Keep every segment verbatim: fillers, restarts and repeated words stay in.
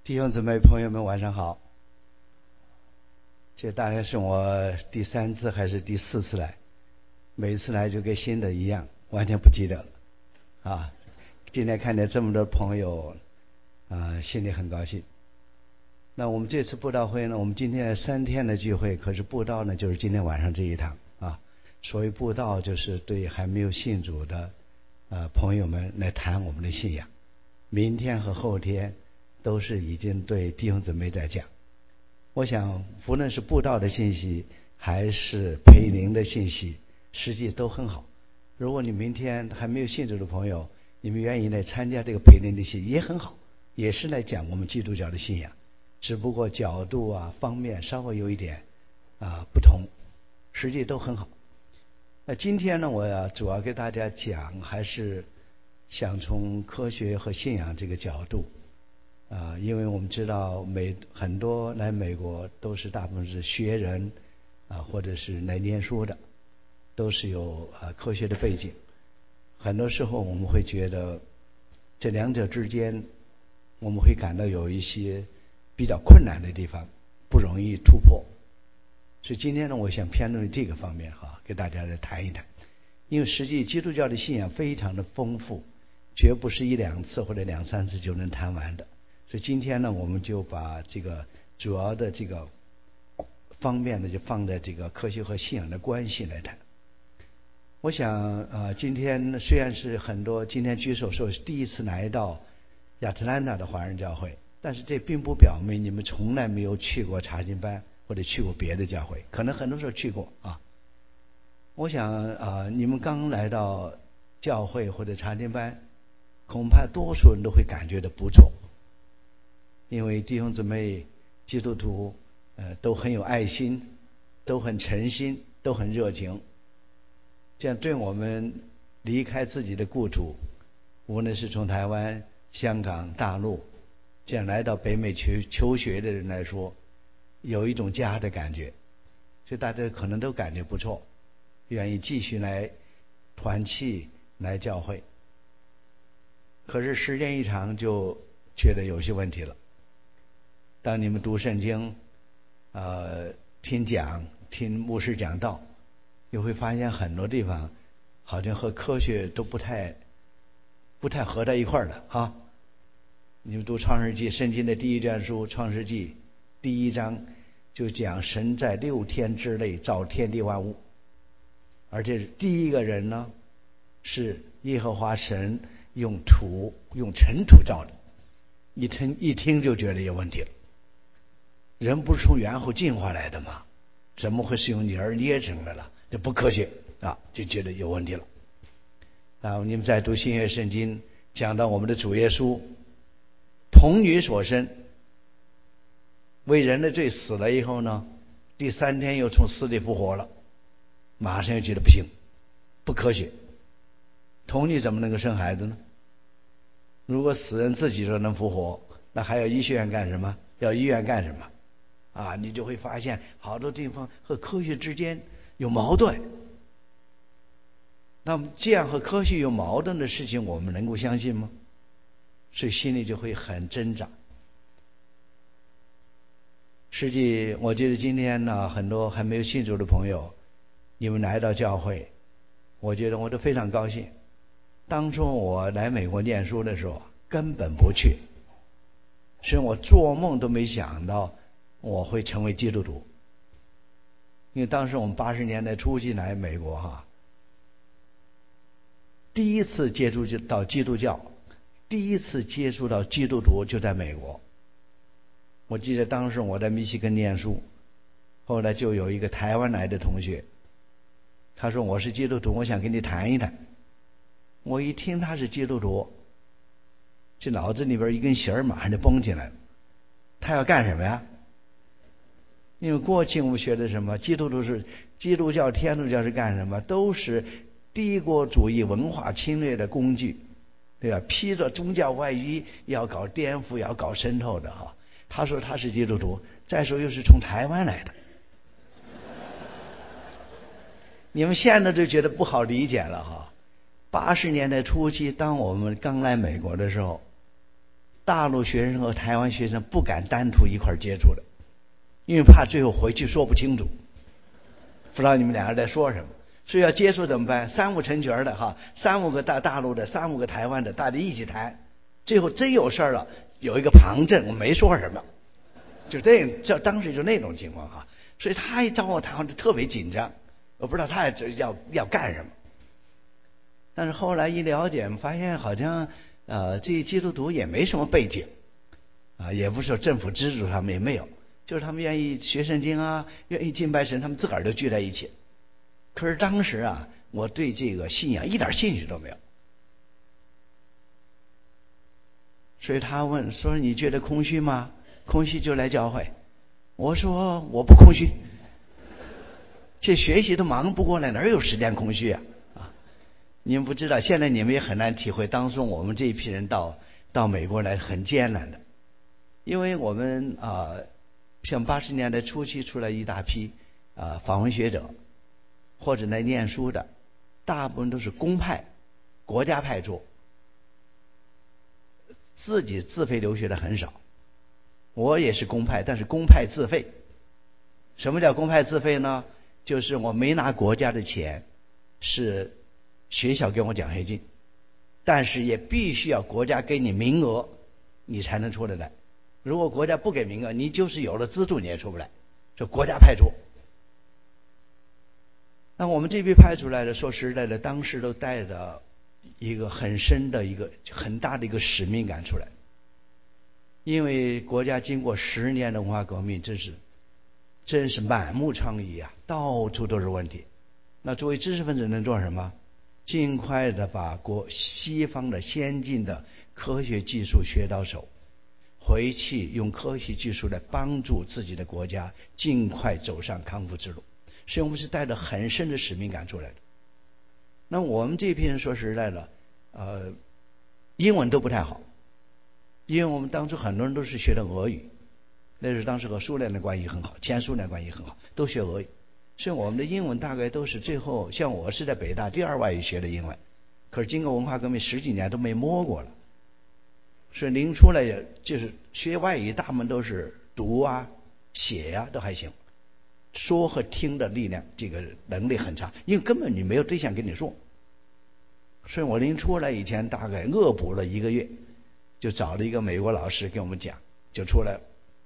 弟兄姊妹朋友们晚上好，这大概是我第三次还是第四次来，每次来就跟新的一样，完全不记得了啊！今天看见这么多朋友啊，心里很高兴。那我们这次布道会呢，我们今天三天的聚会，可是布道呢就是今天晚上这一堂啊。所谓布道就是对还没有信主的呃朋友们来谈我们的信仰，明天和后天都是已经对弟兄姊妹在讲。我想无论是布道的信息还是培灵的信息，实际都很好。如果你明天还没有信主的朋友，你们愿意来参加这个培灵的信息也很好，也是来讲我们基督教的信仰，只不过角度啊方面稍微有一点啊不同，实际都很好。那今天呢，我要主要给大家讲，还是想从科学和信仰这个角度啊，因为我们知道美很多来美国都是大部分是学人啊，或者是来念书的，都是有啊科学的背景。很多时候我们会觉得这两者之间，我们会感到有一些比较困难的地方，不容易突破。所以今天呢，我想偏重于这个方面哈，给大家来谈一谈。因为实际基督教的信仰非常的丰富，绝不是一两次或者两三次就能谈完的。所以今天呢，我们就把这个主要的这个方面呢，就放在这个科学和信仰的关系来谈。我想呃，今天虽然是很多今天举手说是第一次来到亚特兰大的华人教会，但是这并不表明你们从来没有去过查经班或者去过别的教会，可能很多时候去过啊。我想啊、呃，你们刚来到教会或者查经班，恐怕多数人都会感觉到不错，因为弟兄姊妹基督徒呃都很有爱心，都很诚心，都很热情。这样对我们离开自己的故土，无论是从台湾、香港、大陆这样来到北美求求学的人来说，有一种家的感觉，所以大家可能都感觉不错，愿意继续来团契来教会。可是时间一长就觉得有些问题了。当你们读圣经呃听讲听牧师讲道，你会发现很多地方好像和科学都不太不太合在一块儿了啊。你们读创世纪，圣经的第一卷书创世纪第一章就讲神在六天之内造天地万物，而且第一个人呢是耶和华神用土用尘土造的，一听一听就觉得有问题了。人不是从猿猴进化来的吗？怎么会是用泥儿捏成的了？这不科学啊，就觉得有问题了。然后你们再读新约圣经，讲到我们的主耶稣童女所生，为人的罪死了以后呢，第三天又从死里复活了，马上又觉得不行，不科学。童女怎么能够生孩子呢？如果死人自己都能复活，那还要医学院干什么？要医院干什么？啊，你就会发现好多地方和科学之间有矛盾。那么这样和科学有矛盾的事情，我们能够相信吗？所以心里就会很挣扎。实际我觉得今天呢，很多还没有信主的朋友，你们来到教会，我觉得我都非常高兴。当初我来美国念书的时候根本不去，所以我做梦都没想到我会成为基督徒。因为当时我们八十年代初期来美国哈，第一次接触到基督教，第一次接触到基督徒就在美国。我记得当时我在密西根念书，后来就有一个台湾来的同学，他说我是基督徒，我想跟你谈一谈。我一听他是基督徒，这脑子里边一根弦儿马上就绷起来了。他要干什么呀？因为过去我们学的什么基督徒是基督教天主教是干什么，都是帝国主义文化侵略的工具，对吧？披着宗教外衣要搞颠覆要搞渗透的哈。他说他是基督徒，再说又是从台湾来的，你们现在就觉得不好理解了哈。八十年代初期当我们刚来美国的时候， 大陆学生和台湾学生不敢单独一块接触的，因为怕最后回去说不清楚，不知道你们两个人在说什么。所以要接触怎么办？三五成群的哈，三五个大大陆的，三五个台湾的，大家一起谈。最后真有事儿了，有一个旁证，我没说什么，就这这当时就那种情况哈。所以他一找我谈话就特别紧张，我不知道他要要干什么。但是后来一了解，发现好像呃这些基督徒也没什么背景啊，也不是说政府资助他们，也没有，就是他们愿意学圣经啊，愿意敬拜神，他们自个儿就聚在一起。可是当时啊，我对这个信仰一点兴趣都没有。所以他问说：“你觉得空虚吗？空虚就来教会。”我说：“我不空虚，这学习都忙不过来，哪有时间空虚啊？”啊，你们不知道，现在你们也很难体会当初我们这一批人到到美国来很艰难的，因为我们啊、呃，像八十年代初期出来一大批啊、呃、访问学者。或者来念书的，大部分都是公派、国家派出，自己自费留学的很少。我也是公派，但是公派自费。什么叫公派自费呢？就是我没拿国家的钱，是学校给我奖学金，但是也必须要国家给你名额，你才能出得来。如果国家不给名额，你就是有了资助你也出不来，就国家派出。那我们这批派出来的，说实在的，当时都带着一个很深的一个很大的一个使命感出来，因为国家经过十年的文化革命，真是真是满目疮痍啊，到处都是问题。那作为知识分子能做什么？尽快的把国西方的先进的科学技术学到手，回去用科学技术来帮助自己的国家尽快走上康复之路。所以我们是带着很深的使命感出来的。那我们这批人说实在的，呃，英文都不太好，因为我们当初很多人都是学的俄语，那是当时和苏联的关系很好，前苏联关系很好，都学俄语。所以我们的英文大概都是最后，像我是在北大第二外语学的英文，可是经过文化革命十几年都没摸过了。所以临出来就是学外语，大部分都是读啊、写呀、啊、都还行。说和听的力量，这个能力很差，因为根本你没有对象跟你说。所以我临出来以前大概恶补了一个月，就找了一个美国老师给我们讲，就出来了。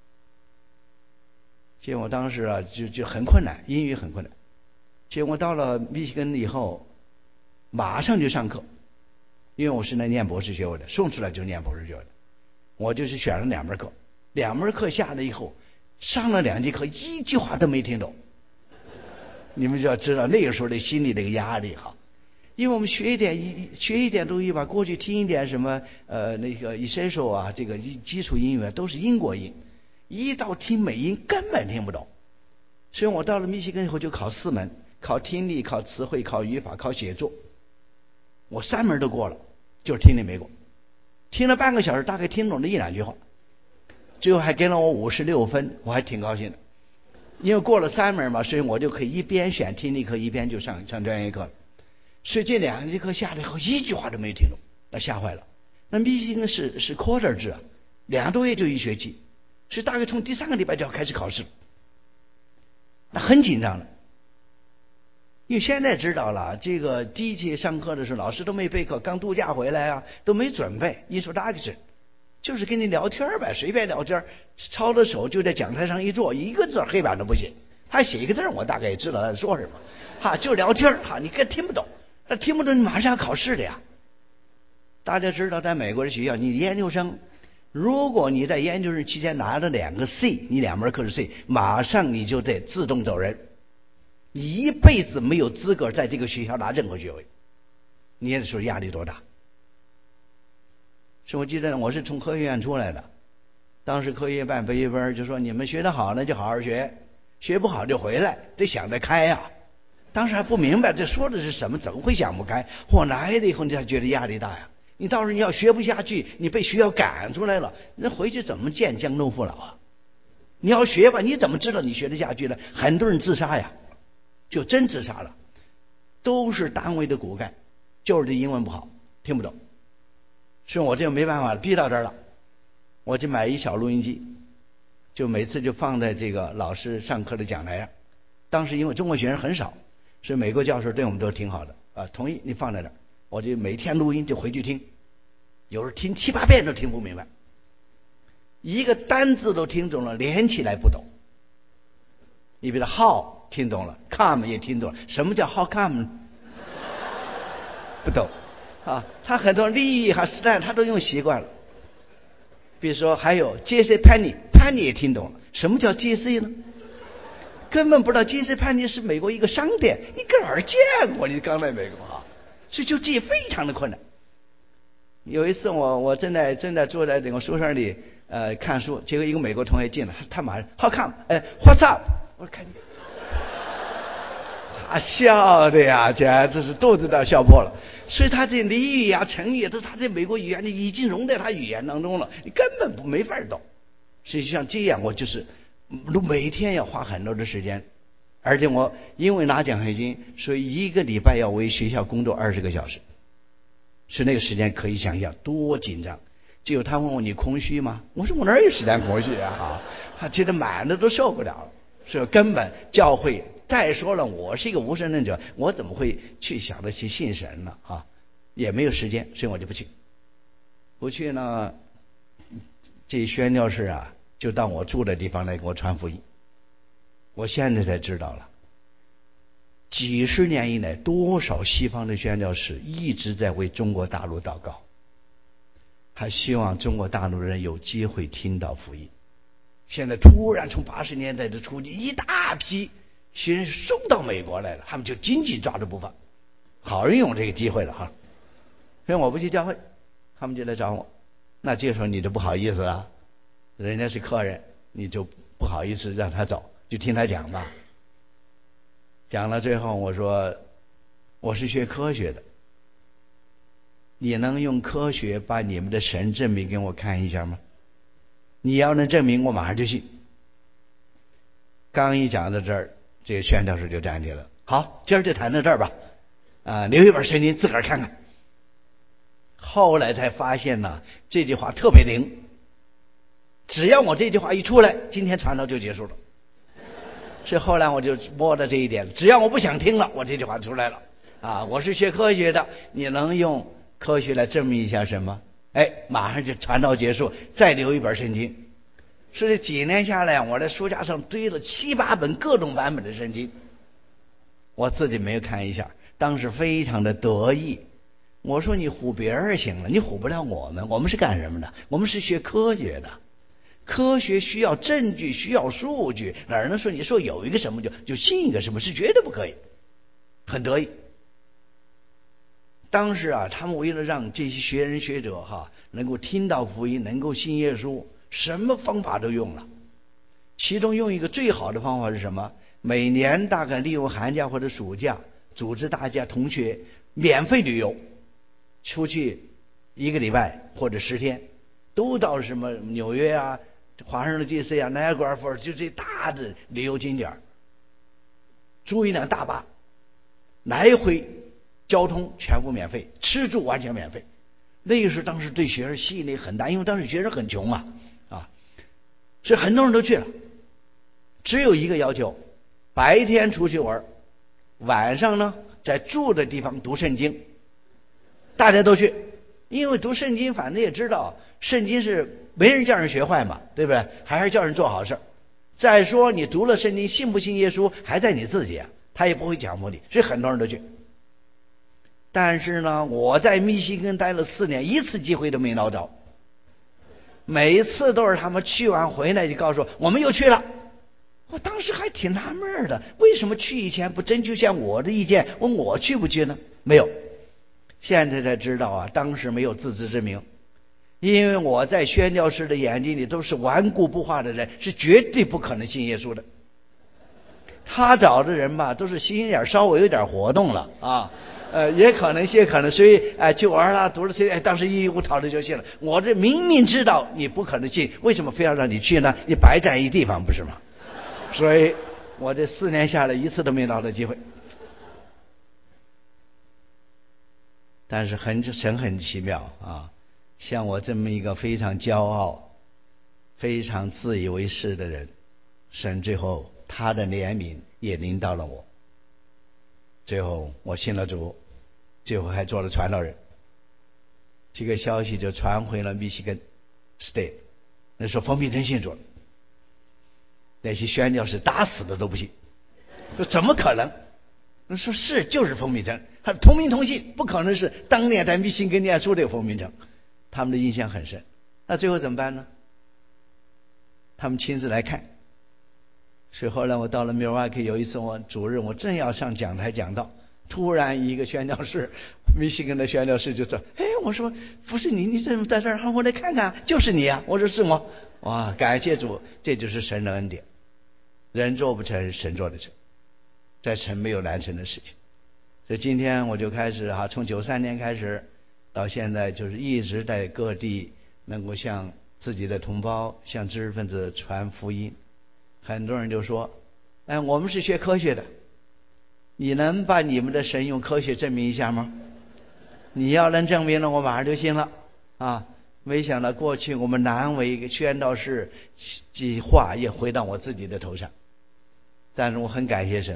结果当时啊，就就很困难，英语很困难。结果到了密西根以后，马上就上课，因为我是来念博士学位的，送出来就念博士学位的，我就是选了两门课，两门课下来以后。上了两节课，一句话都没听懂。你们就要知道那个时候的心理的一个压力哈，因为我们学一点学一点东西吧，过去听一点什么呃那个 essential 啊，这个基础音乐都是英国音，一到听美音根本听不懂。所以我到了密西根以后就考四门，考听力、考词汇、考语法、考写作，我三门都过了，就是听力没过。听了半个小时，大概听懂了一两句话。最后还给了我五十六分，我还挺高兴的，因为过了三门嘛，所以我就可以一边选听力课一边就上上专业课了。所以这两节课下来以后，一句话都没听懂，那吓坏了。那密西根是是 quarter 制啊，两个多月就一学期，所以大概从第三个礼拜就要开始考试了，那很紧张了。因为现在知道了，这个第一节上课的时候，老师都没备课，刚度假回来啊，都没准备 introduction。就是跟你聊天呗，随便聊天，抄着手就在讲台上一坐，一个字黑板都不写，他写一个字我大概也知道他在说什么，哈，就聊天哈，你根听不懂，那听不懂你马上要考试的呀。大家知道，在美国的学校，你研究生，如果你在研究生期间拿了两个 C， 你两门课是 C， 马上你就得自动走人，你一辈子没有资格在这个学校拿任何学位，你也说压力多大。所以我记得我是从科学院出来的，当时科学院办培训班就说你们学得好呢就好好学，学不好就回来，得想得开呀、啊。当时还不明白这说的是什么，怎么会想不开？或来了以后你才觉得压力大呀。你到时候你要学不下去，你被学校赶出来了，那回去怎么见江东父老啊？你要学吧，你怎么知道你学得下去呢？很多人自杀呀，就真自杀了，都是单位的骨干，就是这英文不好，听不懂。所以我这个没办法，逼到这儿了。 我就买一小录音机，就每次就放在这个老师上课的讲台上。当时因为中国学生很少，所以美国教授对我们都挺好的啊，同意你放在那儿，我就每天录音就回去听，有时候听七八遍都听不明白，一个单字都听懂了，连起来不懂。你比如 how 听懂了 ，come 也听懂了，什么叫 how come 不懂啊？他很多利益和 stand 他都用习惯了。比如说还有 J C Penney Penney 也听懂了，什么叫 J C 呢？根本不知道 J C Penney 是美国一个商店，你搁哪儿见过？你刚来美国啊，所以就记非常的困难。有一次我我正在正在坐在这个书生里呃看书，结果一个美国同学进来，他马上 how come 哎 what's up， 我说看你，他笑的呀，简直是肚子都要笑破了。所以他这俚语啊成语都是他在美国语言里已经融在他语言当中了，你根本不没法懂。所以像这样我就是每天要花很多的时间，而且我因为拿奖学金，所以一个礼拜要为学校工作二十个小时，是那个时间可以想象多紧张。结果他问我你空虚吗？我说我哪有时间空虚啊？他觉得满的都受不了了，所以根本教会。再说了，我是一个无神论者，我怎么会去想着去信神呢？啊，也没有时间，所以我就不去。不去呢，这宣教士啊，就到我住的地方来给我传福音。我现在才知道了，几十年以来，多少西方的宣教士一直在为中国大陆祷告，还希望中国大陆人有机会听到福音。现在突然从八十年代的初期，一大批学生送到美国来了，他们就紧紧抓住不放，好运用这个机会了哈。所以我不去教会，他们就来找我，那这时候你就不好意思了，人家是客人，你就不好意思让他走，就听他讲吧。讲了最后我说我是学科学的，你能用科学把你们的神证明给我看一下吗？你要能证明，我马上就信。刚一讲到这儿，这个宣教士就站起来了。好，今儿就谈到这儿吧。啊，留一本圣经自个儿看看。后来才发现呢，这句话特别灵。只要我这句话一出来，今天传道就结束了。所以后来我就摸到这一点，只要我不想听了，我这句话出来了。啊，我是学科学的，你能用科学来证明一下什么？哎，马上就传道结束，再留一本圣经。所以几年下来，我在书架上堆了七八本各种版本的圣经，我自己没有看一下，当时非常的得意。我说你唬别人行了，你唬不了我们。我们是干什么的？我们是学科学的，科学需要证据，需要数据，哪能说你说有一个什么就就信一个什么，是绝对不可以。很得意。当时啊，他们为了让这些学人学者哈能够听到福音，能够信耶稣，什么方法都用了。其中用一个最好的方法是什么？每年大概利用寒假或者暑假，组织大家同学免费旅游，出去一个礼拜或者十天，都到什么纽约啊、华盛顿 D C 啊、奈亚加尔就这大的旅游景点，租一辆大巴，来回交通全部免费，吃住完全免费。那个是当时对学生吸引力很大，因为当时学生很穷嘛，啊，所以很多人都去了。只有一个要求，白天出去玩，晚上呢在住的地方读圣经。大家都去，因为读圣经反正也知道，圣经是没人叫人学坏嘛，对不对？还是叫人做好事。再说你读了圣经，信不信耶稣还在你自己啊，他也不会强迫你，所以很多人都去。但是呢，我在密西根待了四年，一次机会都没捞着。每一次都是他们去完回来就告诉我，我们又去了。我当时还挺纳闷的，为什么去以前不征求下我的意见，问我去不去呢？没有。现在才知道啊，当时没有自知之明，因为我在宣教士的眼睛里都是顽固不化的人，是绝对不可能信耶稣的。他找的人吧，都是心眼稍微有点活动了啊，呃，也可能些可能，所以哎、呃，去玩了，读了些，哎，当时一无讨论就信了。我这明明知道你不可能信，为什么非要让你去呢？你白占一地方不是吗？所以我这四年下来一次都没捞到机会。但是很神很奇妙啊！像我这么一个非常骄傲非常自以为是的人，神最后他的怜悯也临到了我。最后我信了主，最后还做了传道人。这个消息就传回了密西根 State， 那时候冯秉成信主了，那些宣教士打死的都不信，说怎么可能？我说是，就是冯秉成，他同名同姓，不可能是当年在密西根念书这个冯秉成。他们的印象很深。那最后怎么办呢？他们亲自来看。所以后来我到了密尔瓦基，有一次我主任我正要上讲台讲道，突然一个宣教士，密西根的宣教士就说：“哎，我说不是你，你怎么在这儿？我来看看，就是你啊！”我说是吗？哇，感谢主，这就是神的恩典。人做不成，神做得成，在神没有难成的事情。所以今天我就开始哈，从九三年开始到现在，就是一直在各地能够向自己的同胞、向知识分子传福音。很多人就说：“哎，我们是学科学的，你能把你们的神用科学证明一下吗？”你要能证明了，我马上就信了啊！没想到过去我们难为一个宣道士，计划也回到我自己的头上。但是我很感谢神，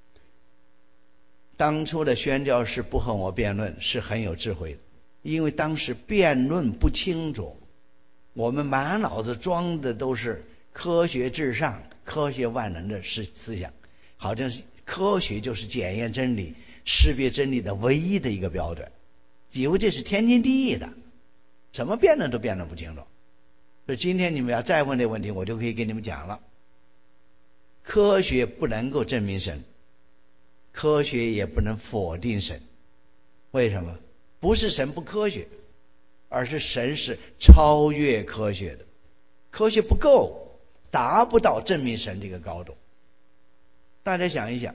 当初的宣教士不和我辩论是很有智慧的，因为当时辩论不清楚，我们满脑子装的都是科学至上、科学万能的思思想，好像是科学就是检验真理、识别真理的唯一的一个标准，以为这是天经地义的，怎么辩论都辩论不清楚。所以今天你们要再问这个问题，我就可以给你们讲了。科学不能够证明神，科学也不能否定神。为什么？不是神不科学，而是神是超越科学的，科学不够，达不到证明神这个高度。大家想一想，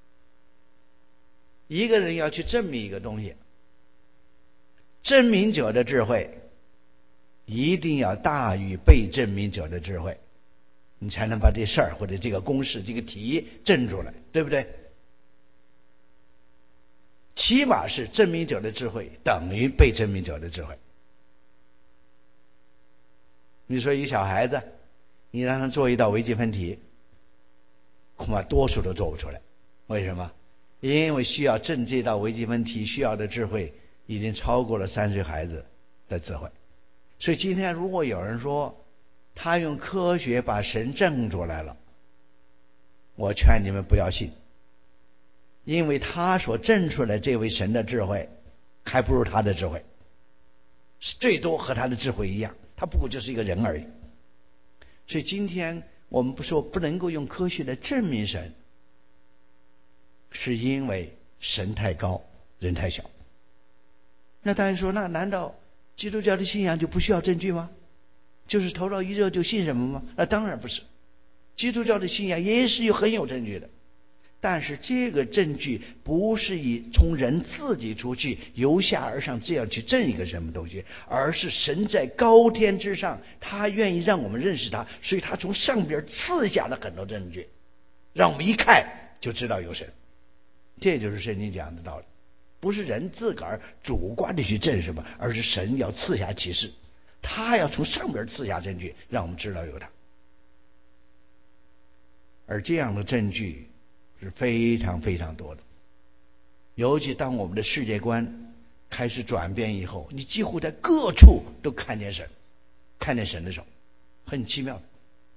一个人要去证明一个东西，证明者的智慧一定要大于被证明者的智慧，你才能把这事儿或者这个公式、这个题证出来，对不对？起码是证明者的智慧等于被证明者的智慧。你说一个小孩子，你让他做一道微积分题，恐怕多数都做不出来。为什么？因为需要证这道微积分题需要的智慧已经超过了三岁孩子的智慧。所以今天如果有人说他用科学把神证出来了，我劝你们不要信，因为他所证出来这位神的智慧还不如他的智慧，最多和他的智慧一样，他不过就是一个人而已。所以今天我们不说不能够用科学来证明神，是因为神太高，人太小。那大家说，那难道基督教的信仰就不需要证据吗？就是头脑一热就信什么吗？那当然不是，基督教的信仰也是有很有证据的，但是这个证据不是以从人自己出去由下而上这样去证一个什么东西，而是神在高天之上，他愿意让我们认识他，所以他从上边赐下了很多证据，让我们一看就知道有神。这就是圣经讲的道理，不是人自个儿主观的去证什么，而是神要赐下启示，他要从上边赐下证据，让我们知道有他。而这样的证据是非常非常多的，尤其当我们的世界观开始转变以后，你几乎在各处都看见神，看见神的手，很奇妙的。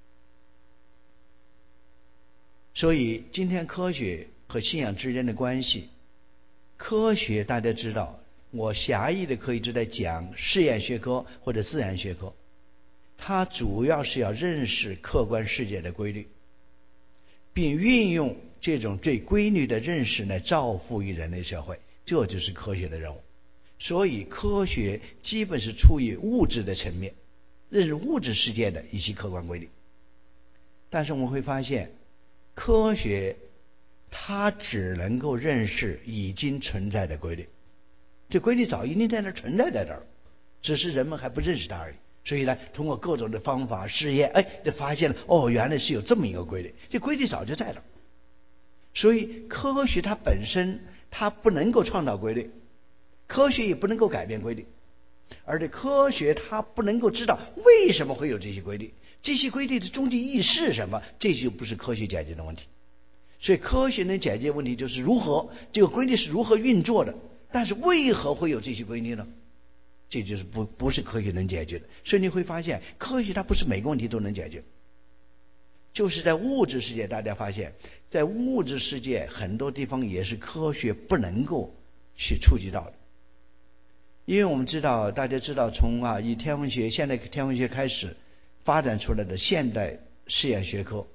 所以今天科学和信仰之间的关系，科学大家知道，我狭义的可以是在讲实验学科或者自然学科，它主要是要认识客观世界的规律，并运用这种对规律的认识来造福于人类社会，这就是科学的任务。所以科学基本是处于物质的层面，认识物质世界的一些客观规律。但是我们会发现，科学它只能够认识已经存在的规律，这规律早已经在那存在在这儿，只是人们还不认识它而已。所以呢，通过各种的方法试验，哎，就发现了，哦，原来是有这么一个规律，这规律早就在了。所以科学它本身它不能够创造规律，科学也不能够改变规律，而且科学它不能够知道为什么会有这些规律， 这些规律的终极意义是什么？这就不是科学解决的问题。所以科学能解决问题就是如何这个规律是如何运作的，但是为何会有这些规律呢？这就是不不是科学能解决的。所以你会发现，科学它不是每个问题都能解决。就是在物质世界，大家发现，在物质世界很多地方也是科学不能够去触及到的。因为我们知道，大家知道，从啊以天文学、现代天文学开始发展出来的现代实验学科，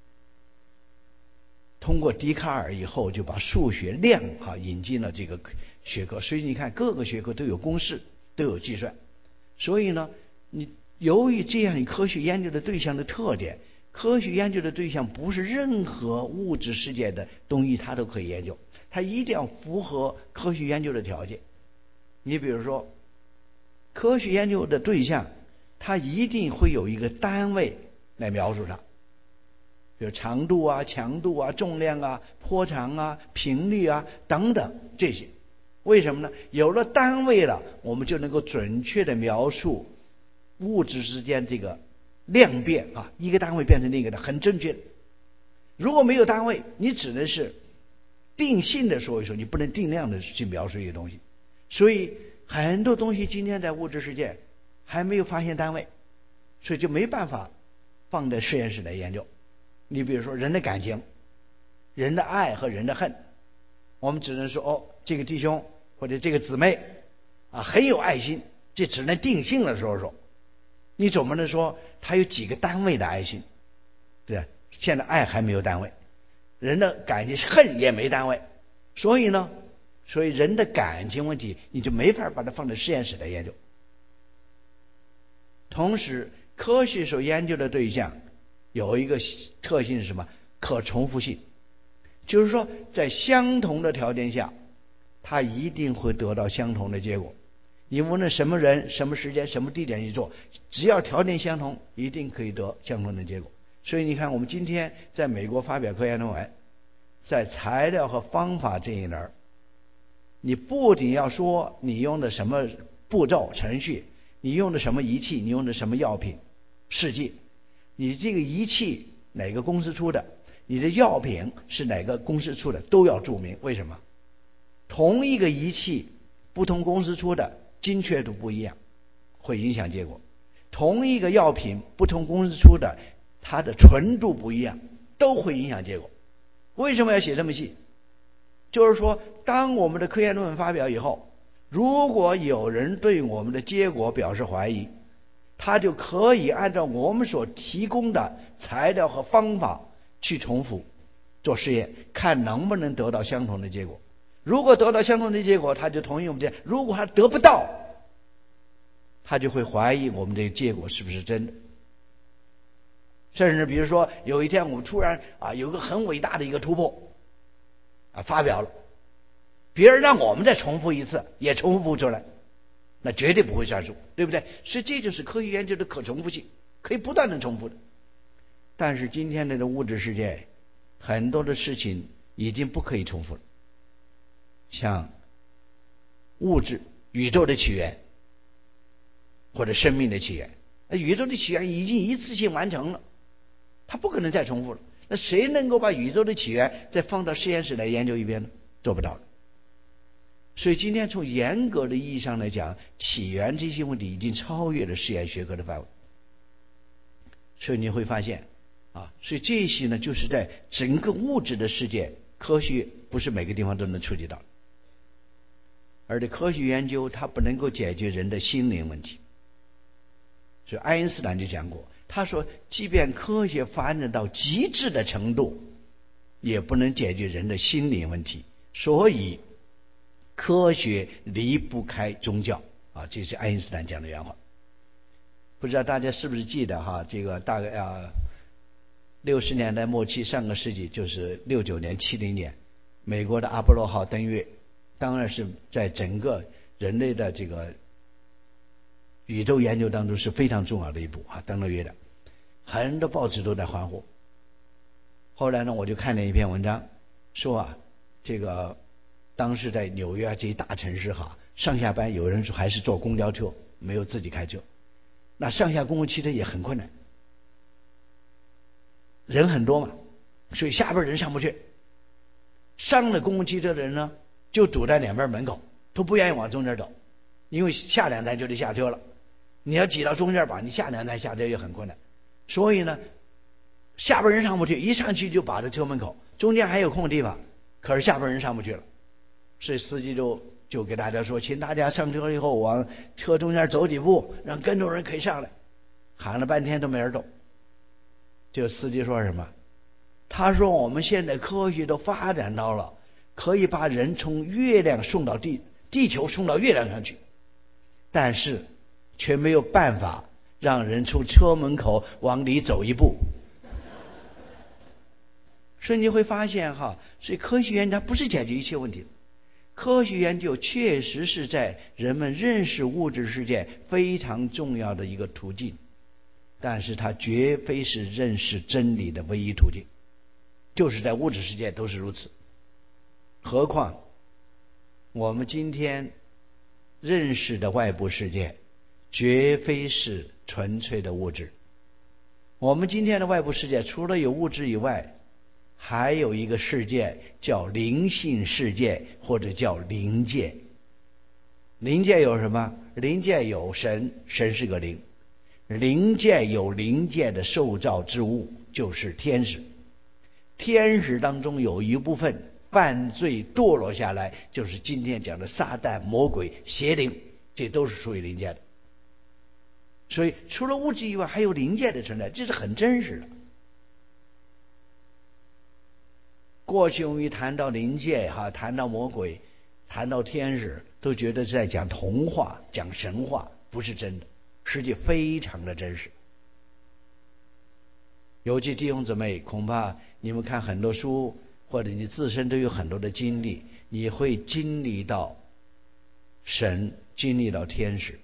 通过笛卡尔以后，就把数学量啊引进了这个学科。所以你看，各个学科都有公式，都有计算。所以呢，你由于这样科学研究的对象的特点，科学研究的对象不是任何物质世界的东西它都可以研究，它一定要符合科学研究的条件。你比如说，科学研究的对象，它一定会有一个单位来描述它，比如长度啊、强度啊、重量啊、波长啊、频率啊等等这些。为什么呢？有了单位了，我们就能够准确的描述物质之间这个量变啊，一个单位变成另一个的，很正确的。如果没有单位，你只能是定性的说一说，你不能定量的去描述一个东西。所以很多东西今天在物质世界还没有发现单位，所以就没办法放在实验室来研究。你比如说人的感情，人的爱和人的恨，我们只能说哦，这个弟兄或者这个姊妹啊很有爱心，这只能定性的说说。你总不能说他有几个单位的爱心，对，现在爱还没有单位，人的感情恨也没单位，所以呢，所以人的感情问题你就没法把它放在实验室来研究。同时，科学所研究的对象有一个特性是什么？可重复性，就是说在相同的条件下，它一定会得到相同的结果。你无论什么人、什么时间、什么地点去做，只要条件相同，一定可以得相同的结果。所以你看，我们今天在美国发表科研论文，在材料和方法这一栏，你不仅要说你用的什么步骤程序，你用的什么仪器，你用的什么药品试剂，你这个仪器哪个公司出的，你的药品是哪个公司出的，都要注明。为什么？同一个仪器不同公司出的精确度不一样，会影响结果。同一个药品不同公司出的，它的纯度不一样，都会影响结果。为什么要写这么细？就是说，当我们的科研论文发表以后，如果有人对我们的结果表示怀疑，他就可以按照我们所提供的材料和方法去重复做实验，看能不能得到相同的结果。如果得到相同的结果，他就同意我们这样；如果他得不到，他就会怀疑我们这个结果是不是真的。甚至比如说，有一天我们突然啊有一个很伟大的一个突破啊发表了，别人让我们再重复一次，也重复不出来，那绝对不会算数，对不对？所以这就是科学研究的可重复性，可以不断的重复的。但是今天的这物质世界，很多的事情已经不可以重复了。像物质、宇宙的起源，或者生命的起源，那宇宙的起源已经一次性完成了，它不可能再重复了。那谁能够把宇宙的起源再放到实验室来研究一遍呢？做不到了。所以今天从严格的意义上来讲，起源这些问题已经超越了实验学科的范围。所以你会发现啊，所以这些呢，就是在整个物质的世界，科学不是每个地方都能触及到的。而且科学研究它不能够解决人的心灵问题。所以爱因斯坦就讲过，他说即便科学发展到极致的程度，也不能解决人的心灵问题。所以科学离不开宗教啊，这是爱因斯坦讲的原话。不知道大家是不是记得哈？这个大概啊，六十年代末期，上个世纪就是六九年、七零年，美国的阿波罗号登月，当然是在整个人类的这个宇宙研究当中是非常重要的一步啊，登了月的，很多报纸都在欢呼。后来呢，我就看了一篇文章，说啊，这个当时在纽约这些大城市哈，上下班有人说还是坐公交车，没有自己开车，那上下公共汽车也很困难。 人很多嘛，所以下边人上不去。上了公共汽车的人呢，就堵在两边门口，都不愿意往中间走，因为下两站就得下车了。你要挤到中间吧，你下两站下车也很困难。所以呢，下边人上不去，一上去就把这车门口，中间还有空地方，可是下边人上不去了。所以司机就就给大家说，请大家上车以后往车中间走几步，让更多人可以上来。喊了半天都没人动。这个司机说什么？他说我们现在科学都发展到了可以把人从月亮送到地地球送到月亮上去，但是却没有办法让人从车门口往里走一步。所以你会发现哈，所以科学研究它不是解决一切问题的，科学研究确实是在人们认识物质世界非常重要的一个途径，但是它绝非是认识真理的唯一途径，就是在物质世界都是如此。何况我们今天认识的外部世界绝非是纯粹的物质。我们今天的外部世界除了有物质以外，还有一个世界叫灵性世界，或者叫灵界。灵界有什么？灵界有神，神是个灵。灵界有灵界的受造之物，就是天使。天使当中有一部分犯罪堕落下来，就是今天讲的撒旦、魔鬼、邪灵，这都是属于灵界的。所以除了物质以外，还有灵界的存在，这是很真实的。过去我们一谈到灵界哈，谈到魔鬼，谈到天使，都觉得是在讲童话、讲神话，不是真的，实际非常的真实。尤其弟兄姊妹，恐怕你们看很多书，或者你自身都有很多的经历，你会经历到神，经历到天使。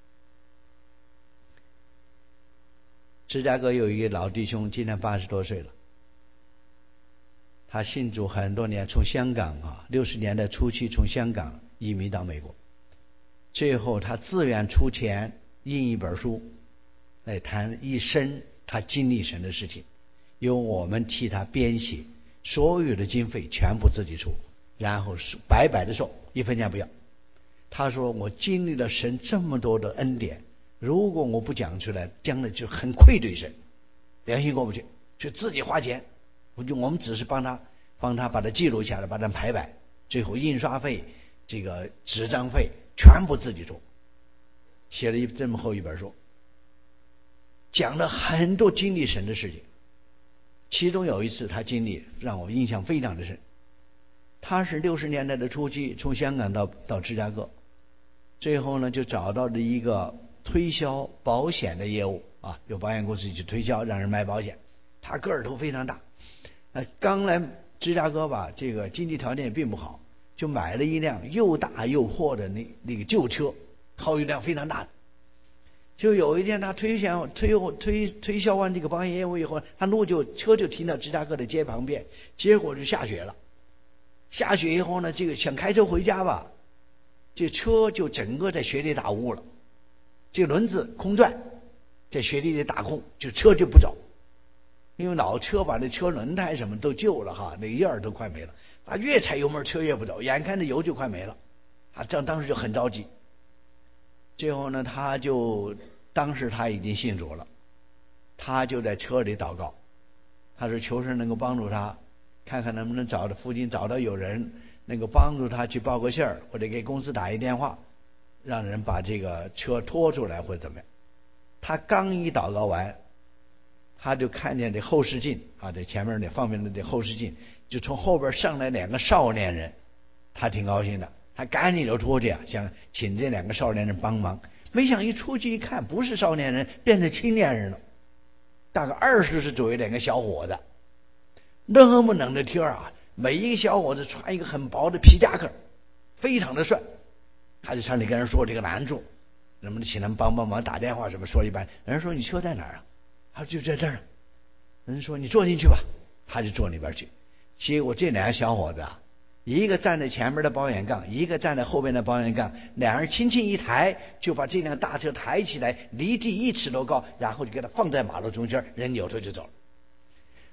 芝加哥有一个老弟兄，今年八十多岁了，他信主很多年，从香港啊，六十年代初期从香港移民到美国，最后他自愿出钱印一本书，来谈一生他经历神的事情，由我们替他编写，所有的经费全部自己出，然后是白白的受，一分钱不要。他说我经历了神这么多的恩典，如果我不讲出来，将来就很愧对神，良心过不去，就自己花钱。我就我们只是帮他帮他把它记录下来，把它排版，最后印刷费、这个纸张费全部自己出，写了一这么厚一本书，讲了很多经历神的事情。其中有一次他经历让我印象非常的深。他是六十年代的初期从香港到到芝加哥，最后呢就找到了一个推销保险的业务啊，有保险公司去推销，让人买保险。他个儿头非常大。呃，刚来芝加哥吧，这个经济条件也并不好，就买了一辆又大又破的那那个旧车，耗油量非常大的。就有一天他推销推推推销完这个保险业务以后，他路就车就停到芝加哥的街旁边，结果就下雪了。下雪以后呢，这个想开车回家吧，这车就整个在雪里打雾了，这轮子空转，在雪地里打空，就车就不走。因为老车把那车轮胎什么都旧了哈，那印儿都快没了，他越踩油门车越不走，眼看着油就快没了，啊，这当时就很着急。最后呢，他就当时他已经信主了，他就在车里祷告，他说求神能够帮助他，看看能不能找到附近找到有人能够帮助他去报个信儿，或者给公司打一电话，让人把这个车拖出来或者怎么样。他刚一祷告完，他就看见这后视镜啊，这前面那方面的这后视镜，就从后边上来两个少年人，他挺高兴的，他赶紧就出去啊，想请这两个少年人帮忙。没想一出去一看，不是少年人，变成青年人了，大概二十岁左右两个小伙子，那么冷的天啊，每一个小伙子穿一个很薄的皮夹克，非常的帅。他就上去跟人说这个难处，能不能请他们帮帮忙，打电话什么说一半。人说你车在哪儿啊？他就在这儿。人说你坐进去吧，他就坐里边去。结果这两个小伙子啊，一个站在前面的保险杠，一个站在后边的保险杠，两人轻轻一抬，就把这辆大车抬起来，离地一尺多高，然后就给他放在马路中间，人扭头就走了。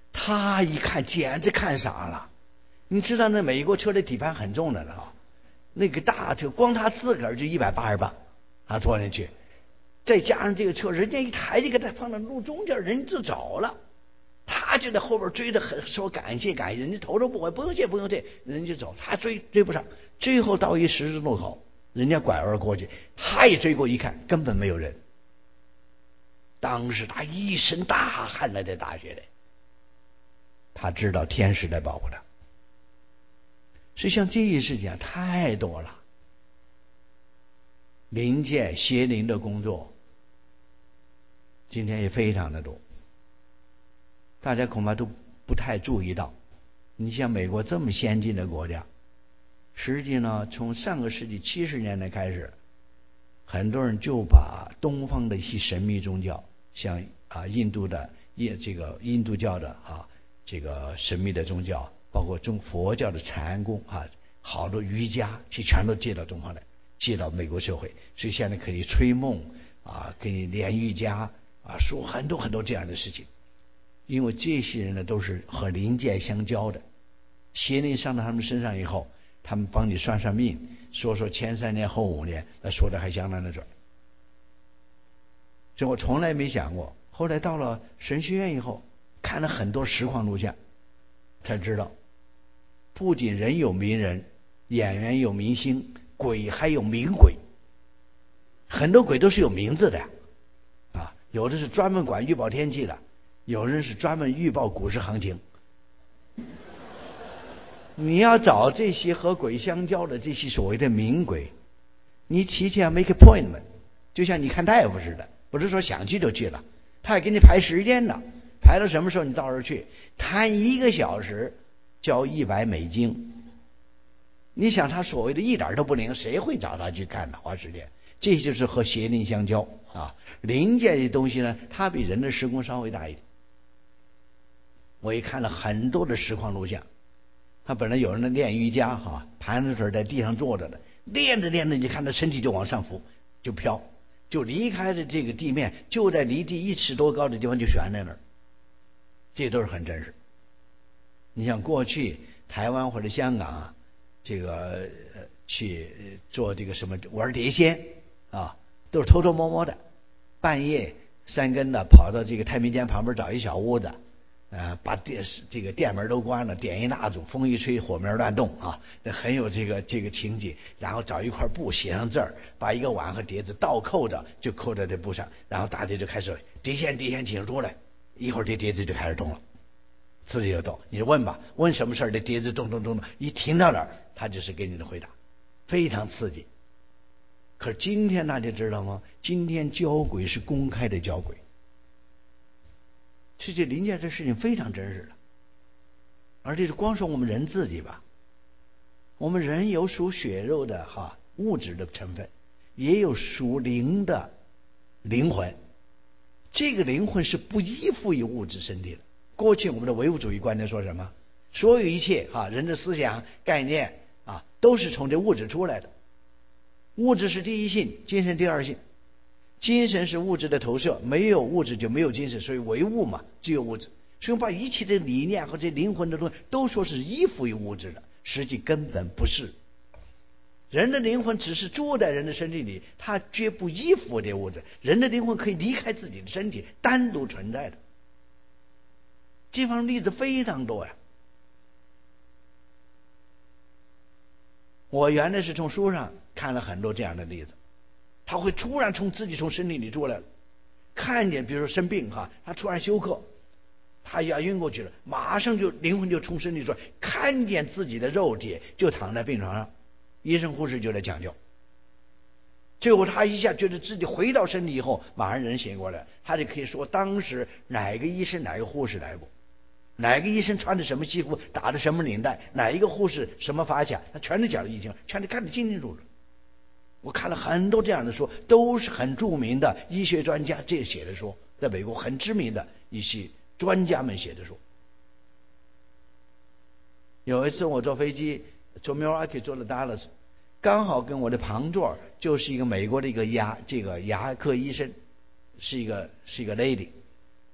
他一看简直看傻了。你知道那美国车的底盘很重的了啊，那个大车光他自个儿就一百八十磅啊，坐进去，再加上这个车，人家一抬就给他放到路中间，人就走了。他就在后边追着很说感谢感谢，人家头都不回，不用谢不用谢，人家就走，他追追不上，最后到一十字路口，人家拐弯过去，他也追过一看，根本没有人。当时他一身大汗了，在大学里，他知道天使在保护他。所以像这些事情太多了，灵界邪灵的工作今天也非常的多，大家恐怕都不太注意到。你像美国这么先进的国家，实际呢，从上个世纪七十年代开始，很多人就把东方的一些神秘宗教，像啊印度的印这个印度教的啊这个神秘的宗教，包括中佛教的禅功啊，好多瑜伽，其全都借到东方来，借到美国社会。所以现在可以吹梦啊，给你练瑜伽啊，说很多很多这样的事情。因为这些人呢都是和灵界相交的，邪灵上到他们身上以后，他们帮你算算命，说说前三年后五年，那说的还相当的准。所以我从来没想过，后来到了神学院以后，看了很多实况录像，才知道，不仅人有名人，演员有明星，鬼还有名鬼。很多鬼都是有名字的啊，有的是专门管预报天气的，有人是专门预报股市行情。你要找这些和鬼相交的这些所谓的名鬼，你提前 make appointment， 就像你看大夫似的，不是说想去就去了，他还给你排时间呢，排到什么时候你到时候去，谈一个小时交一百美金。你想他所谓的一点都不灵，谁会找他去看呢？花时间，这就是和邪灵相交啊。灵界的东西呢，它比人的时空稍微大一点。我也看了很多的实况录像，他本来有人练瑜伽哈，盘着腿在地上坐着的，练着练着你看他身体就往上浮，就飘，就离开了这个地面，就在离地一尺多高的地方就悬在那儿。这都是很真实。你像过去台湾或者香港啊，这个去做这个什么玩碟仙啊，都是偷偷摸摸的，半夜三更的跑到这个太平间旁边找一小屋子。呃，把电视这个电门都关了，点一蜡烛，风一吹，火苗乱动啊，那很有这个这个情景。然后找一块布写上字儿，把一个碗和碟子倒扣着，就扣在这布上，然后大家就开始碟仙碟仙请出来，一会儿这碟子就开始动了，自己就动。你问吧，问什么事儿，这碟子动动动动，一停到哪儿，他就是给你的回答，非常刺激。可是今天大家知道吗？今天交鬼是公开的交鬼。其实灵界这事情非常真实的，而且是光说我们人自己吧，我们人有属血肉的哈物质的成分，也有属灵的灵魂。这个灵魂是不依附于物质身体的。过去我们的唯物主义观念说什么？所有一切哈人的思想概念啊，都是从这物质出来的。物质是第一性，精神第二性。精神是物质的投射，没有物质就没有精神，所以唯物嘛，只有物质。所以把一切的理念和这灵魂的东西都说是依附于物质的，实际根本不是。人的灵魂只是住在人的身体里，它绝不依附这物质。人的灵魂可以离开自己的身体，单独存在的。这方面例子非常多呀。我原来是从书上看了很多这样的例子。他会突然从自己从身体里出来，看见比如说生病哈，他突然休克，他要晕过去了，马上就灵魂就从身体出来，看见自己的肉体就躺在病床上，医生护士就来抢救。最后他一下觉得自己回到身体以后，马上人醒过来，他就可以说当时哪个医生哪个护士来过，哪个医生穿的什么西服，打的什么领带，哪一个护士什么发卡，他全都讲得一清，全都看得清清楚楚。我看了很多这样的书，都是很著名的医学专家这写的书，在美国很知名的一些专家们写的书。有一次我坐飞机从 Milwaukee 坐到 Dallas， 刚好跟我的旁座就是一个美国的一个牙这个牙科医生，是一个是一个 lady。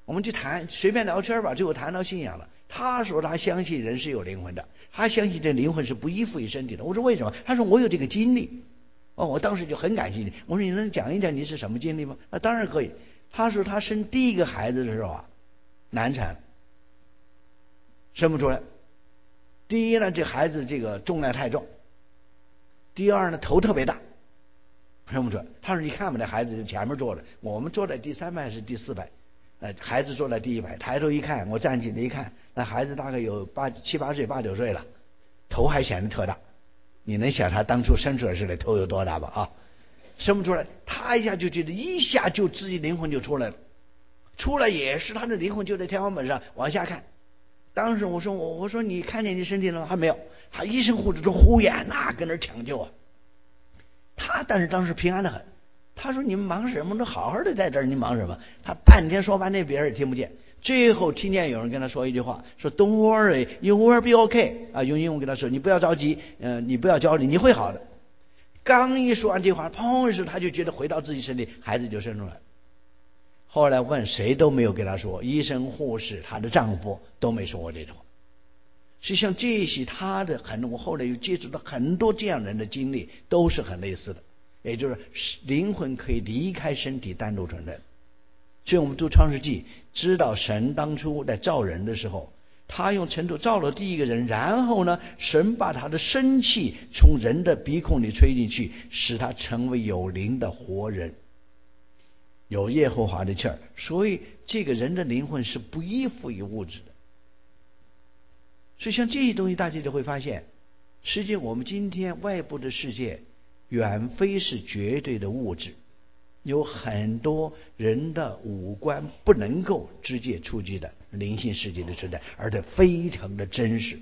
我们就谈随便聊天吧，最后谈到信仰了。他说他相信人是有灵魂的，他相信这灵魂是不依附于身体的。我说为什么？他说我有这个经历。哦，我当时就很感兴趣。我说你能讲一讲你是什么经历吗？那当然可以。他说他生第一个孩子的时候啊，难产，生不出来。第一呢，这孩子这个重量太重；第二呢，头特别大，生不出来。他说你看吧，那孩子在前面坐着，我们坐在第三排是第四排。呃，孩子坐在第一排，抬头一看，我站起来一看，那孩子大概有八七八岁、八九岁了，头还显得特大。你能想他当初生出来时的头有多大吧？啊，生不出来，他一下就觉得一下就自己灵魂就出来了，出来也是他的灵魂就在天花板上往下看。当时我说我我说你看见你身体了吗？还没有。他医生护士都呼眼呐，跟那抢救啊。他但是当时平安的很。他说你们忙什么？都好好的在这儿，你忙什么？他半天说半天，别人也听不见。最后听见有人跟他说一句话，说 Don't worry, you will be okay 啊，用英文跟他说，你不要着急，呃，你不要焦虑，你会好的。刚一说完这话，砰一声，他就觉得回到自己身体，孩子就生出来了。后来问谁都没有跟他说，医生、护士、她的丈夫都没说过这句话。实际上，这些他的很，我后来又接触到很多这样人的经历，都是很类似的。也就是灵魂可以离开身体单独存在。所以我们读创世纪，知道神当初在造人的时候，他用尘土造了第一个人，然后呢，神把他的生气从人的鼻孔里吹进去，使他成为有灵的活人，有耶和华的气儿。所以这个人的灵魂是不依附于物质的。所以像这些东西，大家就会发现，实际我们今天外部的世界远非是绝对的物质，有很多人的五官不能够直接触及的灵性世界的存在，而且非常的真实。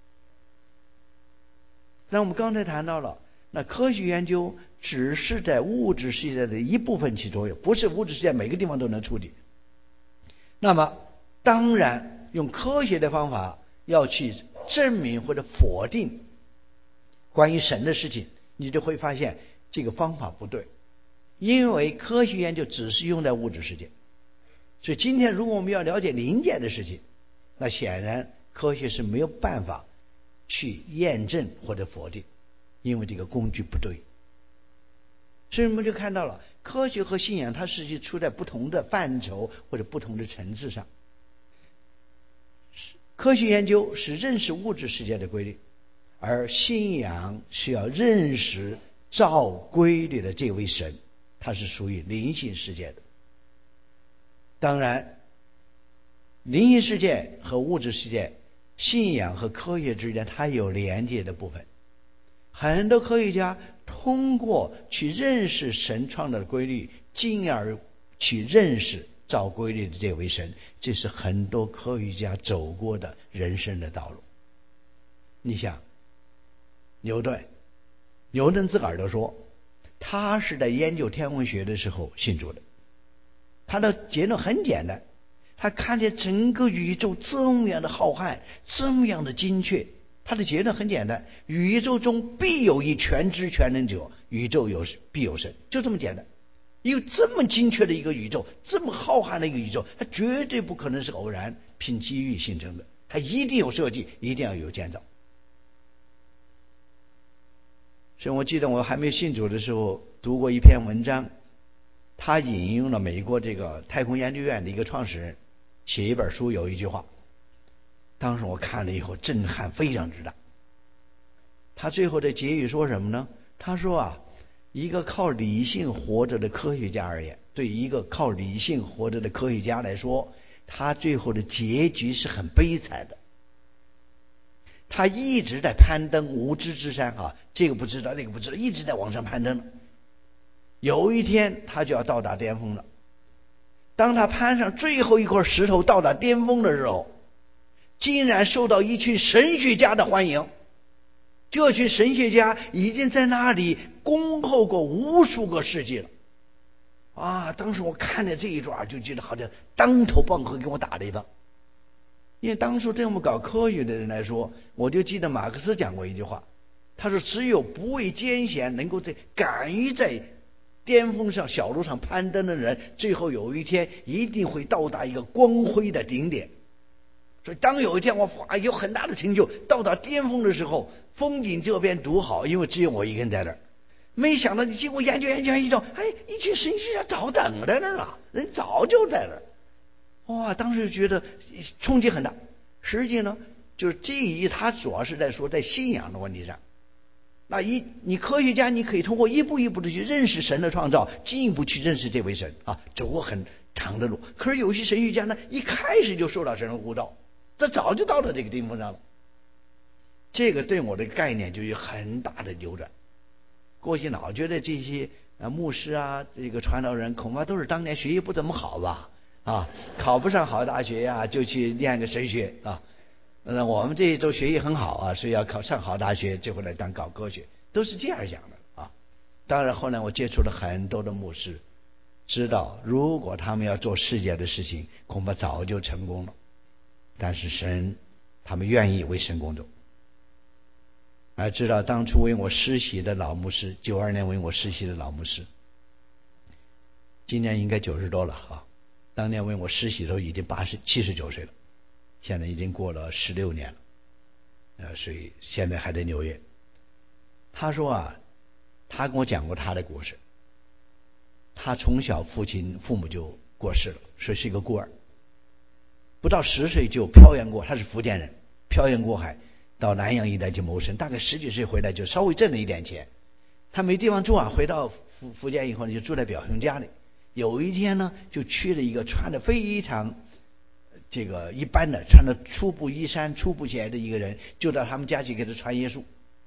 那我们刚才谈到了，那科学研究只是在物质世界的一部分起作用，不是物质世界每个地方都能处理。那么当然用科学的方法要去证明或者否定关于神的事情，你就会发现这个方法不对，因为科学研究只是用在物质世界。所以今天如果我们要了解灵界的事情，那显然科学是没有办法去验证或者否定，因为这个工具不对。所以我们就看到了科学和信仰它实际处在不同的范畴或者不同的层次上。科学研究是认识物质世界的规律，而信仰是要认识照规律的这位神，他是属于灵性世界的。当然灵性世界和物质世界，信仰和科学之间它有连接的部分。很多科学家通过去认识神创造的规律，进而去认识照规律的这位神，这是很多科学家走过的人生的道路。你想牛顿，牛顿自个儿都说，他是在研究天文学的时候信主的。他的结论很简单，他看见整个宇宙这么样的浩瀚，这么样的精确，他的结论很简单，宇宙中必有一全知全能者，宇宙有必有神，就这么简单。有这么精确的一个宇宙，这么浩瀚的一个宇宙，它绝对不可能是偶然凭机遇形成的，它一定有设计，一定要有建造。所以我记得我还没信主的时候读过一篇文章，他引用了美国这个太空研究院的一个创始人写一本书，有一句话，当时我看了以后震撼非常之大。他最后的结语说什么呢？他说啊，一个靠理性活着的科学家而言，对一个靠理性活着的科学家来说，他最后的结局是很悲惨的。他一直在攀登无知之山啊，这个不知道那个不知道，一直在往上攀登。有一天他就要到达巅峰了。当他攀上最后一块石头到达巅峰的时候，竟然受到一群神学家的欢迎。这群神学家已经在那里恭候过无数个世纪了啊！当时我看着这一段就觉得好像当头棒喝给我打了一棒。因为当初对我们搞科学的人来说，我就记得马克思讲过一句话，他说只有不畏艰险，能够在敢于在巅峰上小路上攀登的人，最后有一天一定会到达一个光辉的顶点。所以当有一天我哇有很大的成就，到达巅峰的时候，风景这边独好，因为只有我一个人在那儿。没想到你经过研究研究研究，哎，一群神学家早等在那儿了，人早就在那儿。哇，当时觉得冲击很大。实际呢，就是这一他主要是在说在信仰的问题上。那一你科学家，你可以通过一步一步的去认识神的创造，进一步去认识这位神啊，走过很长的路。可是有些神学家呢，一开始就受到神的呼召，他早就到了这个顶峰上了。这个对我的概念就有很大的扭转。过去老觉得这些啊牧师啊，这个传道人恐怕都是当年学习不怎么好吧，啊，考不上好大学呀、啊，就去念个神学啊。那我们这一周学习很好啊，所以要考上好大学，就会来当搞科学，都是这样讲的啊。当然后来我接触了很多的牧师，知道如果他们要做世界的事情，恐怕早就成功了。但是神，他们愿意为神工作。还知道当初为我实习的老牧师，九二年为我实习的老牧师，今年应该九十多了啊。当年为我实习的时候已经八十七十九岁了。现在已经过了十六年了，呃，所以现在还在纽约。他说啊，他跟我讲过他的故事。他从小父亲父母就过世了，所以是一个孤儿。不到十岁就漂洋过，他是福建人，漂洋过海到南洋一带去谋生。大概十几岁回来就稍微挣了一点钱，他没地方住啊，回到福福建以后呢，就住在表兄家里。有一天呢，就去了一个穿得非常这个一般的穿着粗布衣衫粗布鞋的一个人，就到他们家去给他传耶稣。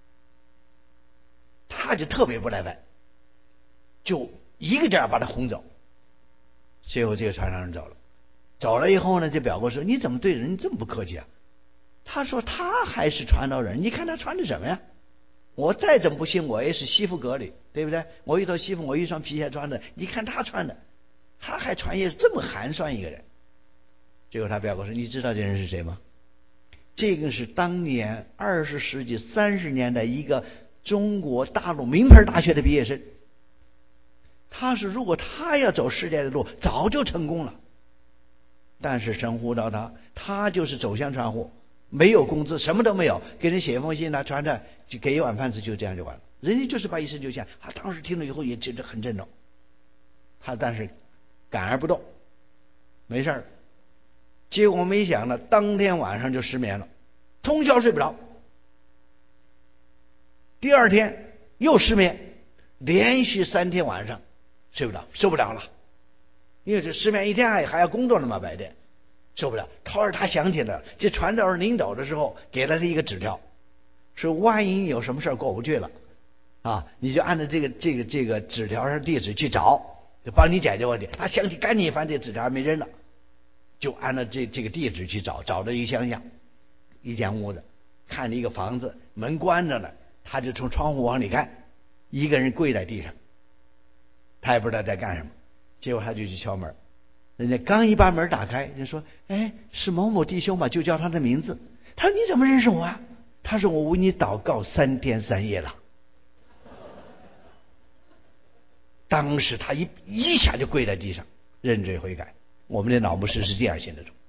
他就特别不耐烦，就一个劲儿把他轰走。最后这个传道人走了，走了以后呢，这表哥说：“你怎么对人这么不客气啊？”他说：“他还是传道人，你看他穿的什么呀？我再怎么不信，我也是西服革履，对不对？我一套西服，我一双皮鞋穿的，你看他穿的，他还穿耶稣，这么寒酸一个人。”结果他表哥说：“你知道这人是谁吗？这个是当年二十世纪三十年代一个中国大陆名牌大学的毕业生。他是如果他要走世界的路，早就成功了。但是神呼召他，他就是走向传户，没有工资，什么都没有，给人写一封信啊，传传，就给一碗饭吃，就这样就完了。人家就是把一生就像他当时听了以后也觉得很震动，他但是感而不动，没事儿。”结果没想到当天晚上就失眠了，通宵睡不着。第二天又失眠，连续三天晚上睡不着，受不了了。因为这失眠一天还还要工作呢嘛，白天受不了。突然他想起来了，这传道人临走的时候给了他一个纸条，说万一有什么事过不去了啊，你就按照这个这个这个纸条上地址去找，就帮你解决问题。他想起赶紧翻这纸条还没扔了。就按照这这个地址去找，找到一乡下一间屋子，看了一个房子，门关着呢，他就从窗户往里看，一个人跪在地上，他也不知道在干什么。结果他就去敲门，人家刚一把门打开，就说：“哎，是某某弟兄吧？”就叫他的名字。他说：“你怎么认识我啊？”他说：“我为你祷告三天三夜了。”当时他一一下就跪在地上，认罪悔改。我们的老牧师是这样信的主。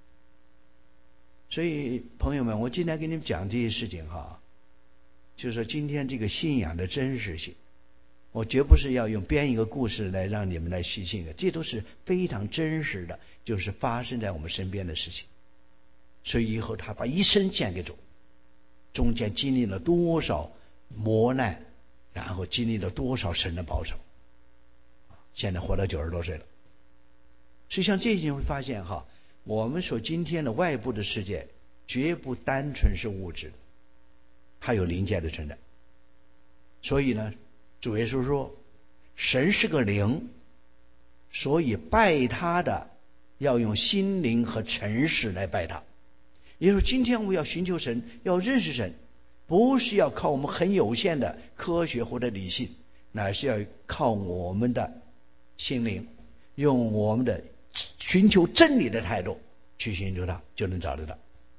所以朋友们，我今天给你们讲这些事情哈，就是说今天这个信仰的真实性，我绝不是要用编一个故事来让你们来细信的，这都是非常真实的，就是发生在我们身边的事情。所以以后他把一生献给主，中间经历了多少磨难，然后经历了多少神的保守，现在活到九十多岁了。所以像这些你会发现哈，我们说今天的外部的世界绝不单纯是物质的，还有灵界的存在。所以呢，主耶稣说神是个灵，所以拜他的要用心灵和诚实来拜他。也就是说今天我们要寻求神，要认识神，不是要靠我们很有限的科学或者理性，乃是要靠我们的心灵，用我们的寻求真理的态度去寻求它，就能找得到。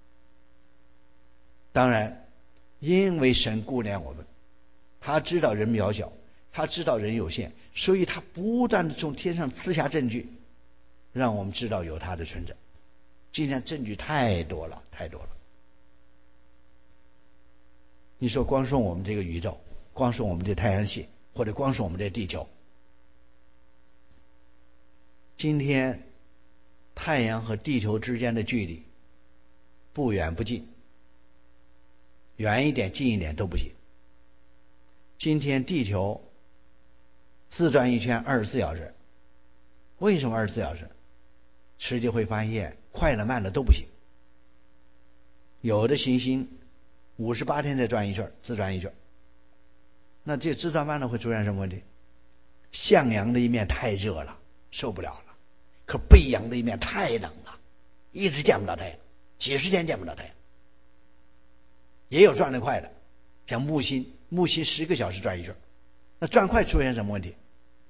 当然因为神顾念我们，他知道人渺小，他知道人有限， 所以他不断的从天上赐下证据，让我们知道有他的存在。今天证据太多了，太多了。你说光说我们这个宇宙，光说我们这太阳系，或者光说我们这地球，今天太阳和地球之间的距离不远不近，远一点近一点都不行。今天地球自转一圈二十四小时，为什么二十四小时？实际会发现快了慢了都不行。有的行星五十八天才转一圈，自转一圈，那这自转慢了会出现什么问题？向阳的一面太热了，受不了了，可背阳的一面太冷了，一直见不到太阳，几十天见不到太阳。也有转得快的，像木星，木星十个小时转一圈，那转快出现什么问题？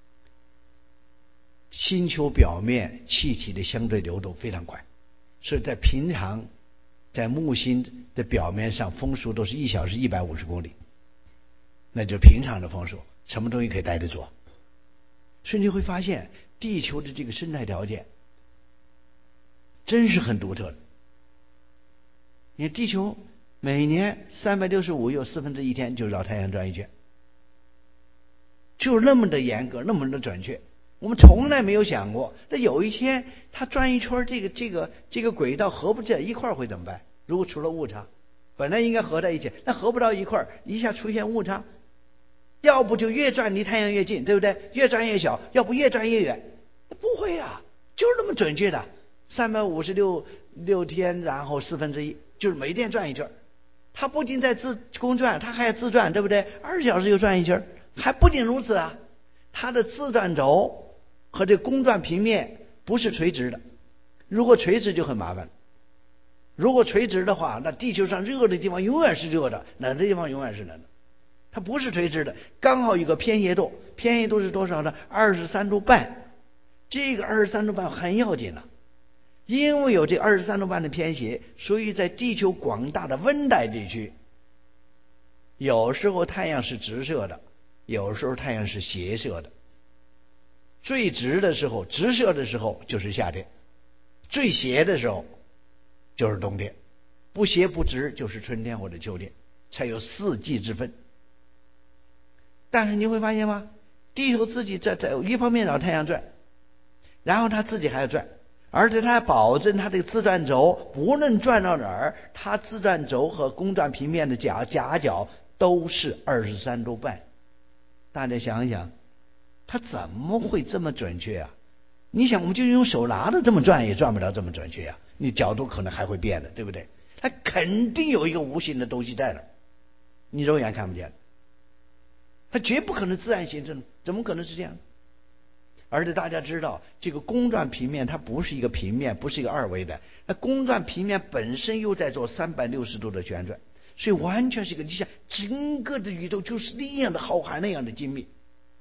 星球表面气体的相对流动非常快，所以在平常在木星的表面上风速都是一小时一百五十公里，那就是平常的风速，什么东西可以待得住？所以你会发现地球的这个生态条件真是很独特的。你看地球每年三百六十五有四分之一天就绕太阳转一圈，就那么的严格，那么的准确。我们从来没有想过，那有一天它转一圈，这个这个这个轨道合不在一块儿会怎么办？如果出了误差，本来应该合在一起，那合不到一块儿，一下出现误差，要不就越转离太阳越近，对不对？越转越小，要不越转越远。不会啊，就是那么准确的，三百五十六六天，然后四分之一，就是每天转一圈。它不仅在自公转，它还自转，对不对？二十小时又转一圈。还不仅如此啊，它的自转轴和这公转平面不是垂直的，如果垂直就很麻烦。如果垂直的话，那地球上热的地方永远是热的，冷的地方永远是冷的。它不是垂直的，刚好有个偏斜度，偏斜度是多少呢？二十三度半。这个二十三度半很要紧了，因为有这二十三度半的偏斜，所以在地球广大的温带地区，有时候太阳是直射的，有时候太阳是斜射的。最直的时候，直射的时候就是夏天，最斜的时候就是冬天，不斜不直就是春天或者秋天，才有四季之分。但是你会发现吗？地球自己在在一方面绕太阳转，然后它自己还要转，而且它保证它这个自转轴无论转到哪儿，它自转轴和公转平面的夹夹角都是二十三度半。大家想一想，它怎么会这么准确啊？你想，我们就用手拿着这么转也转不了这么准确啊！你角度可能还会变的，对不对？它肯定有一个无形的东西在那儿，你肉眼看不见，它绝不可能自然形成，怎么可能是这样？而且大家知道，这个公转平面它不是一个平面，不是一个二维的，那公转平面本身又在做三百六十度的旋转，所以完全是一个，你想整个的宇宙就是那样的浩瀚，那样的精密，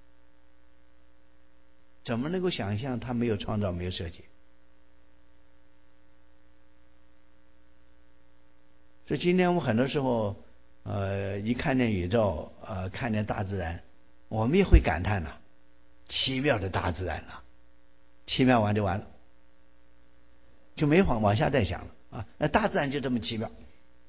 怎么能够想象它没有创造，没有设计？所以今天我们很多时候，呃，一看见宇宙，呃，看见大自然，我们也会感叹呐、啊，奇妙的大自然啊，奇妙完就完了，就没往往下再想了啊。那大自然就这么奇妙。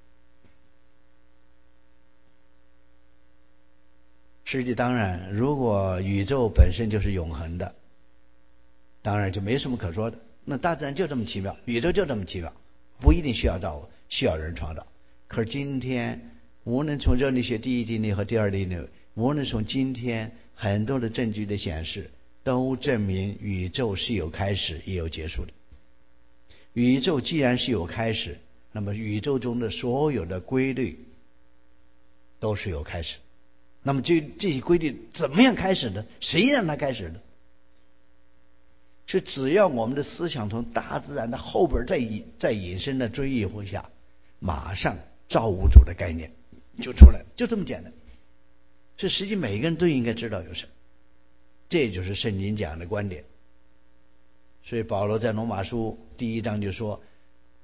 实际当然，如果宇宙本身就是永恒的，当然就没什么可说的。那大自然就这么奇妙，宇宙就这么奇妙，不一定需要造物，需要人创造。可是今天，无论从热力学第一定律和第二定律，无论从今天很多的证据的显示，都证明宇宙是有开始也有结束的。宇宙既然是有开始，那么宇宙中的所有的规律都是有开始。那么这这些规律怎么样开始的？谁让它开始的？是只要我们的思想从大自然的后边再引再引申的追忆回下，马上造物主的概念就出来了，就这么简单。这实际每个人都应该知道有什么，这就是圣经讲的观点。所以保罗在罗马书第一章就说，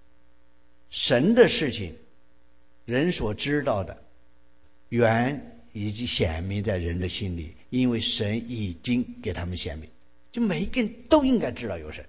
神的事情人所知道的原已经显明在人的心里，因为神已经给他们显明，就每一个人都应该知道有神。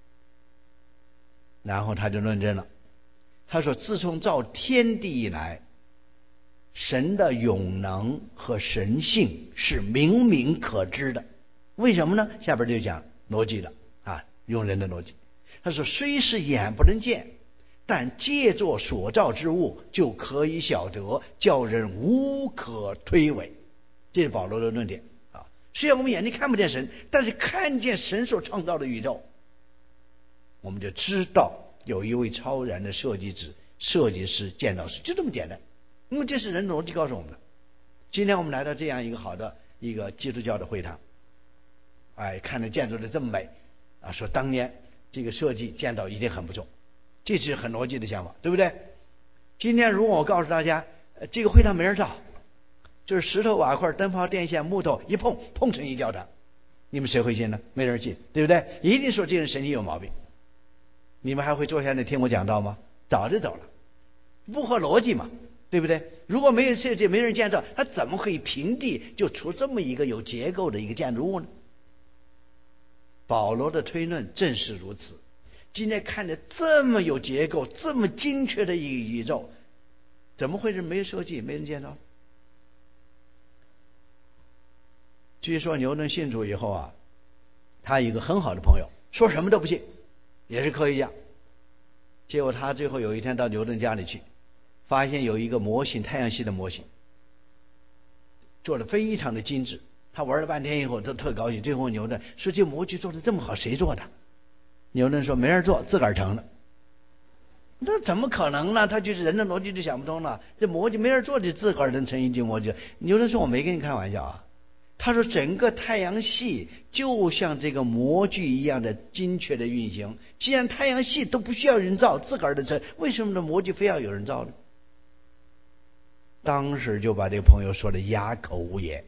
然后他就论证了，他说自从造天地以来，神的永能和神性是明明可知的。为什么呢？下边就讲逻辑了啊，用人的逻辑。他说虽是眼不能见，但借着所造之物就可以晓得，叫人无可推诿。这是保罗的论点啊。虽然我们眼睛看不见神，但是看见神所创造的宇宙，我们就知道有一位超然的设计者、设计师、建造师，就这么简单。因为这是人的逻辑告诉我们的。今天我们来到这样一个好的一个基督教的会堂，哎，看着建筑的这么美啊，说当年这个设计建造一定很不错，这是很逻辑的想法，对不对？今天如果我告诉大家，呃、这个会堂没人造，就是石头瓦块、灯泡、电线、木头一碰碰成一教堂，你们谁会信呢？没人信，对不对？一定说这人神经有毛病。你们还会坐下来听我讲道吗？早就走了，不合逻辑嘛，对不对？如果没有设计，没人建造，他怎么可以平地就出这么一个有结构的一个建筑物呢？保罗的推论正是如此。今天看着这么有结构、这么精确的一个宇宙，怎么会是没有设计、没人建造？据说牛顿信主以后啊，他有一个很好的朋友，说什么都不信，也是科学家。结果他最后有一天到牛顿家里去，发现有一个模型，太阳系的模型，做的非常的精致。他玩了半天以后都特高兴，最后牛顿说这模具做的这么好，谁做的？牛顿说没人做，自个儿成的。那怎么可能呢？他就是人的逻辑就想不通了，这模具没人做，就自个儿能成一具模具。牛顿说我没跟你开玩笑啊，他说整个太阳系就像这个模具一样的精确的运行，既然太阳系都不需要人造，自个儿的成，为什么这模具非要有人造呢？当时就把这个朋友说的哑口无言。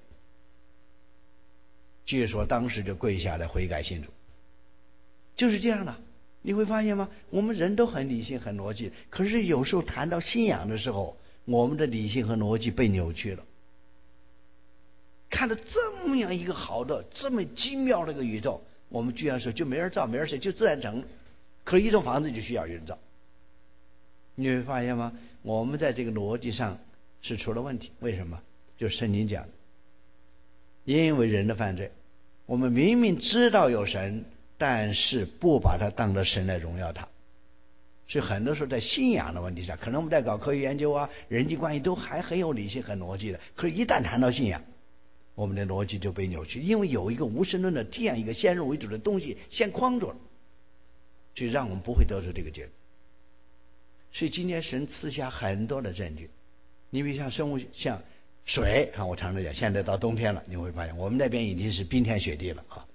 据说当时就跪下来悔改信主。就是这样的，你会发现吗？我们人都很理性很逻辑，可是有时候谈到信仰的时候，我们的理性和逻辑被扭曲了。看到这么样一个好的这么精妙的一个宇宙，我们居然说就没人造没人谁，就自然成了。可是一栋房子就需要人造，你会发现吗？我们在这个逻辑上是出了问题。为什么？就圣经讲的，因为人的犯罪，我们明明知道有神，但是不把它当作神来荣耀他。所以很多时候在信仰的问题上，可能我们在搞科学研究啊，人际关系都还很有理性很逻辑的，可是一旦谈到信仰，我们的逻辑就被扭曲，因为有一个无神论的这样一个先入为主的东西先框住了，所以让我们不会得出这个结论。所以今天神赐下很多的证据，你比如像生物，像水啊，我常常讲，现在到冬天了，你会发现我们那边已经是冰天雪地了啊。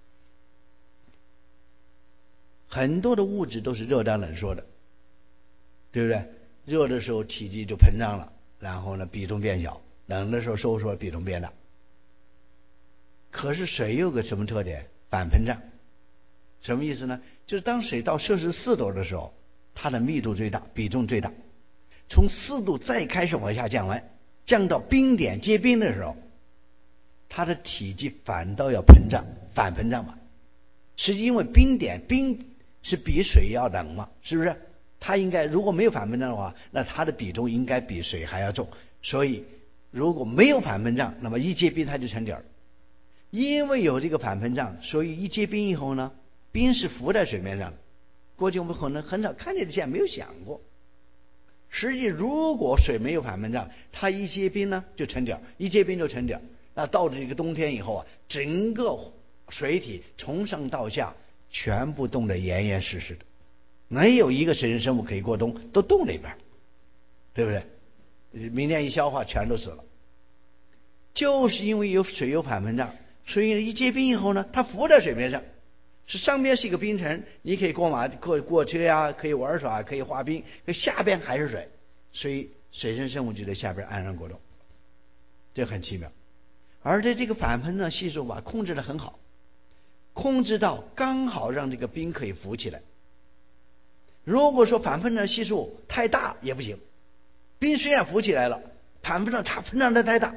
很多的物质都是热胀冷缩的，对不对？热的时候体积就膨胀了，然后呢比重变小，冷的时候收缩，比重变大。可是水有个什么特点？反膨胀。什么意思呢？就是当水到摄氏四度的时候，它的密度最大，比重最大。从四度再开始往下降温，降到冰点结冰的时候，它的体积反倒要膨胀，反膨胀嘛。实际因为冰点冰是比水要冷嘛，是不是？它应该如果没有反膨胀的话，那它的比重应该比水还要重。所以如果没有反膨胀，那么一结冰它就成底儿。因为有这个反膨胀，所以一结冰以后呢，冰是浮在水面上的。过去我们可能很少看见，现在没有想过。实际如果水没有反膨胀，它一结冰呢就成底儿，一结冰就成底儿。那到了这个冬天以后啊，整个水体从上到下全部冻得严严实实的，没有一个水生生物可以过冬，都冻里边，对不对？明天一消化全都死了。就是因为有水有反膨胀，所以一结冰以后呢，它浮在水面上，是上边是一个冰层，你可以过马过过车呀，可以玩耍，可以滑冰，可下边还是水，所以水生生物就在下边安然过冬，这很奇妙。而且这个反膨胀系数吧控制得很好，控制到刚好让这个冰可以浮起来。如果说反膨胀系数太大也不行，冰虽然浮起来了，反膨胀它膨胀的太大，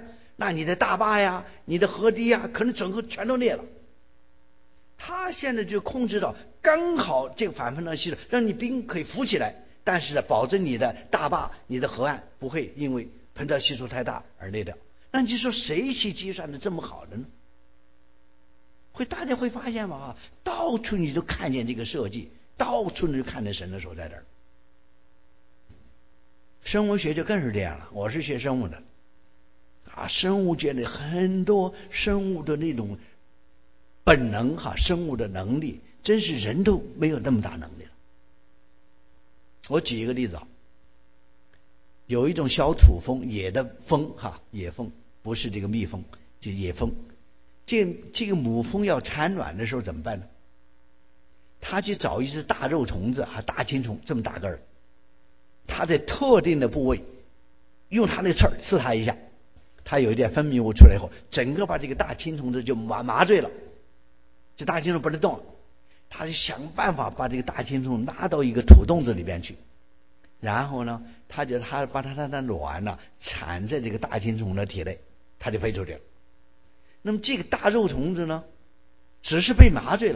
那你的大坝呀、你的河堤呀，可能整个全都裂了。他现在就控制到刚好这个反风浪系统，让你冰可以浮起来，但是呢，保证你的大坝、你的河岸不会因为膨胀系数太大而裂掉。那你就说谁去计算的这么好的呢？会大家会发现吗？到处你都看见这个设计，到处你就看见神的手在这儿。生物学就更是这样了，我是学生物的啊，生物界里很多生物的那种本能哈，生物的能力，真是人都没有那么大能力了。我举一个例子啊，有一种小土蜂，野的蜂哈，野蜂不是这个蜜蜂，就野蜂。这这个母蜂要产卵的时候怎么办呢？它去找一只大肉虫子，还大青虫这么大个儿，它在特定的部位用它那刺儿刺它一下，它有一点分泌物出来以后，整个把这个大青虫子就麻麻醉了，这大青虫不能动了。他就想办法把这个大青虫拉到一个土洞子里边去，然后呢，他就他把他的卵呢产在这个大青虫的体内，他就飞出去了。那么这个大肉虫子呢，只是被麻醉了，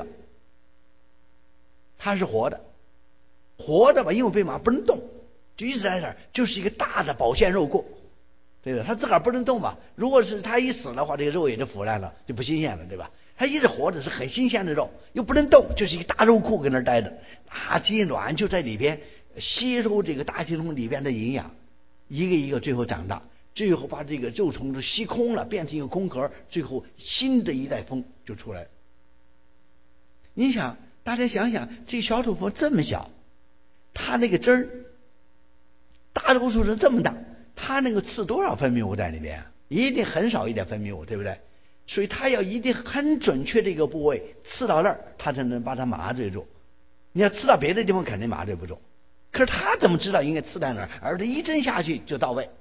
它是活的，活的吧，因为被麻不能动，就一直在这儿，就是一个大的保鲜肉锅，对吧？它自个儿不能动吧？如果是它一死的话，这个肉也就腐烂了，就不新鲜了，对吧？它一直活着是很新鲜的肉，又不能动，就是一个大肉库跟那儿待着，啊，这些卵就在里边吸收这个大青虫里边的营养，一个一个最后长大，最后把这个肉虫子吸空了，变成一个空壳，最后新的一代蜂就出来了。你想，大家想想，这小土蜂这么小，它那个汁儿，大肉虫子这么大，它那个刺多少分泌物在里边啊？一定很少一点分泌物，对不对？所以它要一定很准确的一个部位刺到那儿，它才能把它麻醉住。你要刺到别的地方，肯定麻醉不住。可是他怎么知道应该刺在哪儿？而且一针下去就到位。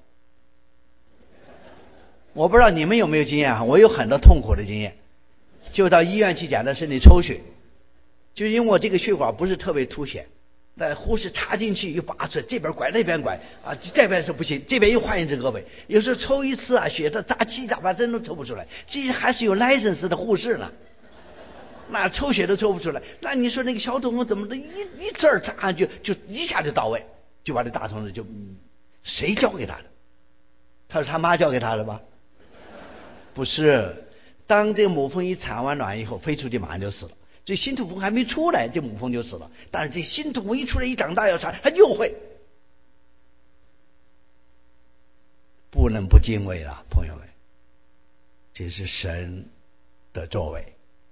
我不知道你们有没有经验啊？我有很多痛苦的经验，就到医院去讲的是你抽血，就因为我这个血管不是特别凸显，那护士插进去又拔出来，这边拐那边拐啊，这边是不行，这边又换一只胳膊，有时候抽一次啊，血都扎七扎八针都抽不出来，这还是有 license 的护士呢，那抽血都抽不出来，那你说那个小土蜂怎么的一一刺儿扎就就一下就到位，就把这大虫子就、嗯、谁教给他的？他是他妈教给他的吧？不是，当这个母蜂一产完卵以后，飞出去马上就死了。这新土蜂还没出来，这母蜂就死了。但是这新土蜂一出来，一长大要产，它又会，不能不敬畏了，朋友们，这是神的作为。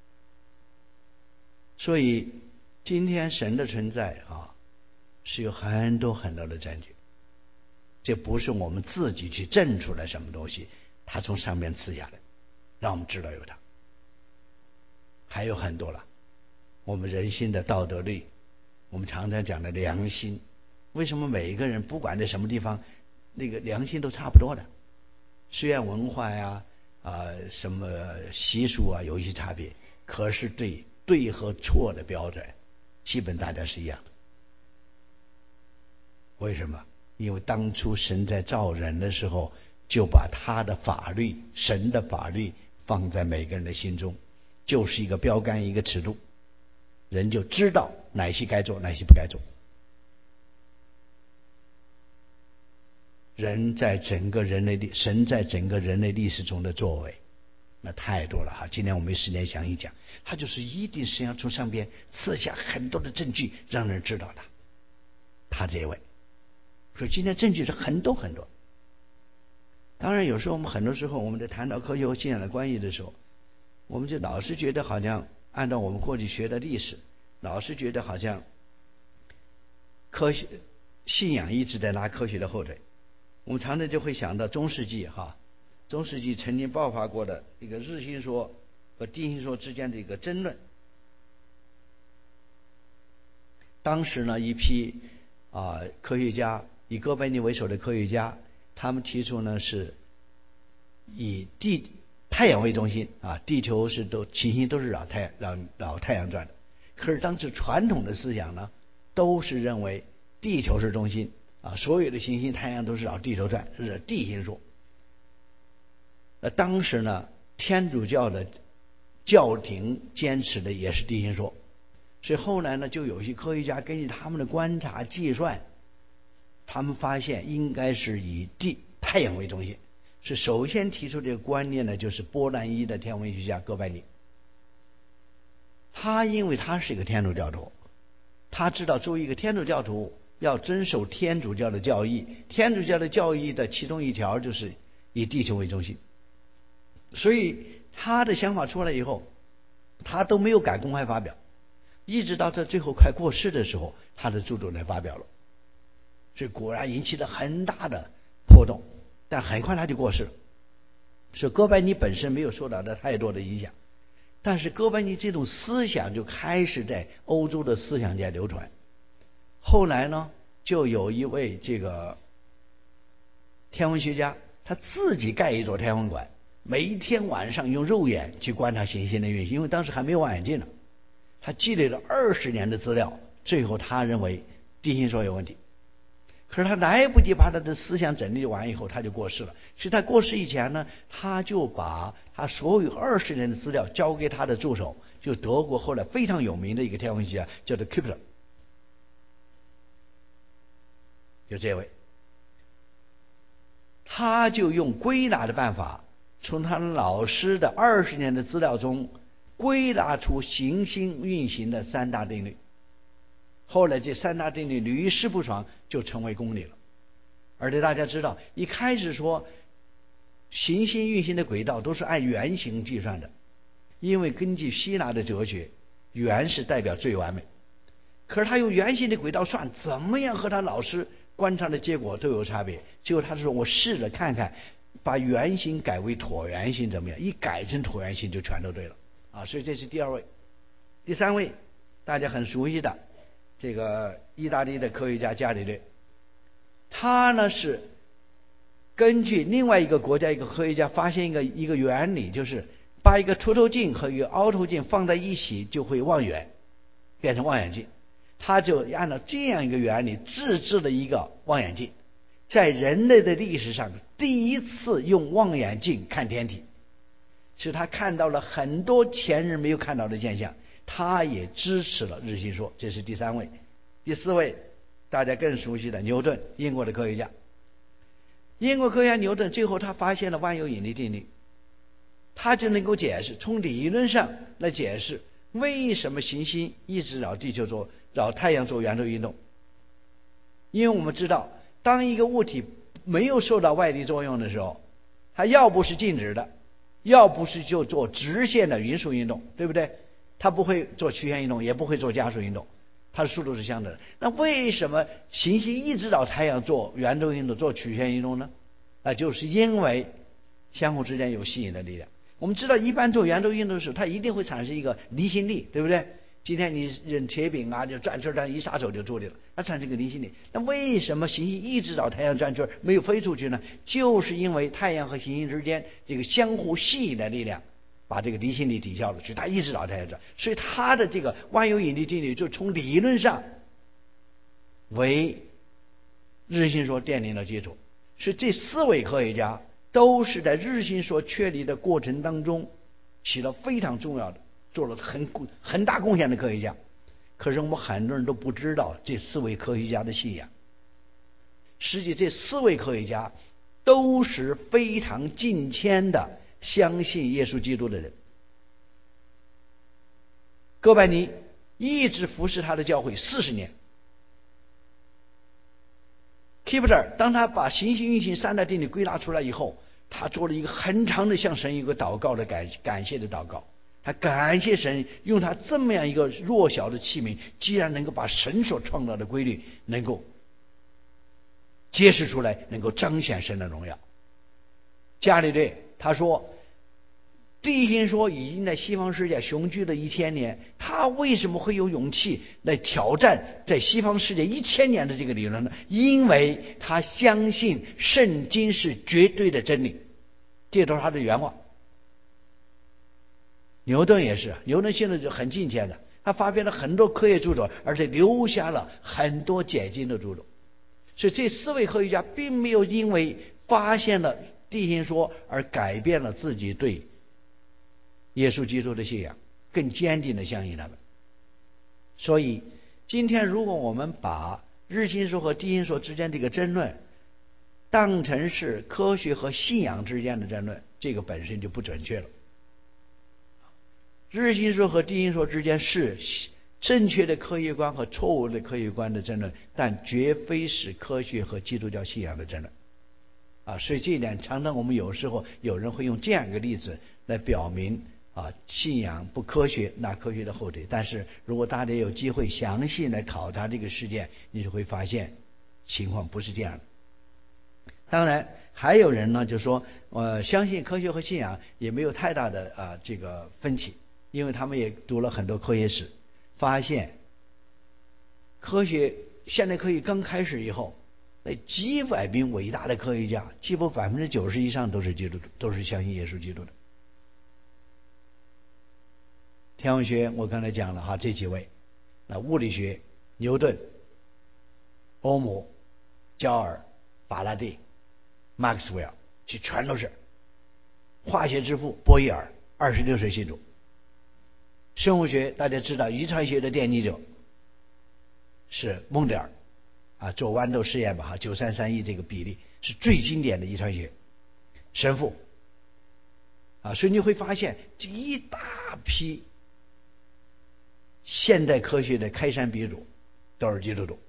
所以今天神的存在啊，是有很多很多的证据，这不是我们自己去证出来什么东西，它从上面赐下来，让我们知道有它。还有很多了，我们人心的道德律，我们常常讲的良心，为什么每一个人不管在什么地方，那个良心都差不多的？虽然文化呀啊、呃、什么习俗啊有一些差别，可是对对和错的标准，基本大家是一样的。为什么？因为当初神在造人的时候，就把他的法律，神的法律放在每个人的心中，就是一个标杆，一个尺度，人就知道哪些该做，哪些不该做。人在整个人类历，神在整个人类历史中的作为，那太多了哈。今天我没时间详细讲，他就是一定是要从上边赐下很多的证据，让人知道他，他这位。所以今天证据是很多很多。当然，有时候我们很多时候我们在谈到科学和信仰的关系的时候，我们就老是觉得好像按照我们过去学的历史，老是觉得好像科学信仰一直在拉科学的后腿。我们常常就会想到中世纪哈，中世纪曾经爆发过的一个日心说和地心说之间的一个争论。当时呢，一批啊、呃、科学家，以哥白尼为首的科学家，他们提出呢是以地太阳为中心啊，地球是都行星都是绕太阳绕绕太阳转的。可是当时传统的思想呢，都是认为地球是中心啊，所有的行星太阳都是绕地球转，是地心说。 呃，当时呢，天主教的教廷坚持的也是地心说，所以后来呢，就有一些科学家根据他们的观察计算，他们发现应该是以地太阳为中心。是首先提出这个观念的，就是波兰裔的天文学家哥白尼。他因为他是一个天主教徒，他知道作为一个天主教徒要遵守天主教的教义，天主教的教义的其中一条就是以地球为中心。所以他的想法出来以后，他都没有敢公开发表，一直到他最后快过世的时候，他的著作才发表了。所以果然引起了很大的波动，但很快他就过世了。所以哥白尼本身没有受到的太多的影响，但是哥白尼这种思想就开始在欧洲的思想界流传。后来呢，就有一位这个天文学家，他自己盖一座天文馆，每一天晚上用肉眼去观察行星的运行，因为当时还没有望远镜呢。他积累了二十年的资料，最后他认为地心说有问题。可是他来不及把他的思想整理完以后，他就过世了。所以他过世以前呢，他就把他所有二十年的资料交给他的助手，就德国后来非常有名的一个天文学家，叫做 Kepler， 就这位。他就用归纳的办法，从他老师的二十年的资料中归纳出行星运行的三大定律。后来这三大定律屡试不爽，就成为公理了。而且大家知道，一开始说行星运行的轨道都是按圆形计算的，因为根据希腊的哲学，圆是代表最完美。可是他用圆形的轨道算，怎么样和他老师观察的结果都有差别。结果他说我试着看看，把圆形改为椭圆形怎么样？一改成椭圆形就全都对了啊！所以这是第二位。第三位大家很熟悉的这个意大利的科学家伽利略，他呢是根据另外一个国家一个科学家发现一个一个原理，就是把一个凸透镜和一个凹透镜放在一起就会望远，变成望远镜。他就按照这样一个原理自制了一个望远镜，在人类的历史上第一次用望远镜看天体，是他看到了很多前人没有看到的现象。他也支持了日心说，这是第三位。第四位大家更熟悉的牛顿，英国的科学家。英国科学家牛顿最后他发现了万有引力定律，他就能够解释，从理论上来解释为什么行星一直绕地球做绕太阳做圆周运动。因为我们知道，当一个物体没有受到外力作用的时候，它要不是静止的，要不是就做直线的匀速运动，对不对？它不会做曲线运动，也不会做加速运动，它的速度是相等的。那为什么行星一直绕太阳做圆周运动、做曲线运动呢？那就是因为相互之间有吸引的力量。我们知道，一般做圆周运动的时候，它一定会产生一个离心力，对不对？今天你扔铁饼啊，就转圈转，一撒手就住里了，它产生一个离心力。那为什么行星一直绕太阳转圈没有飞出去呢？就是因为太阳和行星之间这个相互吸引的力量把这个离心力抵消了，所以它一直绕太阳转。所以它的这个万有引力定律就从理论上为日心说奠定了基础。所以这四位科学家都是在日心说确立的过程当中起了非常重要的，做了很很大贡献的科学家。可是我们很多人都不知道这四位科学家的信仰。实际这四位科学家都是非常敬虔的相信耶稣基督的人。哥白尼一直服侍他的教会四十年。Kepler 当他把行星运行三大定律归纳出来以后，他做了一个很长的向神一个祷告的感感谢的祷告。他感谢神用他这么样一个弱小的器皿，既然能够把神所创造的规律能够揭示出来，能够彰显神的荣耀。伽利略他说，地心说已经在西方世界雄居了一千年，他为什么会有勇气来挑战在西方世界一千年的这个理论呢？因为他相信圣经是绝对的真理，这都是他的原话。牛顿也是，牛顿现在就很敬虔的，他发表了很多科学著作，而且留下了很多解经的著作。所以这四位科学家并没有因为发现了地心说而改变了自己对耶稣基督的信仰，更坚定的相信他们。所以今天如果我们把日心说和地心说之间这个争论当成是科学和信仰之间的争论，这个本身就不准确了。日心说和地心说之间是正确的科学观和错误的科学观的争论，但绝非是科学和基督教信仰的争论啊。所以这一点常常我们有时候有人会用这样一个例子来表明啊，信仰不科学，拿科学的后腿。但是如果大家有机会详细来考察这个事件，你就会发现情况不是这样的。当然还有人呢就说呃，相信科学和信仰也没有太大的啊这个分歧，因为他们也读了很多科学史，发现科学现代科学刚开始以后，那几百名伟大的科学家几乎百分之九十以上都是基督徒，都是相信耶稣基督的。天文学我刚才讲了哈，这几位，那物理学牛顿、欧姆、焦耳、法拉第、马克斯韦尔，这全都是。化学之父波义耳二十六岁信主。生物学大家知道，遗传学的奠基者是孟德尔啊，做豌豆实验吧哈，九三三一这个比例是最经典的遗传学神父啊。所以你会发现这一大批现代科学的开山鼻祖都是基督徒。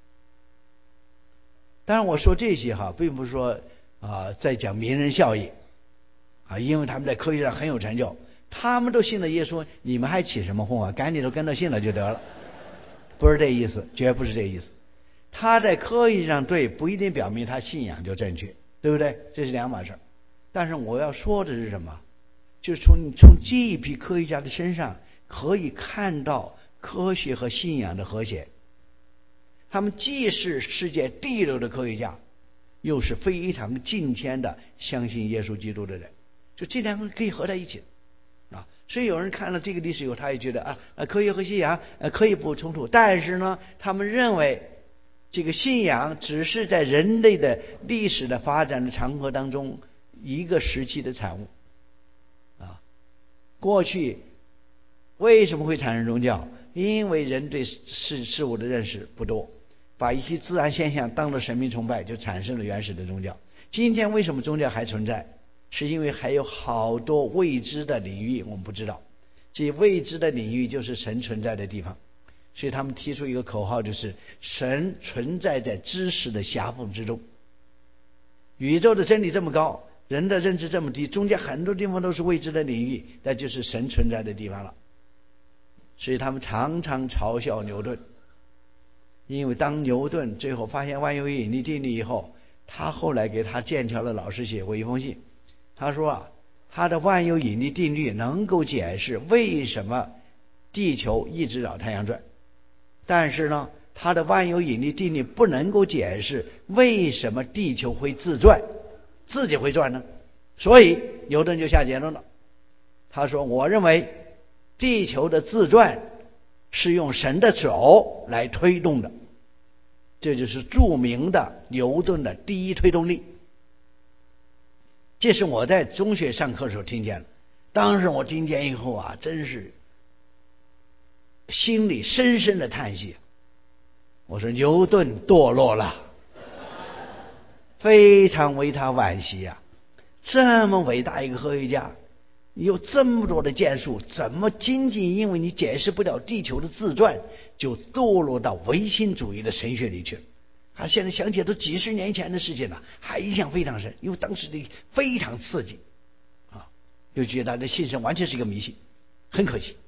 当然我说这些哈，并不是说啊在讲名人效应啊，因为他们在科学上很有成就，他们都信了耶稣，你们还起什么哄啊？赶紧都跟着信了就得了，不是这意思，绝不是这意思。他在科学上对，不一定表明他信仰就正确，对不对？这是两码事。但是我要说的是什么？就是从从这一批科学家的身上可以看到科学和信仰的和谐。他们既是世界第六的科学家，又是非常敬虔的相信耶稣基督的人，就这两个可以合在一起啊。所以有人看了这个历史以后，他也觉得啊，科学和信仰呃可以不冲突，但是呢，他们认为这个信仰只是在人类的历史的发展的长河当中一个时期的产物啊。过去为什么会产生宗教？因为人对事事物的认识不多，把一些自然现象当作神明崇拜，就产生了原始的宗教。今天为什么宗教还存在？是因为还有好多未知的领域我们不知道，这未知的领域就是神存在的地方。所以他们提出一个口号，就是神存在在知识的狭缝之中。宇宙的真理这么高，人的认知这么低，中间很多地方都是未知的领域，那就是神存在的地方了。所以他们常常嘲笑牛顿，因为当牛顿最后发现万有引力定律以后，他后来给他剑桥的老师写过一封信，他说啊，他的万有引力定律能够解释为什么地球一直绕太阳转，但是呢，他的万有引力定律不能够解释为什么地球会自转，自己会转呢？所以牛顿就下结论了，他说我认为地球的自转是用神的手来推动的，这就是著名的牛顿的第一推动力。这是我在中学上课的时候听见的，当时我听见以后啊，真是心里深深的叹息。我说牛顿堕落了，非常为他惋惜呀、啊！这么伟大一个科学家，你有这么多的建树，怎么仅仅因为你解释不了地球的自转，就堕落到唯心主义的神学里去了？他现在想起来都几十年前的事情了，还印象非常深，因为当时的非常刺激啊，就觉得他的信神完全是一个迷信，很可惜。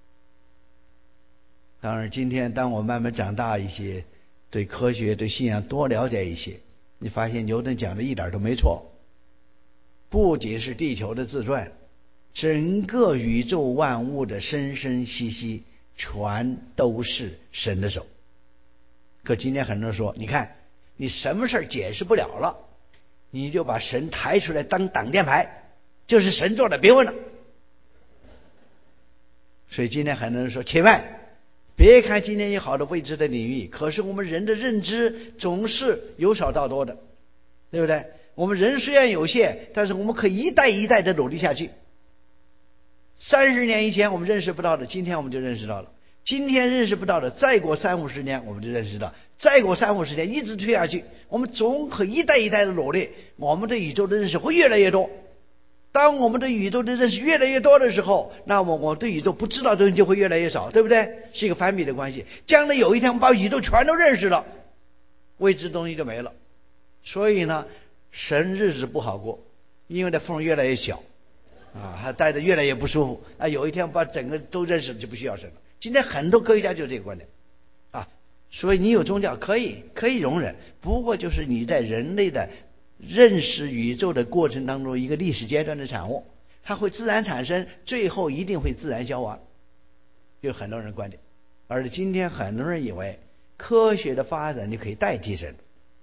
当然今天当我慢慢长大一些，对科学对信仰多了解一些，你发现牛顿讲的一点都没错，不仅是地球的自转，整个宇宙万物的生生息息全都是神的手。可今天很多人说，你看你什么事解释不了了，你就把神抬出来当挡箭牌，就是神做的，别问了。所以今天很多人说，千万别看今天有好多未知的领域，可是我们人的认知总是由少到多的，对不对？ 我们人虽然有限，但是我们可以一代一代的努力下去。三十年以前我们认识不到的，今天我们就认识到了；今天认识不到的，再过三五十年我们就认识到，再过三五十年一直推下去，我们总可一代一代的努力，我们对宇宙的认识会越来越多。当我们对宇宙的认识越来越多的时候，那么我对宇宙不知道的东西就会越来越少，对不对？是一个反比的关系。将来有一天我们把宇宙全都认识了，未知东西就没了。所以呢，神日子不好过，因为它缝越来越小啊，还待得越来越不舒服啊。有一天把整个都认识了，就不需要神了。今天很多科学家就这个观点啊，所以你有宗教可以可以容忍，不过就是你在人类的认识宇宙的过程当中一个历史阶段的产物，它会自然产生，最后一定会自然消亡，有很多人观点。而今天很多人以为科学的发展就可以代替神。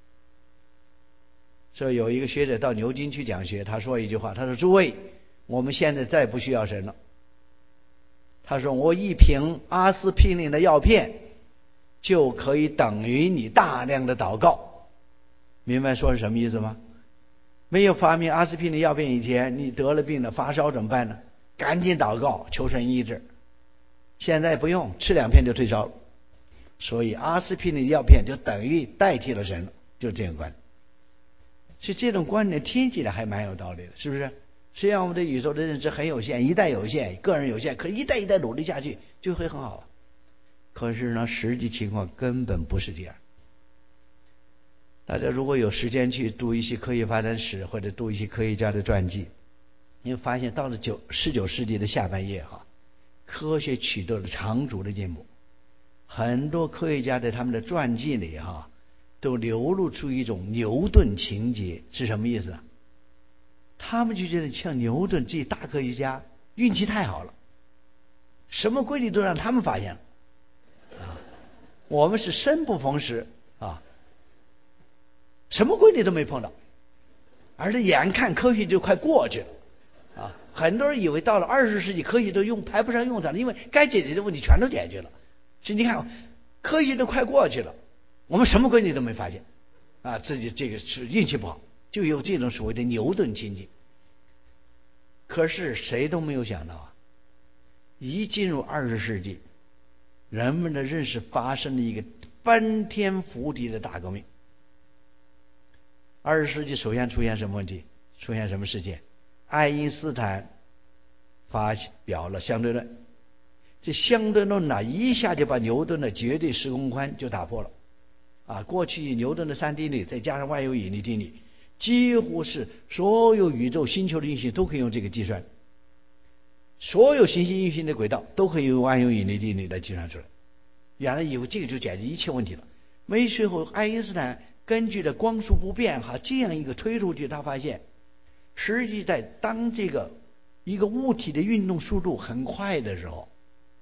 所以有一个学者到牛津去讲学，他说一句话，他说：诸位，我们现在再不需要神了。他说我一瓶阿司匹林的药片就可以等于你大量的祷告。明白说是什么意思吗？没有发明阿司匹林药片以前，你得了病了发烧怎么办呢？赶紧祷告求神医治。现在不用，吃两片就退烧了。所以阿司匹林药片就等于代替了神了，就这个观点。所以这种观点听起来还蛮有道理的，是不是？虽然我们对宇宙的认知很有限，一代有限，个人有限，可一代一代努力下去就会很好。可是呢，实际情况根本不是这样。大家如果有时间去读一些科学发展史，或者读一些科学家的传记，你会发现到了九十九世纪的下半叶哈，科学取得了长足的进步。很多科学家在他们的传记里哈，都流露出一种牛顿情节，是什么意思啊？他们就觉得像牛顿这些大科学家运气太好了，什么规律都让他们发现了啊，我们是生不逢时啊，什么规律都没碰到，而且眼看科学就快过去了啊！很多人以为到了二十世纪科学都用派不上用场了，因为该解决的问题全都解决了。所以你看，科学都快过去了，我们什么规律都没发现啊，自己这个是运气不好，就有这种所谓的牛顿情节。可是谁都没有想到啊，一进入二十世纪，人们的认识发生了一个翻天覆地的大革命。二十世纪首先出现什么问题？出现什么事件？爱因斯坦发表了相对论。这相对论呢，一下就把牛顿的绝对时空观就打破了啊！过去牛顿的三定律再加上万有引力定律，几乎是所有宇宙星球的运行都可以用这个计算，所有行星运行的轨道都可以用万有引力定律来计算出来。原来以后这个就解决一切问题了。没随后爱因斯坦根据了光速不变哈这样一个推出去，他发现实际在当这个一个物体的运动速度很快的时候，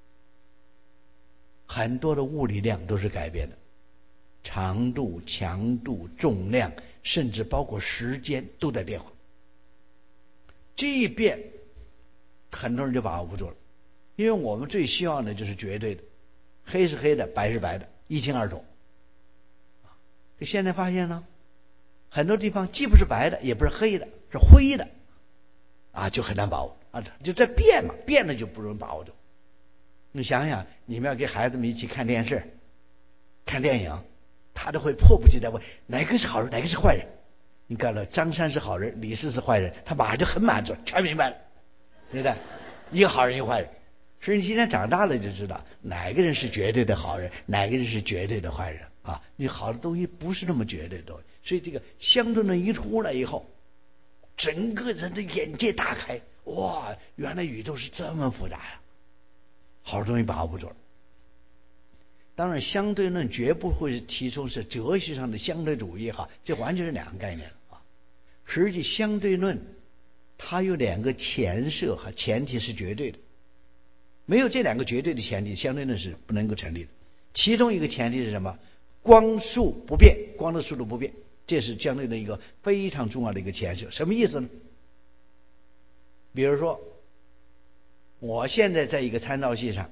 很多的物理量都是改变的，长度、强度、重量，甚至包括时间都在变化。这一变，很多人就把握不住了，因为我们最希望的就是绝对的，黑是黑的，白是白的，一清二楚。这现在发现呢，很多地方既不是白的，也不是黑的，是灰的，啊，就很难把握啊，就在变嘛，变了就不容易把握住。你想想，你们要给孩子们一起看电视、看电影，他都会迫不及待问哪个是好人，哪个是坏人。你看了张三是好人，李四是坏人，他马上就很满足，全明白了，对不对？一个好人，一个坏人。所以你今天长大了就知道，哪个人是绝对的好人，哪个人是绝对的坏人啊！你好的东西不是那么绝对的东西。所以这个相对论一出来以后，整个人的眼界大开，哇，原来宇宙是这么复杂呀！好东西把握不住了。当然，相对论绝不会提出是哲学上的相对主义哈，这完全是两个概念啊。实际相对论它有两个前设哈，前提是绝对的，没有这两个绝对的前提，相对论是不能够成立的。其中一个前提是什么？光速不变，光的速度不变，这是相对论一个非常重要的一个前设。什么意思呢？比如说，我现在在一个参照系上，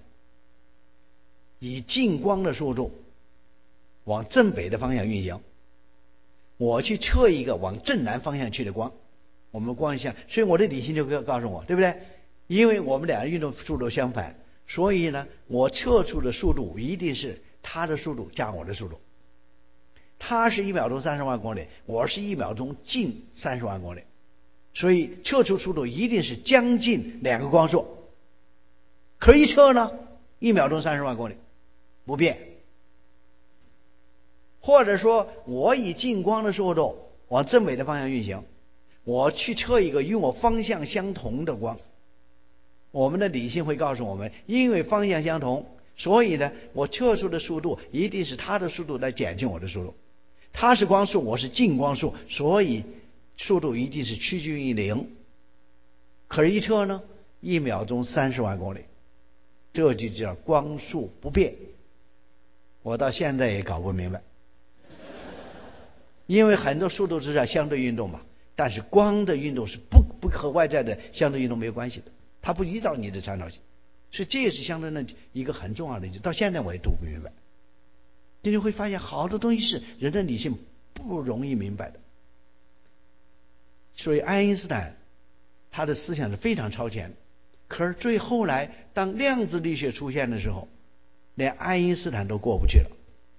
以近光的速度往正北的方向运行， 我去测一个往正南方向去的光，我们光一向，所以我的理性就会告诉我，对不对？因为我们俩人运动速度相反，所以呢，我测出的速度一定是他的速度加我的速度。他是一秒钟三十万公里，我是一秒钟近三十万公里，所以测出速度一定是将近两个光速。可一测呢，一秒钟三十万公里不变。或者说我以近光的速度往正北的方向运行，我去测一个与我方向相同的光，我们的理性会告诉我们，因为方向相同，所以呢，我测出的速度一定是它的速度来减轻我的速度。它是光速，我是近光速，所以速度一定是趋近于零。可是一测呢，一秒钟三十万公里，这就叫光速不变。我到现在也搞不明白，因为很多速度是在相对运动嘛，但是光的运动是不不和外在的相对运动没有关系的，它不依照你的参照系，所以这也是相对论一个很重要的一点，到现在我也读不明白。你就会发现好多东西是人的理性不容易明白的。所以爱因斯坦他的思想是非常超前，可是最后来当量子力学出现的时候，连爱因斯坦都过不去了。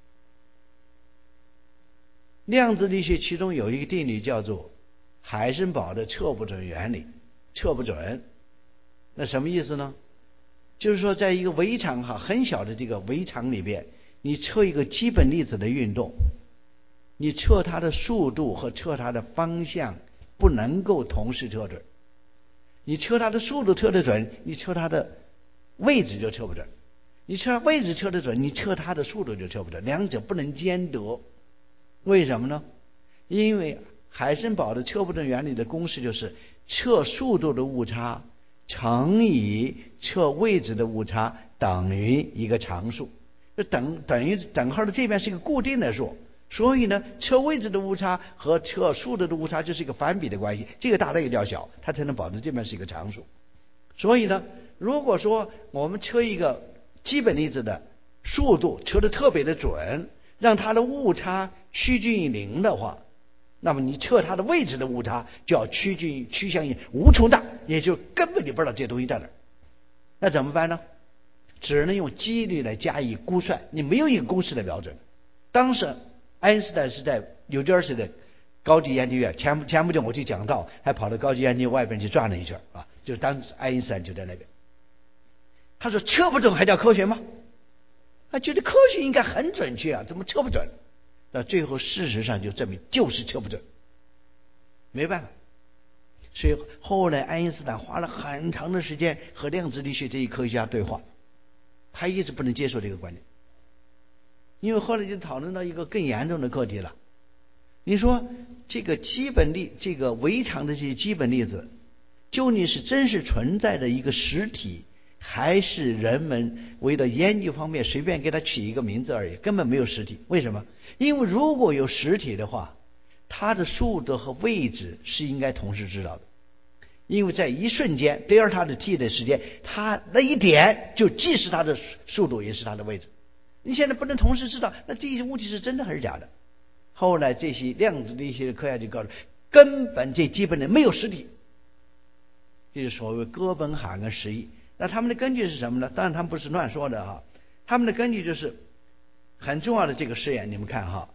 量子力学其中有一个定律叫做海森堡的测不准原理，测不准，那什么意思呢？就是说在一个微场哈很小的这个微场里边，你测一个基本粒子的运动，你测它的速度和测它的方向不能够同时测准。你测它的速度测得准，你测它的位置就测不准；你测它位置测得准，你测它的速度就测不准，两者不能兼得。为什么呢？因为海森堡的测不准原理的公式就是测速度的误差乘以测位置的误差等于一个常数，就等等于等号的这边是一个固定的数，所以呢，测位置的误差和测速度的误差就是一个反比的关系，这个大的一个较小，它才能保证这边是一个常数。所以呢，如果说我们测一个基本粒子的速度测得特别的准，让它的误差趋近于零的话，那么你测它的位置的误差就要趋近于趋向于无穷大，也就根本你不知道这些东西在哪儿。那怎么办呢？只能用几率来加以估算，你没有一个公式的标准。当时爱因斯坦是在纽约市的高级研究院，前前不久我去讲道，还跑到高级研究院外边去转了一圈啊，就当时爱因斯坦就在那边。他说测不准还叫科学吗？他觉得科学应该很准确啊，怎么测不准？那最后事实上就证明就是测不准，没办法。所以后来爱因斯坦花了很长的时间和量子力学这一科学家对话，他一直不能接受这个观点，因为后来就讨论到一个更严重的课题了。你说这个基本粒，这个微场的这些基本粒子，究竟是真实存在的一个实体，还是人们为了研究方面随便给它取一个名字而已，根本没有实体？为什么？因为如果有实体的话，它的速度和位置是应该同时知道的，因为在一瞬间德尔塔的 t 的时间，它那一点就既是它的速度也是它的位置。你现在不能同时知道，那这些物体是真的还是假的？后来这些量子力学的科学家就告诉，根本这基本的没有实体，这是所谓哥本哈根实验。那他们的根据是什么呢？当然他们不是乱说的哈，他们的根据就是很重要的这个实验，你们看哈，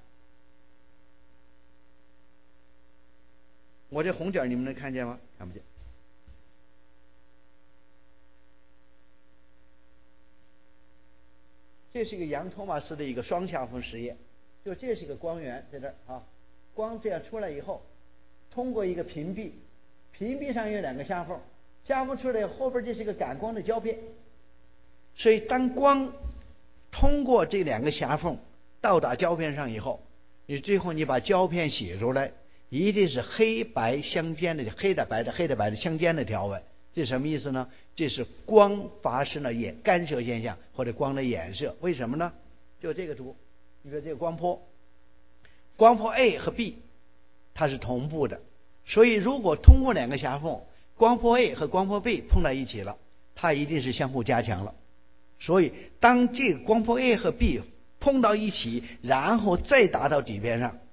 我这红点你们能看见吗？看不见。这是一个杨托马斯的一个双狭缝实验，就这是一个光源在这儿啊，光这样出来以后，通过一个屏蔽，屏蔽上有两个狭缝，狭缝出来后边这是一个感光的胶片，所以当光通过这两个狭缝到达胶片上以后，你最后你把胶片写出来，一定是黑白相间的，黑的白的黑的白的相间的条纹。这什么意思呢？这是光发生了衍干涉现象或者光的衍射。为什么呢？就这个图，你说这个光波，光波 A 和 B 它是同步的，所以如果通过两个狭缝，光波 A 和光波 B 碰在一起了，它一定是相互加强了。所以当这个光波 A 和 B 碰到一起，然后再达到底边上，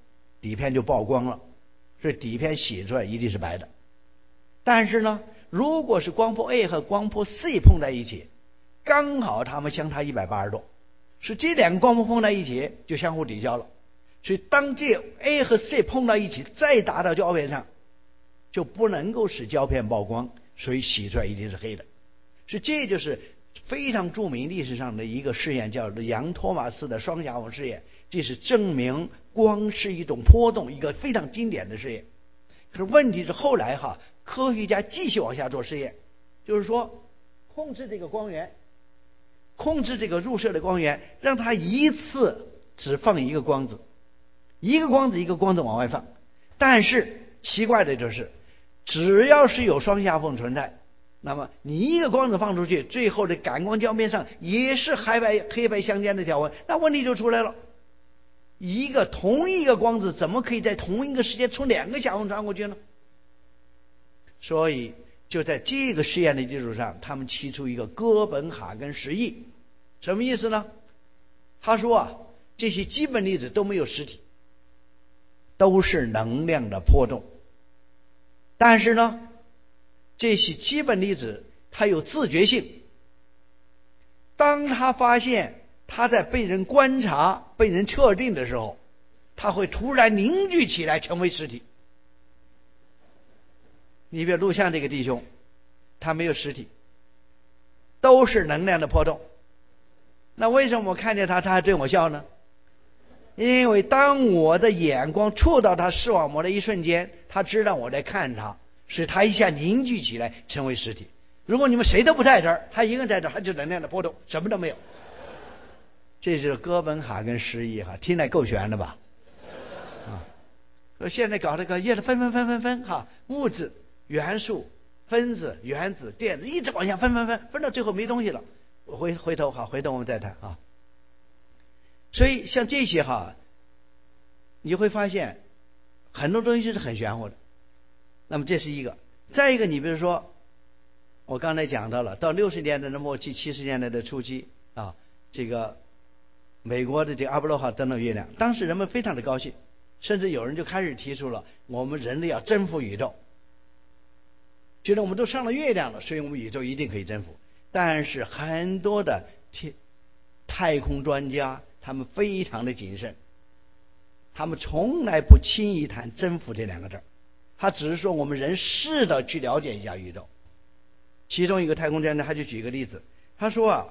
底片就曝光了，所以底片洗出来一定是白的。但是呢，如果是光谱 A 和光谱 C 碰在一起，刚好它们相差一百八十度，是这两个光谱碰在一起就相互抵消了。所以当这 A 和 C 碰到一起再打到胶片上，就不能够使胶片曝光，所以洗出来一定是黑的。所以这就是非常著名历史上的一个试验，叫做杨托马斯的双狭缝试验。这是证明光是一种波动，一个非常经典的试验。可是问题是后来哈，科学家继续往下做试验，就是说控制这个光源，控制这个入射的光源，让它一次只放一个光子，一个光子一个光子往外放。但是奇怪的就是，只要是有双狭缝存在，那么你一个光子放出去，最后的感光胶片上也是黑白黑白相间的条纹，那问题就出来了。一个同一个光子怎么可以在同一个时间从两个狭缝穿过去呢？所以就在这个实验的基础上，他们提出一个哥本哈根实例。什么意思呢？他说啊，这些基本粒子都没有实体，都是能量的波动。但是呢，这些基本粒子它有自觉性。当他发现它在被人观察、被人测定的时候，它会突然凝聚起来成为实体。你比如录像这个弟兄，他没有实体，都是能量的波动。那为什么我看见他，他还对我笑呢？因为当我的眼光触到他视网膜的一瞬间，他知道我在看他，使他一下凝聚起来成为实体。如果你们谁都不在这儿，他一个人在这儿，他就能量的波动，什么都没有。这是哥本哈根实例哈，听来够悬的吧？啊，说现在搞这个越来分分分分分哈，物质、元素、分子、原子、电子一直往下分分分，分到最后没东西了。我回回头好，回头我们再谈啊。所以像这些哈，你会发现很多东西是很玄乎的。那么这是一个，再一个，你比如说，我刚才讲到了，到六十年代的末期、七十年代的初期啊，这个美国的这个阿波罗号登陆月亮，当时人们非常的高兴，甚至有人就开始提出了我们人类要征服宇宙，觉得我们都上了月亮了，所以我们宇宙一定可以征服。但是很多的天太空专家他们非常的谨慎，他们从来不轻易谈征服这两个字，他只是说我们人试着去了解一下宇宙。其中一个太空专家他就举一个例子，他说啊，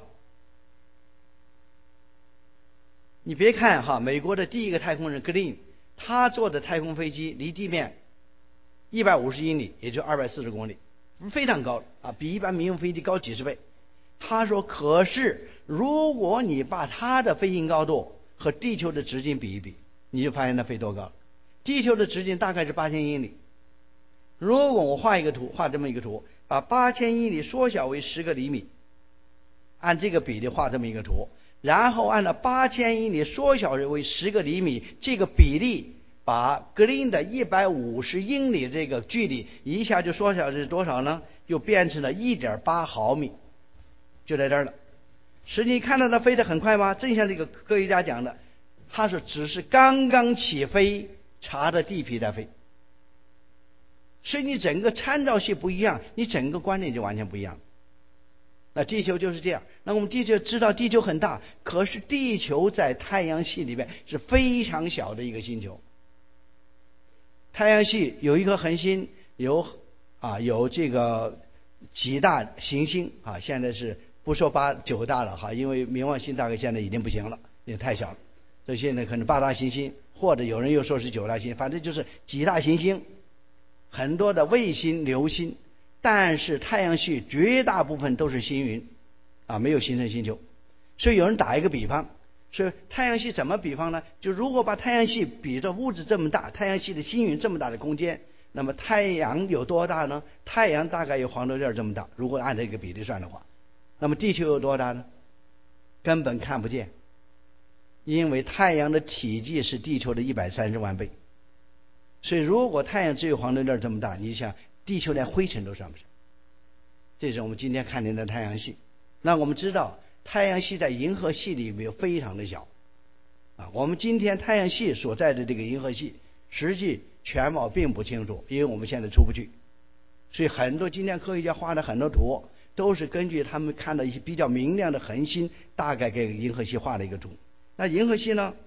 你别看哈，美国的第一个太空人格林，他坐的太空飞机离地面一百五十英里，也就二百四十公里，非常高啊，比一般民用飞机高几十倍。他说，可是如果你把他的飞行高度和地球的直径比一比，你就发现它飞多高。地球的直径大概是八千英里，如果我画一个图，画这么一个图，把八千英里缩小为十个厘米，按这个比例画这么一个图，然后按照八千英里缩小为十个厘米这个比例，把格林的一百五十英里这个距离一下就缩小是多少呢？就变成了 一点八毫米，就在这儿了。实际看到它飞得很快吗？正像这个科学家讲的，他说只是刚刚起飞，查着地皮在飞。所以你整个参照系不一样，你整个观念就完全不一样。那地球就是这样。那我们地球知道地球很大，可是地球在太阳系里面是非常小的一个星球。太阳系有一颗恒星，有啊有这个几大行星啊，现在是不说八九大了哈，因为冥王星大概现在已经不行了，也太小了，所以现在可能八大行星，或者有人又说是九大行星，反正就是几大行星，很多的卫星、流星。但是太阳系绝大部分都是星云啊，没有形成星球。所以有人打一个比方，说太阳系怎么比方呢？就如果把太阳系比着物质这么大，太阳系的星云这么大的空间，那么太阳有多大呢？太阳大概有黄豆粒这么大，如果按这个比例算的话。那么地球有多大呢？根本看不见，因为太阳的体积是地球的一百三十万倍。所以如果太阳只有黄豆粒这么大，你想地球连灰尘都算不上。这是我们今天看见的太阳系。那我们知道太阳系在银河系里面非常的小啊。我们今天太阳系所在的这个银河系实际全貌并不清楚，因为我们现在出不去。所以很多今天科学家画的很多图，都是根据他们看到一些比较明亮的恒星，大概给银河系画了一个图。那银河系呢？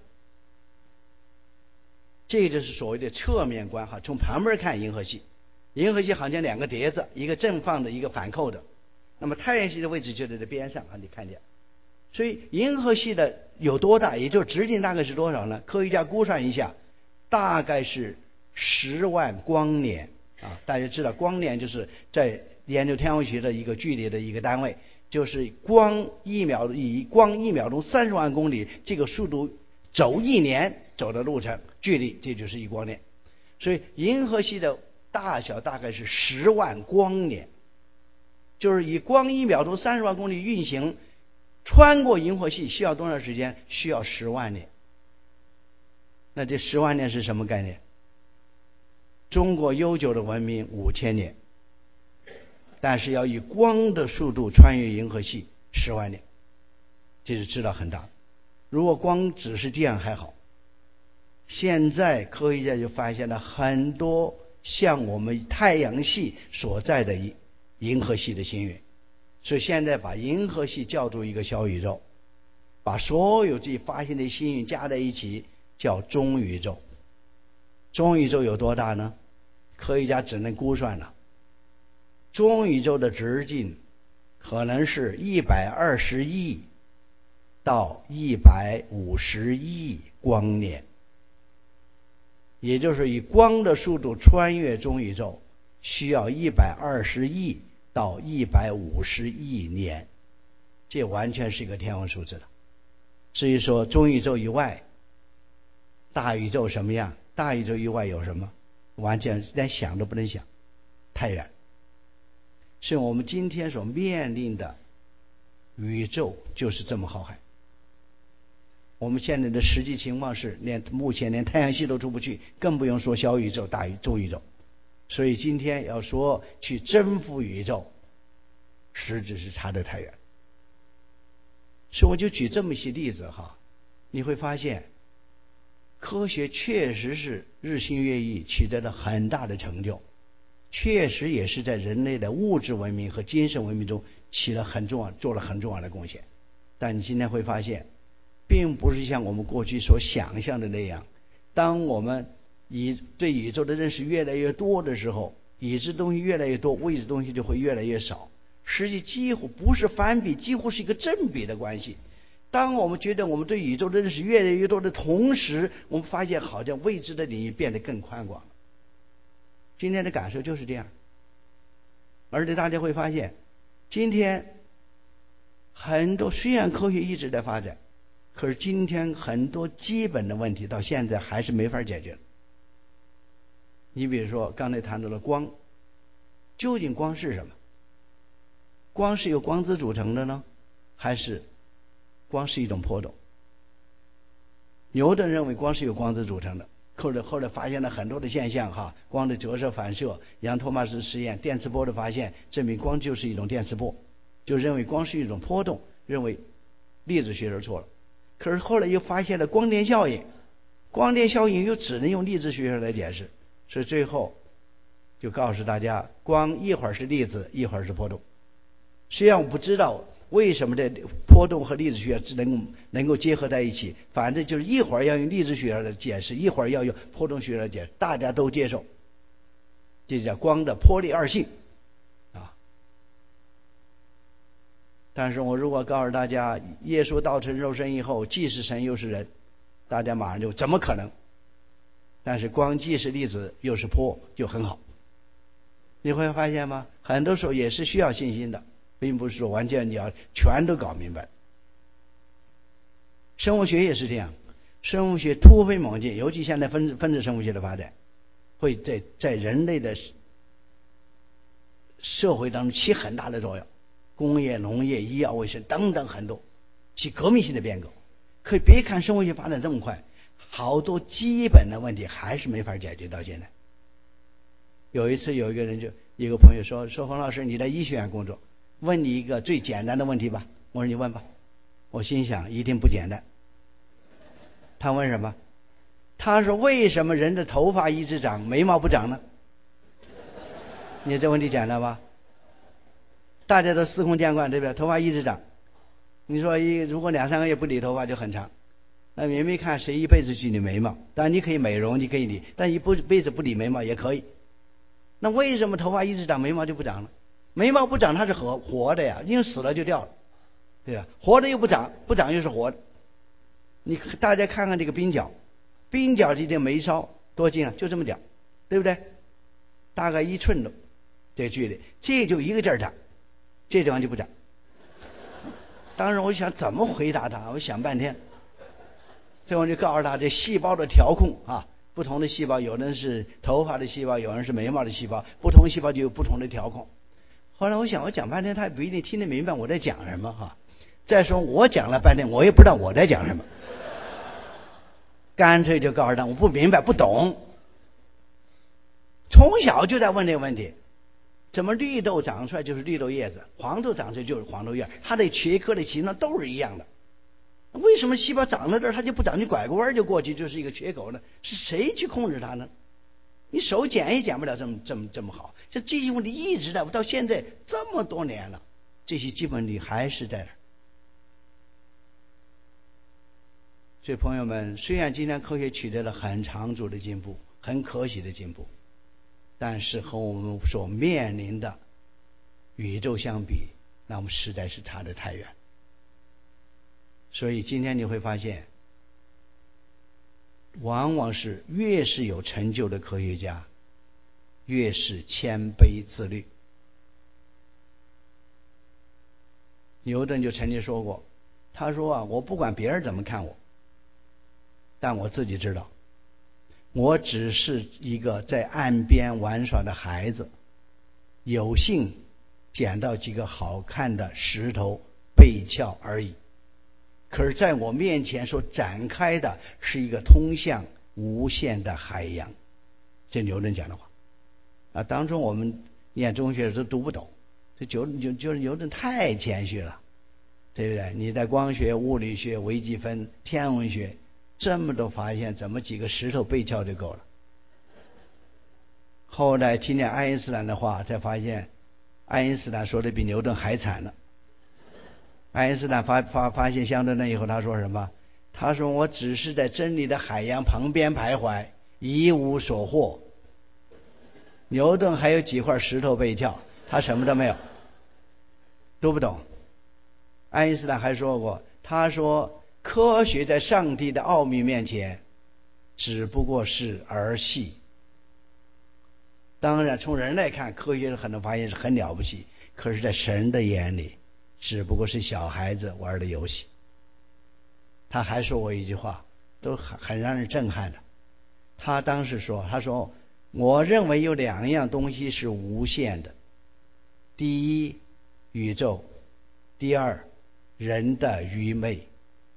这就是所谓的侧面观哈，从旁边看银河系。银河系好像两个碟子，一个正放的，一个反扣的。那么太阳系的位置就在这边上啊，你看见。所以银河系的有多大，也就是直径大概是多少呢？科学家估算一下，大概是十万光年啊。大家知道光年就是在研究天文学的一个距离的一个单位，就是光一秒以光一秒钟三十万公里这个速度走一年走的路程距离，这就是一光年。所以银河系的大小大概是十万光年，就是以光一秒钟三十万公里运行，穿过银河系需要多长时间？需要十万年。那这十万年是什么概念？中国悠久的文明五千年，但是要以光的速度穿越银河系十万年，这是知道很大。如果光只是这样还好，现在科学家就发现了很多像我们太阳系所在的银河系的星云，所以现在把银河系叫做一个小宇宙，把所有这发现的星云加在一起叫中宇宙。中宇宙有多大呢？科学家只能估算了，中宇宙的直径可能是一百二十亿到一百五十亿光年，也就是以光的速度穿越中宇宙需要一百二十亿到一百五十亿年，这完全是一个天文数字了。至于说中宇宙以外大宇宙什么样，大宇宙以外有什么，完全连想都不能想，太远。所以我们今天所面临的宇宙就是这么浩瀚。我们现在的实际情况是，连目前连太阳系都出不去，更不用说小宇宙、大宇宙、宇宙。所以今天要说去征服宇宙，实质是差得太远。所以我就举这么一些例子哈，你会发现，科学确实是日新月异，取得了很大的成就，确实也是在人类的物质文明和精神文明中起了很重要、做了很重要的贡献。但你今天会发现，并不是像我们过去所想象的那样，当我们以对宇宙的认识越来越多的时候，已知东西越来越多，未知东西就会越来越少。实际几乎不是反比，几乎是一个正比的关系。当我们觉得我们对宇宙的认识越来越多的同时，我们发现好像未知的领域变得更宽广了。今天的感受就是这样。而且大家会发现，今天很多虽然科学一直在发展，可是今天很多基本的问题到现在还是没法解决。你比如说刚才谈到了光，究竟光是什么？光是由光子组成的呢，还是光是一种波动？牛顿认为光是由光子组成的，后来后来发现了很多的现象哈，光的折射反射，杨托马斯实验，电磁波的发现，证明光就是一种电磁波，就认为光是一种波动，认为粒子学说错了。可是后来又发现了光电效应，光电效应又只能用粒子学说来解释，所以最后就告诉大家，光一会儿是粒子，一会儿是波动。虽然我不知道为什么这波动和粒子学只能能够结合在一起，反正就是一会儿要用粒子学来解释，一会儿要用波动学来解释，大家都接受，这叫光的波粒二性啊。但是我如果告诉大家，耶稣道成肉身以后既是神又是人，大家马上就怎么可能？但是光既是粒子又是波，就很好。你会发现吗？很多时候也是需要信心的，并不是说完全你要全都搞明白。生物学也是这样，生物学突飞猛进，尤其现在分子分子生物学的发展，会在在人类的社会当中起很大的作用，工业、农业、医药卫生等等很多，起革命性的变革。可以别看生物学发展这么快，好多基本的问题还是没法解决到现在。有一次有一个人就一个朋友说说冯老师，你在医学院工作，问你一个最简单的问题吧。我说你问吧。我心想一定不简单。他问什么？ 他说为什么人的头发一直长，眉毛不长呢？你这问题讲了吧？大家都司空见惯，对不对？头发一直长，你说一如果两三个月不理头发就很长。那明明看谁一辈子去理眉毛？当然你可以美容，你可以理，但一辈子不理眉毛也可以。那为什么头发一直长，眉毛就不长了？眉毛不长它是活活的呀，因为死了就掉了，对吧？活的又不长，不长又是活的。你大家看看这个鬓角，鬓角这点眉梢多近啊？就这么点，对不对？大概一寸的这距离，这就一个劲儿长，这地方就不长。当时我想怎么回答他，我想半天。最后就告诉他，这细胞的调控啊，不同的细胞，有人是头发的细胞，有人是眉毛的细胞，不同细胞就有不同的调控。后来我想，我讲半天，他也不一定听得明白我在讲什么哈、啊。再说我讲了半天，我也不知道我在讲什么，干脆就告诉他我不明白不懂。从小就在问这个问题，怎么绿豆长出来就是绿豆叶子，黄豆长出来就是黄豆叶，它的缺颗的形状都是一样的。为什么细胞长在这儿它就不长，你拐个弯就过去就是一个缺口呢？是谁去控制它呢？你手剪也剪不了这么这么这么好。这这些问题一直在，到现在这么多年了，这些基本问题还是在这儿。所以朋友们，虽然今天科学取得了很长足的进步，很可喜的进步，但是和我们所面临的宇宙相比，那我们实在是差得太远。所以今天你会发现，往往是越是有成就的科学家，越是谦卑自律。牛顿就曾经说过，他说啊，我不管别人怎么看我，但我自己知道，我只是一个在岸边玩耍的孩子，有幸捡到几个好看的石头贝壳而已。可是在我面前所展开的是一个通向无限的海洋。这牛顿讲的话啊，当初我们念中学都读不懂，这就就就是牛顿太谦虚了，对不对？你在光学、物理学、微积分、天文学这么多发现，怎么几个石头贝壳就够了？后来听见爱因斯坦的话，才发现爱因斯坦说的比牛顿还惨了。爱因斯坦发发发现相对论以后，他说什么？他说我只是在真理的海洋旁边徘徊，一无所获。牛顿还有几块石头贝壳，他什么都没有，读不懂。爱因斯坦还说过，他说科学在上帝的奥秘面前只不过是儿戏。当然从人来看，科学的很多发现是很了不起，可是在神的眼里只不过是小孩子玩的游戏。他还说过一句话，都很很让人震撼的。他当时说，他说我认为有两样东西是无限的，第一宇宙，第二人的愚昧。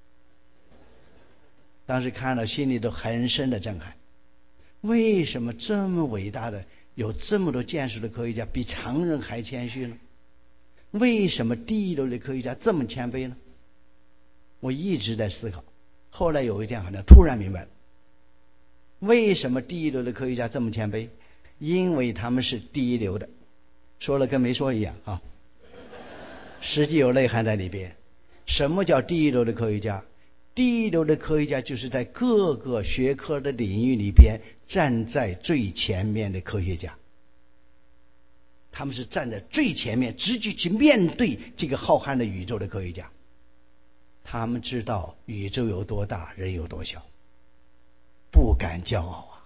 当时看了心里都很深的震撼。为什么这么伟大的有这么多见识的科学家比常人还谦虚呢？为什么第一流的科学家这么谦卑呢？我一直在思考，后来有一天好像突然明白了，为什么第一流的科学家这么谦卑？因为他们是第一流的，说了跟没说一样啊，实际有内涵在里边。什么叫第一流的科学家？第一流的科学家就是在各个学科的领域里边站在最前面的科学家，他们是站在最前面，直接去面对这个浩瀚的宇宙的科学家。他们知道宇宙有多大，人有多小，不敢骄傲啊。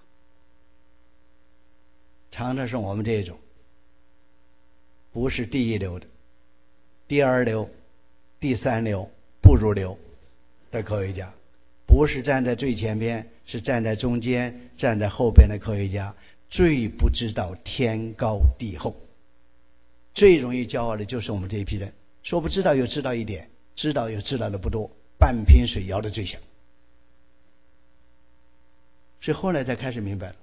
常常是我们这种不是第一流的，第二流、第三流、不如流的科学家，不是站在最前边，是站在中间、站在后边的科学家，最不知道天高地厚。最容易骄傲的就是我们这一批人，说不知道又知道一点，知道又知道的不多，半瓶水摇得最响。所以后来才开始明白了，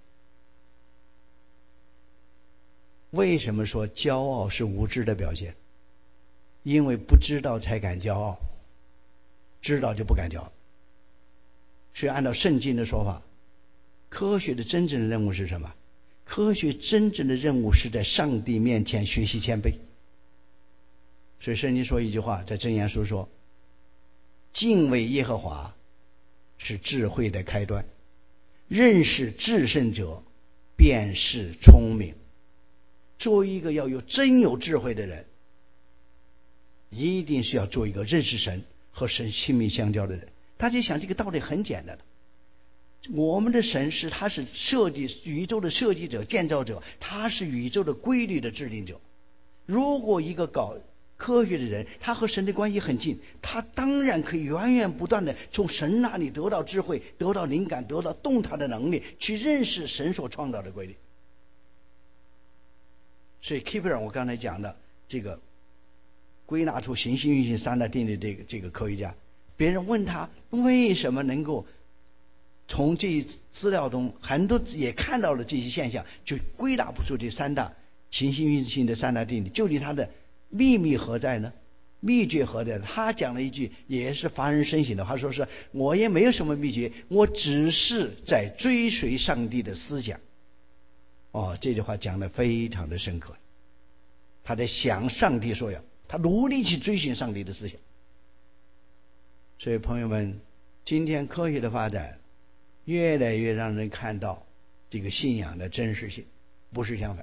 为什么说骄傲是无知的表现？因为不知道才敢骄傲，知道就不敢骄傲。所以按照圣经的说法， 科学的真正的任务是什么？科学真正的任务是在上帝面前学习谦卑。所以圣经说一句话，在箴言书说，敬畏耶和华是智慧的开端，认识至圣者便是聪明。作为一个要有真有智慧的人，一定是要做一个认识神和神亲密相交的人。大家想，这个道理很简单的，我们的神是他是设计宇宙的设计者、建造者，他是宇宙的规律的制定者。如果一个搞科学的人，他和神的关系很近，他当然可以源源不断的从神那里得到智慧，得到灵感，得到洞察的能力，去认识神所创造的规律。所以 Kepler 我刚才讲的这个归纳出行星运行三大定律这个这个科学家，别人问他为什么能够从这些资料中很多也看到了这些现象，就归纳不出这三大行星运行的三大定律，究竟它的秘密何在呢？秘诀何在？他讲了一句也是发人深省的话，说是我也没有什么秘诀，我只是在追随上帝的思想。哦，这句话讲得非常的深刻，他在想上帝所要，他努力去追寻上帝的思想。所以朋友们，今天科学的发展越来越让人看到这个信仰的真实性，不是相反。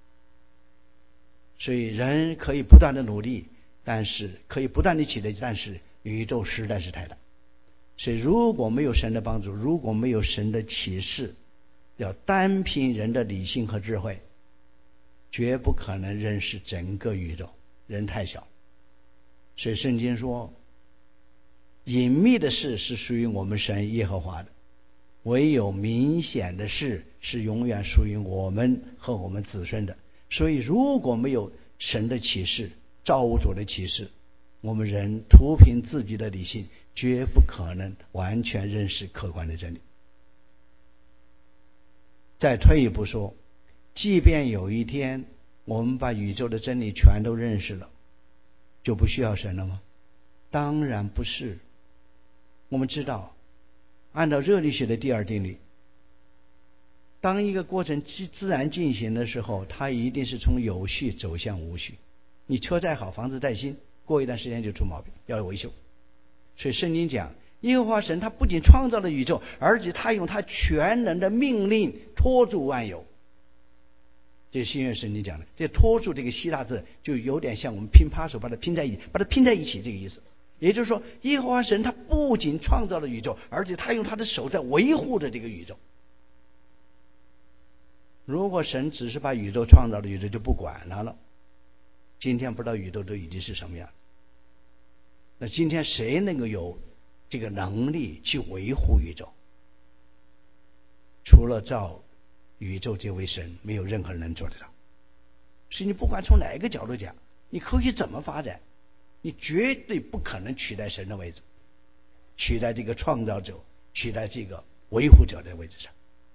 所以人可以不断的努力，但是可以不断的起来，但是宇宙实在是太大。所以如果没有神的帮助，如果没有神的启示，要单凭人的理性和智慧，绝不可能认识整个宇宙，人太小。所以圣经说，隐秘的事是属于我们神耶和华的，唯有明显的事是永远属于我们和我们子孙的。所以如果没有神的启示，造物主的启示，我们人图凭自己的理性，绝不可能完全认识客观的真理。再退一步说，即便有一天我们把宇宙的真理全都认识了，就不需要神了吗？当然不是。我们知道，按照热力学的第二定律，当一个过程自然进行的时候，它一定是从有序走向无序。你车再好，房子再新，过一段时间就出毛病，要维修。所以圣经讲，耶和华神他不仅创造了宇宙，而且他用他全能的命令托住万有。这是新约圣经讲的，这托住这个希腊字就有点像我们拼趴手把它拼在一起，把它拼在一起这个意思。也就是说，耶和华神他不仅创造了宇宙，而且他用他的手在维护着这个宇宙。如果神只是把宇宙创造了，宇宙就不管它了，今天不知道宇宙都已经是什么样。那今天谁能够有这个能力去维护宇宙？除了造宇宙这位神，没有任何人能做得到。所以你不管从哪一个角度讲，你科学怎么发展，你绝对不可能取代神的位置，取代这个创造者，取代这个维护者的位置上。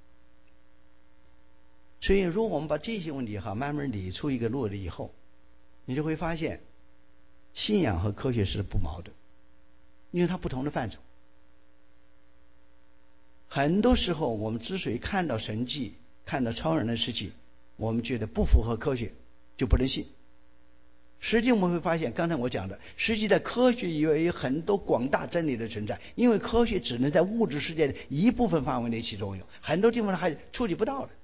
所以如果我们把这些问题哈慢慢理出一个路了以后，你就会发现信仰和科学是不矛盾，因为它不同的范畴。很多时候我们之所以看到神迹，看到超人的事情，我们觉得不符合科学就不能信。实际我们会发现，刚才我讲的，实际在科学也有很多广大真理的存在，因为科学只能在物质世界的一部分范围内起作用，很多地方还触及不到的。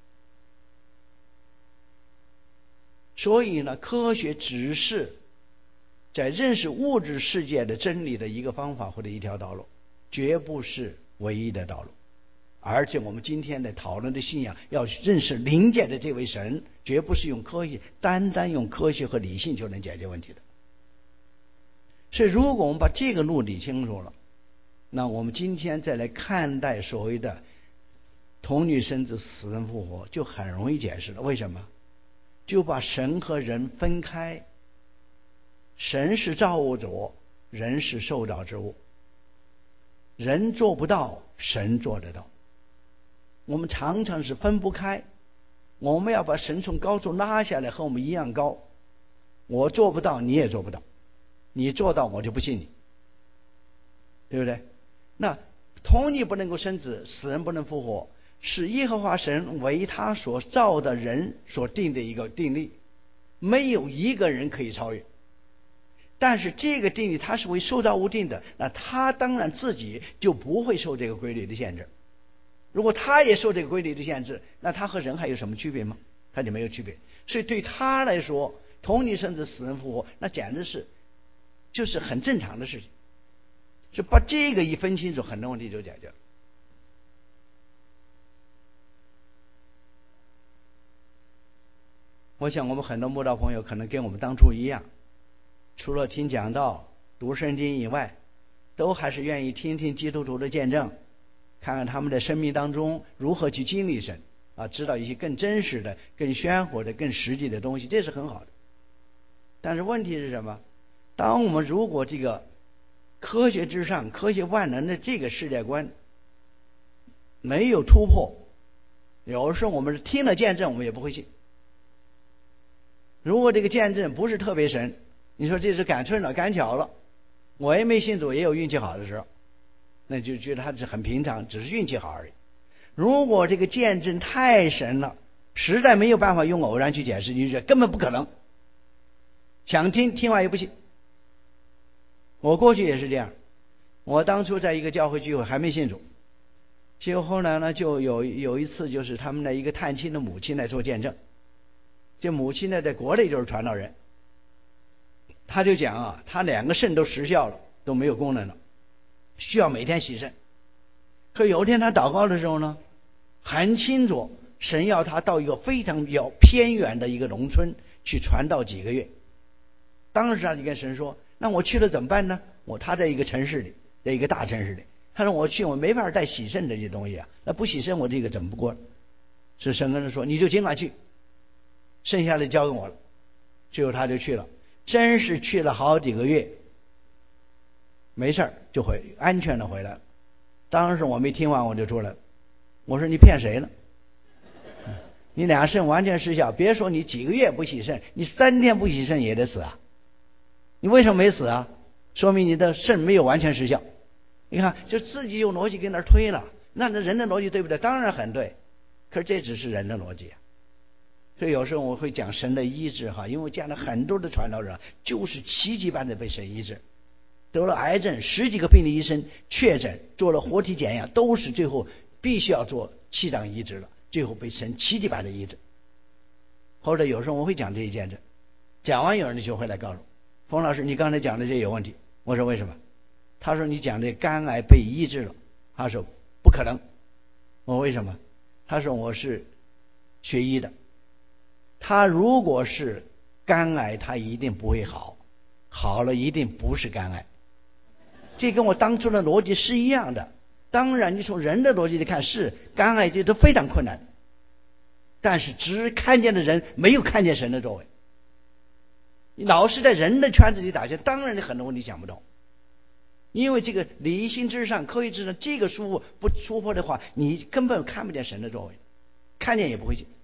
所以呢，科学只是在认识物质世界的真理的一个方法或者一条道路，绝不是唯一的道路。而且我们今天的讨论的信仰，要认识灵界的这位神，绝不是用科学，单单用科学和理性就能解决问题的。所以如果我们把这个路理清楚了，那我们今天再来看待所谓的童女生子、死人复活，就很容易解释了。为什么？就把神和人分开，神是造物主，人是受造之物，人做不到，神做得到。我们常常是分不开，我们要把神从高处拉下来，和我们一样高。我做不到，你也做不到，你做到我就不信你，对不对？那童女不能够生子，死人不能复活， 是耶和华神为他所造的人所定的一个定律，没有一个人可以超越。但是这个定律它是为受造物定的，那他当然自己就不会受这个规律的限制。如果他也受这个规律的限制，那他和人还有什么区别吗？他就没有区别。所以对他来说，同你甚至死人复活，那简直是就是很正常的事情。就把这个一分清楚，很多问题就解决了。我想我们很多慕道朋友可能跟我们当初一样，除了听讲道、读圣经以外，都还是愿意听听基督徒的见证，看看他们的生命当中如何去经历神啊，知道一些更真实的、更鲜活的、更实际的东西，这是很好的。但是问题是什么？当我们如果这个科学至上、科学万能的这个世界观没有突破，有时候我们听了见证，我们也不会信。如果这个见证不是特别神，你说这是赶春了、赶巧了，我也没信主，也有运气好的时候，那就觉得他是很平常，只是运气好而已。如果这个见证太神了，实在没有办法用偶然去解释，你就觉得根本不可能，想听听完也不信。我过去也是这样，我当初在一个教会聚会还没信主，结果后来呢，就有有一次就是他们的一个探亲的母亲来做见证，这母亲呢在国内就是传道人，他就讲啊，他两个肾都失效了，都没有功能了，需要每天洗肾。可有一天他祷告的时候呢，很清楚神要他到一个非常比较偏远的一个农村去传道几个月。当时他就跟神说，那我去了怎么办呢？我他在一个城市里，在一个大城市里，他说我去我没办法带洗肾这些东西啊，那不洗肾我这个怎么不过？是神跟他说，你就尽管去，剩下的交给我了。最后他就去了，真是去了好几个月，没事就回安全的回来了。当时我没听完我就出来了，我说你骗谁呢？你俩肾完全失效，别说你几个月不洗肾，你三天不洗肾也得死啊！你为什么没死啊？说明你的肾没有完全失效。你看，就自己用逻辑跟那儿推了，那这人的逻辑对不对？当然很对，可是这只是人的逻辑啊。所以有时候我会讲神的医治哈，因为我见了很多的传道人，就是奇迹般的被神医治，得了癌症，十几个病理医生确诊，做了活体检验，都是最后必须要做气脏移植了，最后被神奇迹般的医治。或者有时候我会讲这一见证，讲完有人就会来告诉我，冯老师你刚才讲的这有问题。我说为什么？他说你讲的肝癌被医治了。他说不可能。我为什么？他说我是学医的，他如果是肝癌他一定不会好，好了一定不是肝癌。这跟我当初的逻辑是一样的。当然你从人的逻辑来看，是肝癌这都非常困难，但是只看见的人没有看见神的作为。你老是在人的圈子里打圈，当然你很多问题想不到。因为这个理性之上、科学之上，这个书不突破的话，你根本看不见神的作为，看见也不会信。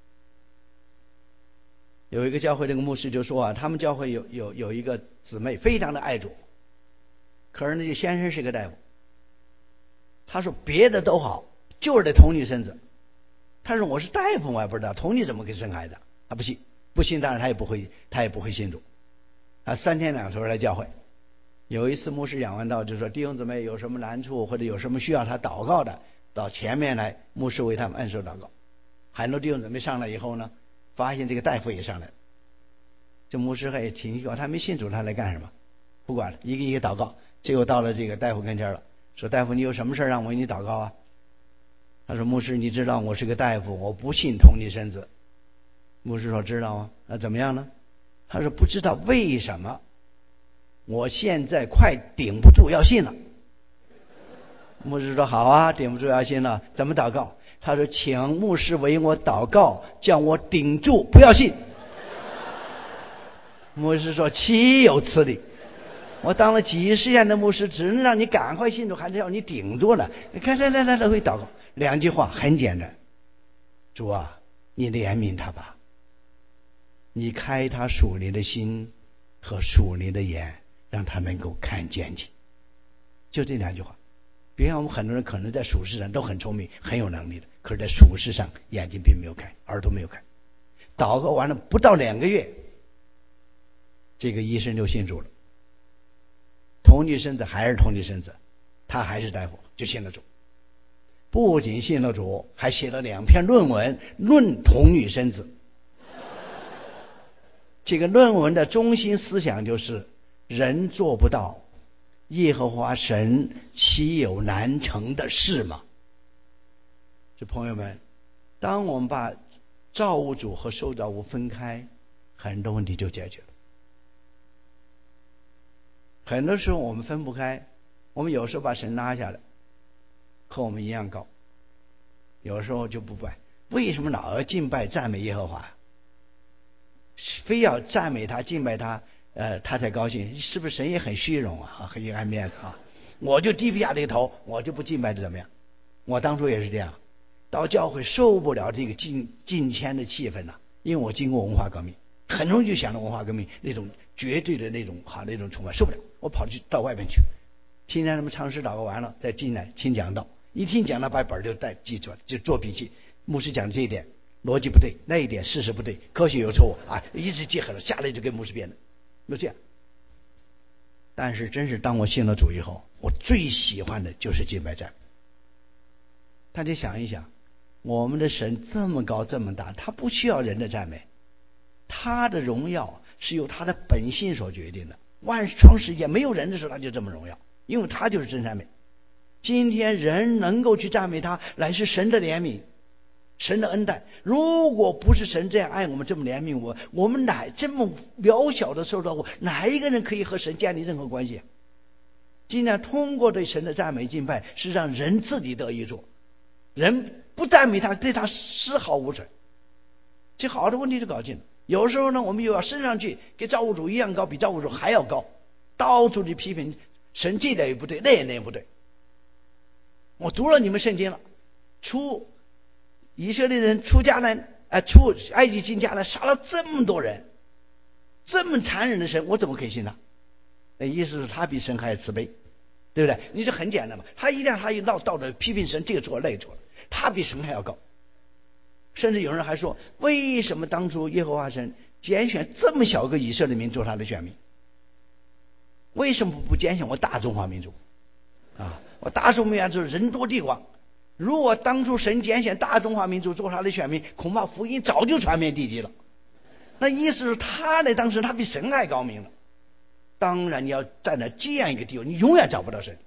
有一个教会这个牧师就说啊，他们教会有有有一个姊妹非常的爱主，可是那个先生是个大夫，他说别的都好，就是得同女生子。他说我是大夫我也不知道同女怎么给生孩子，他不信，不信当然他也不会他也不会信主啊。三天两头来教会。有一次牧师讲完道就说，弟兄姊妹有什么难处或者有什么需要他祷告的，到前面来，牧师为他们按手祷告。很多弟兄姊妹上来以后呢，发现这个大夫也上来了，这牧师还挺奇怪，他没信主他来干什么？不管了，一个一个祷告。结果到了这个大夫跟前了，说大夫你有什么事让我为你祷告啊？他说牧师你知道我是个大夫，我不信同你生子。牧师说知道啊。那怎么样呢？他说不知道为什么我现在快顶不住要信了。牧师说好啊，顶不住要信了，怎么祷告？他说请牧师为我祷告，叫我顶住不要信。牧师说岂有此理，我当了几十年的牧师，只能让你赶快信主，还是要你顶住了。你看来来来来会祷告，两句话很简单，主啊你怜悯他吧，你开他属灵的心和属灵的眼，让他能够看见你，就这两句话。 比如我们很多人可能在属世上都很聪明很有能力的，可是在属世上眼睛并没有开，耳朵没有开。祷告完了不到两个月，这个医生就信主了，童女生子还是童女生子，他还是大夫，就信了主。不仅信了主，还写了两篇论文论童女生子。这个论文的中心思想就是人做不到，耶和华神岂有难成的事吗？这朋友们，当我们把造物主和受造物分开，很多问题就解决了。很多时候我们分不开，我们有时候把神拉下来，和我们一样高，有时候就不拜。为什么老要敬拜赞美耶和华？非要赞美他敬拜他，呃，他才高兴？是不是神也很虚荣啊，很爱面子啊？我就低不下这个头，我就不敬拜，怎么样？我当初也是这样，到教会受不了这个敬敬谦的气氛了，因为我经过文化革命，很容易就想到文化革命那种绝对的那种好那种崇拜，受不了，我跑去到外面去，听见他们唱诗祷告完了，再进来听讲道，一听讲道把本就带记住了，就做笔记。牧师讲这一点逻辑不对，那一点事实不对，科学有错误啊，一直记狠了，下来就跟牧师辩论，就这样。但是真是当我信了主以后，我最喜欢的就是敬拜赞美。大家想一想，我们的神这么高这么大，他不需要人的赞美，他的荣耀是由他的本性所决定的。万创世界没有人的时候，他就这么荣耀，因为他就是真善美。今天人能够去赞美他，乃是神的怜悯，神的恩待。如果不是神这样爱我们，这么怜悯我，我们哪这么渺小的受造物，哪一个人可以和神建立任何关系？今天通过对神的赞美敬拜，是让人自己得益处，人不赞美他，对他丝毫无损。这好的问题就搞定了。有时候呢，我们又要升上去，跟造物主一样高，比造物主还要高，到处去批评神，这点也不对，那也不对。我读了你们圣经了，出以色列人出迦南，呃，出埃及进迦南，杀了这么多人，这么残忍的神，我怎么可以信他？那意思是他比神还慈悲，对不对？你这很简单嘛，他一旦他一到到了批评神，这个错那个错，他比神还要高。甚至有人还说，为什么当初耶和华神拣选这么小个以色列民做他的选民？为什么不拣选我大中华民族啊？我大中华民族人多地广，如果当初神拣选大中华民族做他的选民，恐怕福音早就传遍地极了。那意思是他呢，当时他比神还高明了。当然你要站在这样一个地位，你永远找不到神。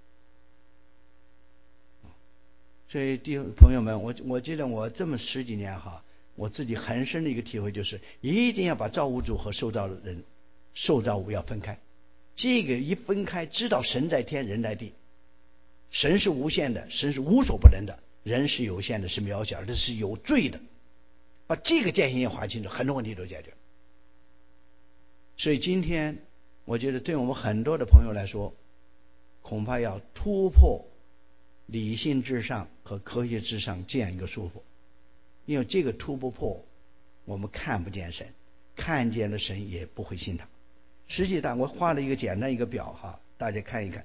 所以弟兄朋友们，我我记得我这么十几年哈，我自己很深的一个体会就是，一定要把造物主和受造人、受造物要分开。这个一分开，知道神在天，人在地，神是无限的，神是无所不能的，人是有限的，是渺小的，是有罪的。把这个界限划清楚，很多问题都解决。所以今天我觉得对我们很多的朋友来说，恐怕要突破理性至上和科学至上这样一个束缚，因为这个突不破，我们看不见神，看见了神也不会信他。实际上我画了一个简单一个表哈，大家看一看。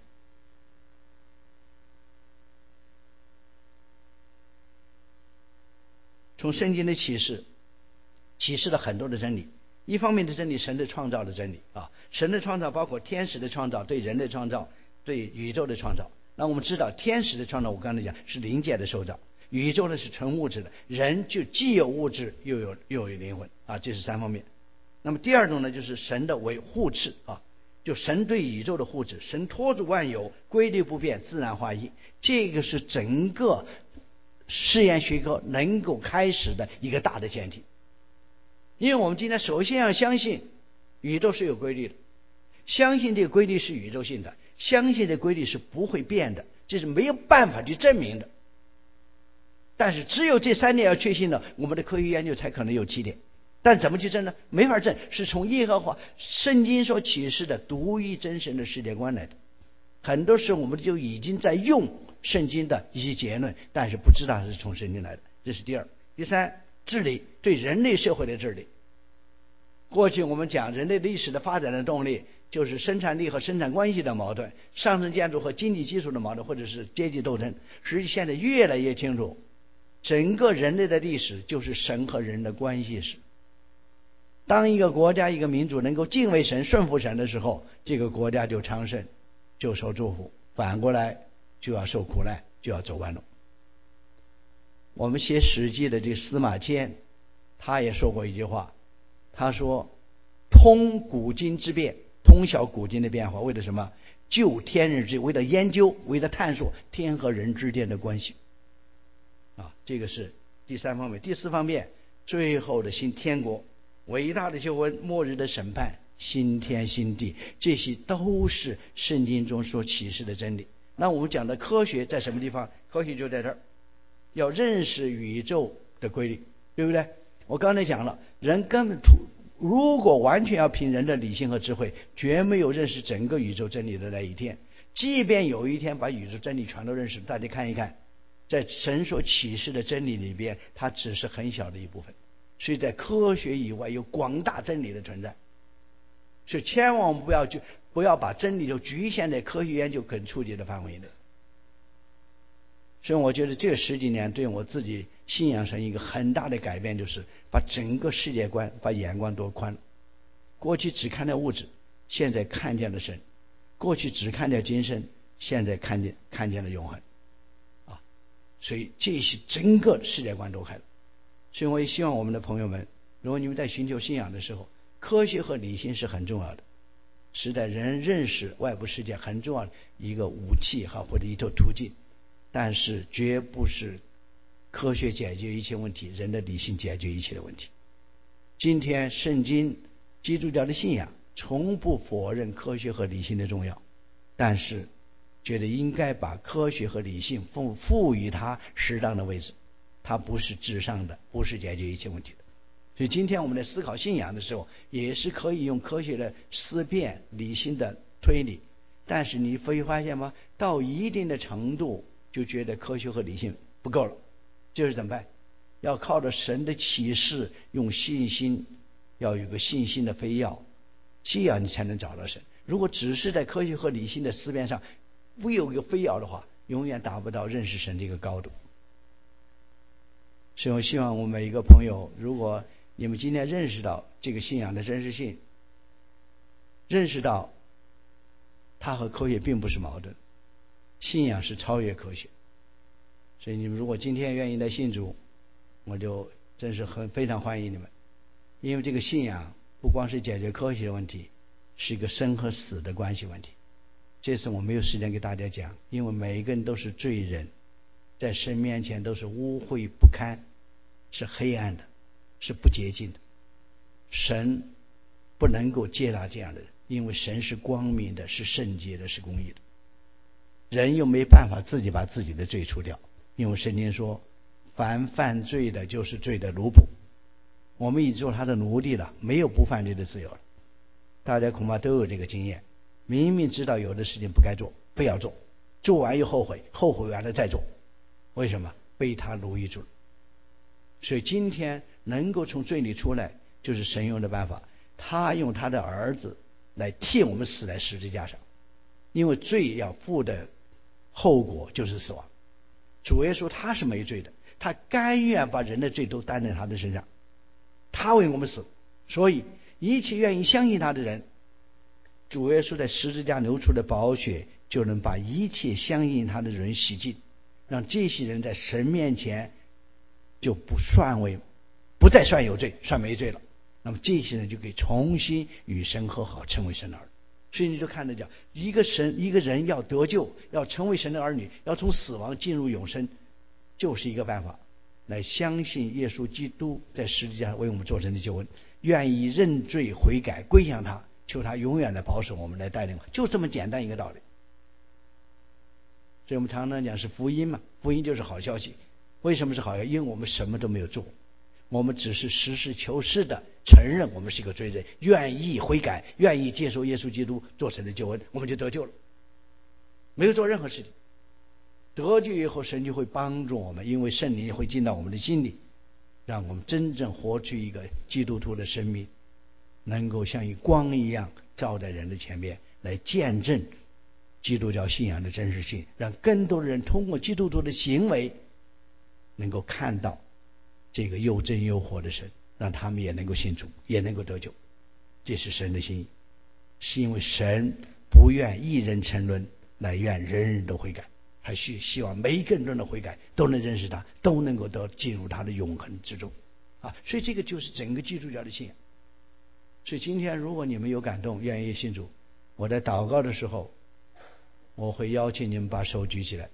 从圣经的启示启示了很多的真理，一方面的真理，神的创造的真理啊，神的创造包括天使的创造，对人的创造，对宇宙的创造。那我们知道天使的创造，我刚才讲是灵界的受造，宇宙呢是纯物质的，人就既有物质又有又有灵魂啊，这是三方面。那么第二种呢，就是神的为护持啊，就神对宇宙的护持，神托住万有，规律不变，自然化一，这个是整个实验学科能够开始的一个大的前提。因为我们今天首先要相信宇宙是有规律的，相信这个规律是宇宙性的，相信这个规律是不会变的，这是没有办法去证明的。但是只有这三点要确信了，我们的科学研究才可能有起点。但怎么去证呢？没法证，是从耶和华圣经所启示的独一真神的世界观来的。很多时候我们就已经在用圣经的一些结论，但是不知道是从圣经来的，这是第二。第三，治理，对人类社会的治理。过去我们讲人类历史的发展的动力， 就是生产力和生产关系的矛盾，上层建筑和经济基础的矛盾，或者是阶级斗争。实际现在越来越清楚，整个人类的历史就是神和人的关系史。当一个国家一个民族能够敬畏神顺服神的时候，这个国家就昌盛，就受祝福，反过来就要受苦难，就要走弯路。我们写史记的这司马迁他也说过一句话，他说通古今之变，通晓古今的变化，为了什么？究天人之，为了研究，为了探索天和人之间的关系啊，这个是第三方面。第四方面，最后的新天国，伟大的救恩，末日的审判，新天新地，这些都是圣经中所启示的真理。那我们讲的科学在什么地方？科学就在这儿，要认识宇宙的规律，对不对？我刚才讲了，人根本如果完全要凭人的理性和智慧，绝没有认识整个宇宙真理的那一天。即便有一天把宇宙真理全都认识，大家看一看，在神所启示的真理里边，它只是很小的一部分。所以在科学以外有广大真理的存在，所以千万不要就不要把真理就局限在科学研究可触及的范围内。所以我觉得这十几年对我自己信仰上一个很大的改变，就是把整个世界观把眼光多宽了。过去只看到物质，现在看见了神；过去只看见今生，现在看见看见了永恒啊！所以这些整个世界观都开了。所以我也希望我们的朋友们，如果你们在寻求信仰的时候，科学和理性是很重要的，是在人认识外部世界很重要的一个武器哈，或者一条途径，但是绝不是科学解决一切问题，人的理性解决一切的问题。今天圣经基督教的信仰从不否认科学和理性的重要，但是觉得应该把科学和理性赋赋予它适当的位置，它不是至上的，不是解决一切问题的。所以今天我们在思考信仰的时候，也是可以用科学的思辨、理性的推理，但是你会发现吗？到一定的程度就觉得科学和理性不够了，就是怎么办？要靠着神的启示，用信心，要有个信心的飞跃，这样你才能找到神。如果只是在科学和理性的思辨上不有一个飞跃的话，永远达不到认识神这个高度。所以我希望我们每一个朋友，如果你们今天认识到这个信仰的真实性，认识到它和科学并不是矛盾，信仰是超越科学。所以你们如果今天愿意来信主，我就真是很非常欢迎你们。因为这个信仰不光是解决科学的问题，是一个生和死的关系问题。这次我没有时间给大家讲，因为每一个人都是罪人，在神面前都是污秽不堪，是黑暗的，是不洁净的。神不能够接纳这样的人，因为神是光明的，是圣洁的，是公义的。人又没办法自己把自己的罪除掉，因为圣经说凡犯罪的就是罪的奴仆，我们已做他的奴隶了，没有不犯罪的自由了。大家恐怕都有这个经验，明明知道有的事情不该做，非要做，做完又后悔，后悔完了再做，为什么？被他奴役住了。所以今天能够从罪里出来，就是神用的办法，他用他的儿子来替我们死在十字架上，因为罪要付的后果就是死亡。主耶稣他是没罪的，他甘愿把人的罪都担在他的身上，他为我们死，所以一切愿意相信他的人，主耶稣在十字架流出的宝血就能把一切相信他的人洗净，让这些人在神面前就不算为不再算有罪，算没罪了。那么这些人就可以重新与神和好，成为神的儿女。所以你就看得讲，一个神一个人要得救，要成为神的儿女，要从死亡进入永生，就是一个办法，来相信耶稣基督在十字架上为我们做成的救恩，愿意认罪悔改归向他，求他永远的保守我们，来带领，就这么简单一个道理。所以我们常常讲是福音嘛，福音就是好消息。为什么是好消息？因为我们什么都没有做，我们只是实事求是的承认我们是一个罪人，愿意悔改，愿意接受耶稣基督做成的救恩，我们就得救了，没有做任何事情。得救以后，神就会帮助我们，因为圣灵会进到我们的心里，让我们真正活出一个基督徒的生命，能够像一光一样照在人的前面，来见证基督教信仰的真实性，让更多的人通过基督徒的行为能够看到这个又真又活的神，让他们也能够信主，也能够得救。这是神的心意，是因为神不愿一人沉沦，乃愿人人都悔改，还是希望每一个人的悔改都能认识他，都能够得进入他的永恒之中啊！所以这个就是整个基督教的信仰。所以今天如果你们有感动，愿意信主，我在祷告的时候，我会邀请你们把手举起来，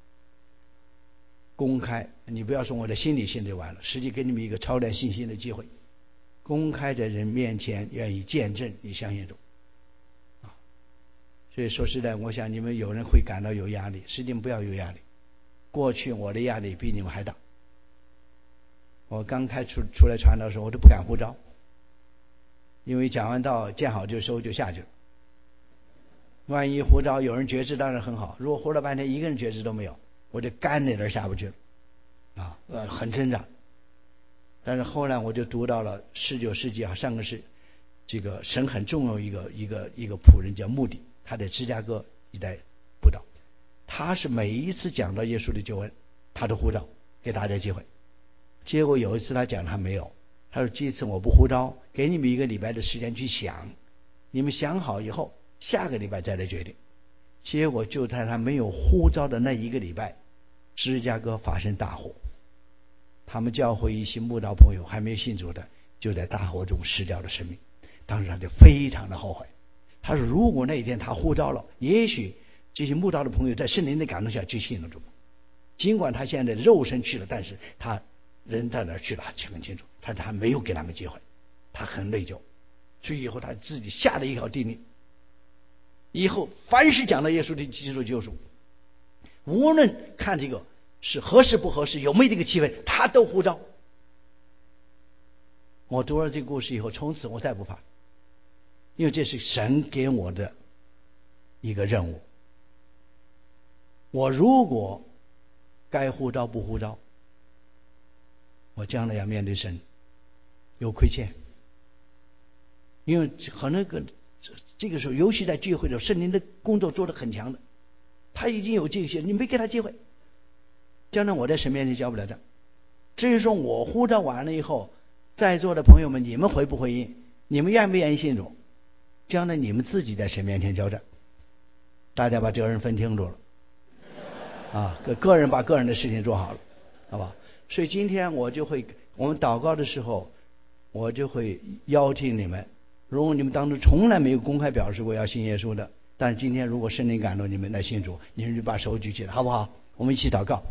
公开。你不要说我的心里信就完了，实际给你们一个操练信心的机会，公开在人面前愿意见证你相信主啊！所以说实在，我想你们有人会感到有压力，实际不要有压力。过去我的压力比你们还大，我刚开出出来传道的时候，我都不敢呼召，因为讲完道见好就收就下去了。万一呼召有人觉知当然很好，如果呼了半天一个人觉知都没有，我就干那点下不去了啊，呃，很挣扎。但是后来我就读到了十九世纪啊，上个世这个神很重要一个一个一个仆人叫穆迪，他在芝加哥一带布道，他是每一次讲到耶稣的救恩，他都呼召给大家机会。结果有一次他讲他没有，他说这次我不呼召，给你们一个礼拜的时间去想，你们想好以后下个礼拜再来决定。结果就在他没有呼召的那一个礼拜，芝加哥发生大火，他们教会一些慕道朋友还没有信主的，就在大火中失掉了生命。当时他就非常的后悔，他说如果那一天他呼召了，也许这些慕道的朋友在圣灵的感动下就信了主。尽管他现在肉身去了，但是他人在哪去了很清楚，他还没有给他们机会，他很内疚。所以以后他自己下了一条定律，以后凡是讲到耶稣的基督救赎，无论看这个是合适不合适，有没有这个机会，他都呼召。我读了这个故事以后，从此我再不怕，因为这是神给我的一个任务。我如果该呼召不呼召，我将来要面对神有亏欠。因为可能个这个时候，尤其在聚会的时候，圣灵的工作做得很强的，他已经有这些，你没给他机会，将来我在神面前交不了账。至于说我呼召完了以后，在座的朋友们，你们回不回应？你们愿不愿意信主？将来你们自己在神面前交账，大家把责任分清楚了啊，个个人把个人的事情做好了，好吧？所以今天我就会，我们祷告的时候，我就会邀请你们。如果你们当中从来没有公开表示过要信耶稣的，但是今天如果圣灵感动你们来信主，你们就把手举起来，好不好？我们一起祷告。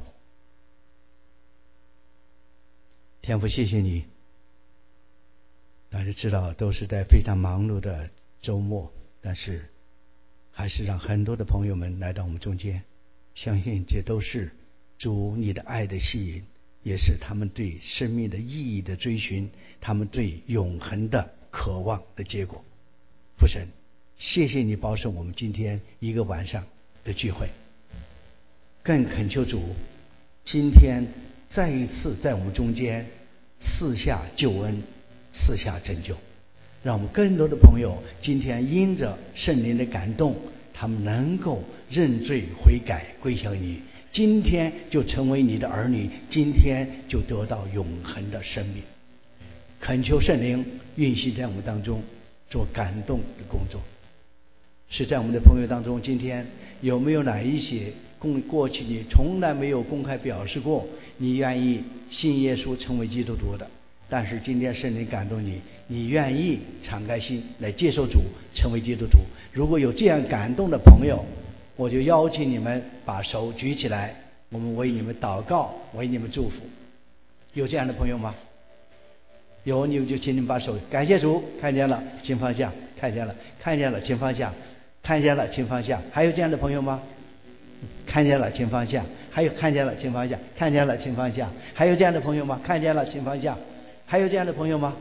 天父，谢谢你，大家知道都是在非常忙碌的周末，但是还是让很多的朋友们来到我们中间，相信这都是主你的爱的吸引，也是他们对生命的意义的追寻，他们对永恒的渴望的结果。父神，谢谢你保守我们今天一个晚上的聚会，更恳求主今天再一次在我们中间赐下救恩，赐下拯救，让我们更多的朋友今天因着圣灵的感动，他们能够认罪悔改归向你，今天就成为你的儿女，今天就得到永恒的生命。恳求圣灵运行在我们当中，做感动的工作。是在我们的朋友当中，今天有没有哪一些过去你从来没有公开表示过你愿意信耶稣成为基督徒的，但是今天圣灵感动你，你愿意敞开心来接受主成为基督徒。如果有这样感动的朋友，我就邀请你们把手举起来，我们为你们祷告，为你们祝福。有这样的朋友吗？有，你们就请你们把手，感谢主，看见了请放下，看见了看见了请放下，看见了请放下。还有这样的朋友吗？看见了请放下。还有看见了请放下，看见了请放下。还有这样的朋友吗？看见了请放下。还有这样的朋友吗？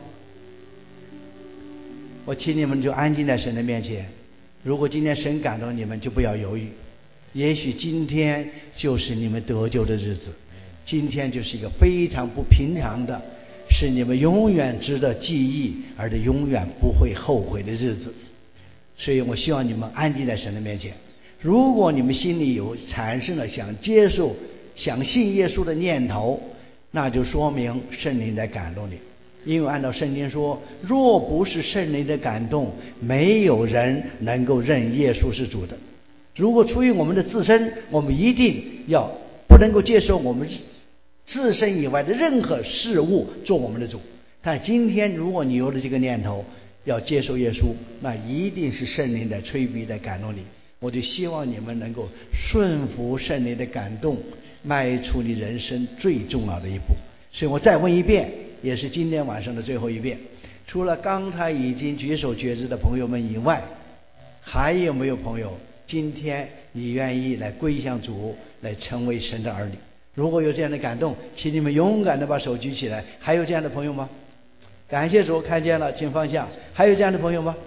我请你们就安静在神的面前。如果今天神感动你们，就不要犹豫，也许今天就是你们得救的日子，今天就是一个非常不平常的，是你们永远值得记忆而且永远不会后悔的日子。 所以我希望你们安静在神的面前。如果你们心里有产生了想接受、想信耶稣的念头，那就说明圣灵在感动你。因为按照圣经说，若不是圣灵的感动，没有人能够认耶稣是主的。如果出于我们的自身，我们一定要不能够接受我们自身以外的任何事物做我们的主。但今天如果你有了这个念头要接受耶稣，那一定是圣灵的催逼在感动你。我就希望你们能够顺服圣灵的感动，迈出你人生最重要的一步。所以我再问一遍，也是今天晚上的最后一遍，除了刚才已经举手决志的朋友们以外，还有没有朋友今天你愿意来归向主，来成为神的儿女？如果有这样的感动，请你们勇敢的把手举起来。还有这样的朋友吗？感谢主，看见了请放下。还有这样的朋友吗？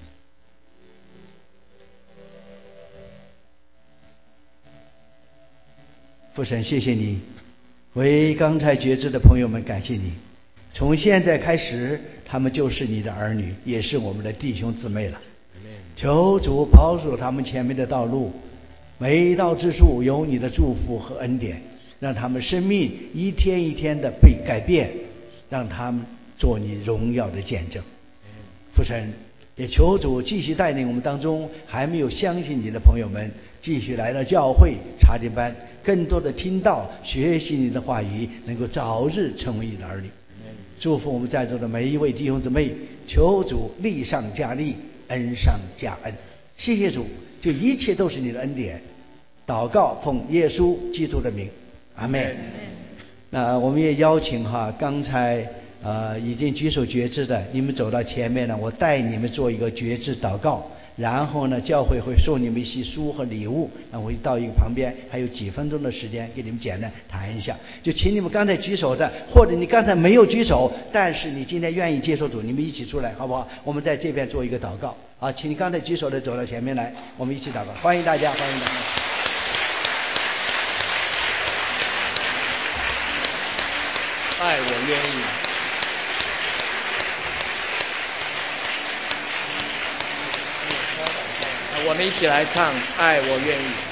父神，谢谢你，为刚才决志的朋友们感谢你。从现在开始，他们就是你的儿女，也是我们的弟兄姊妹了。求主保守他们前面的道路，每一道之处有你的祝福和恩典，让他们生命一天一天的被改变，让他们做你荣耀的见证。父神，也求主继续带领我们当中还没有相信你的朋友们，继续来到教会查经班，更多的听到学习你的话语，能够早日成为你的儿女。祝福我们在座的每一位弟兄姊妹，求主力上加力，恩上加恩。谢谢主，这一切都是你的恩典。祷告奉耶稣基督的名，阿们。那我们也邀请哈，刚才呃已经举手决志的，你们走到前面呢，我带你们做一个决志祷告。然后呢，教会会送你们一些书和礼物，那我到一个旁边，还有几分钟的时间给你们简单谈一下。就请你们刚才举手的，或者你刚才没有举手，但是你今天愿意接受主，你们一起出来好不好？我们在这边做一个祷告啊，请你刚才举手的走到前面来，我们一起祷告，欢迎大家，欢迎大家。 爱我愿意。我们一起来唱《爱我愿意》。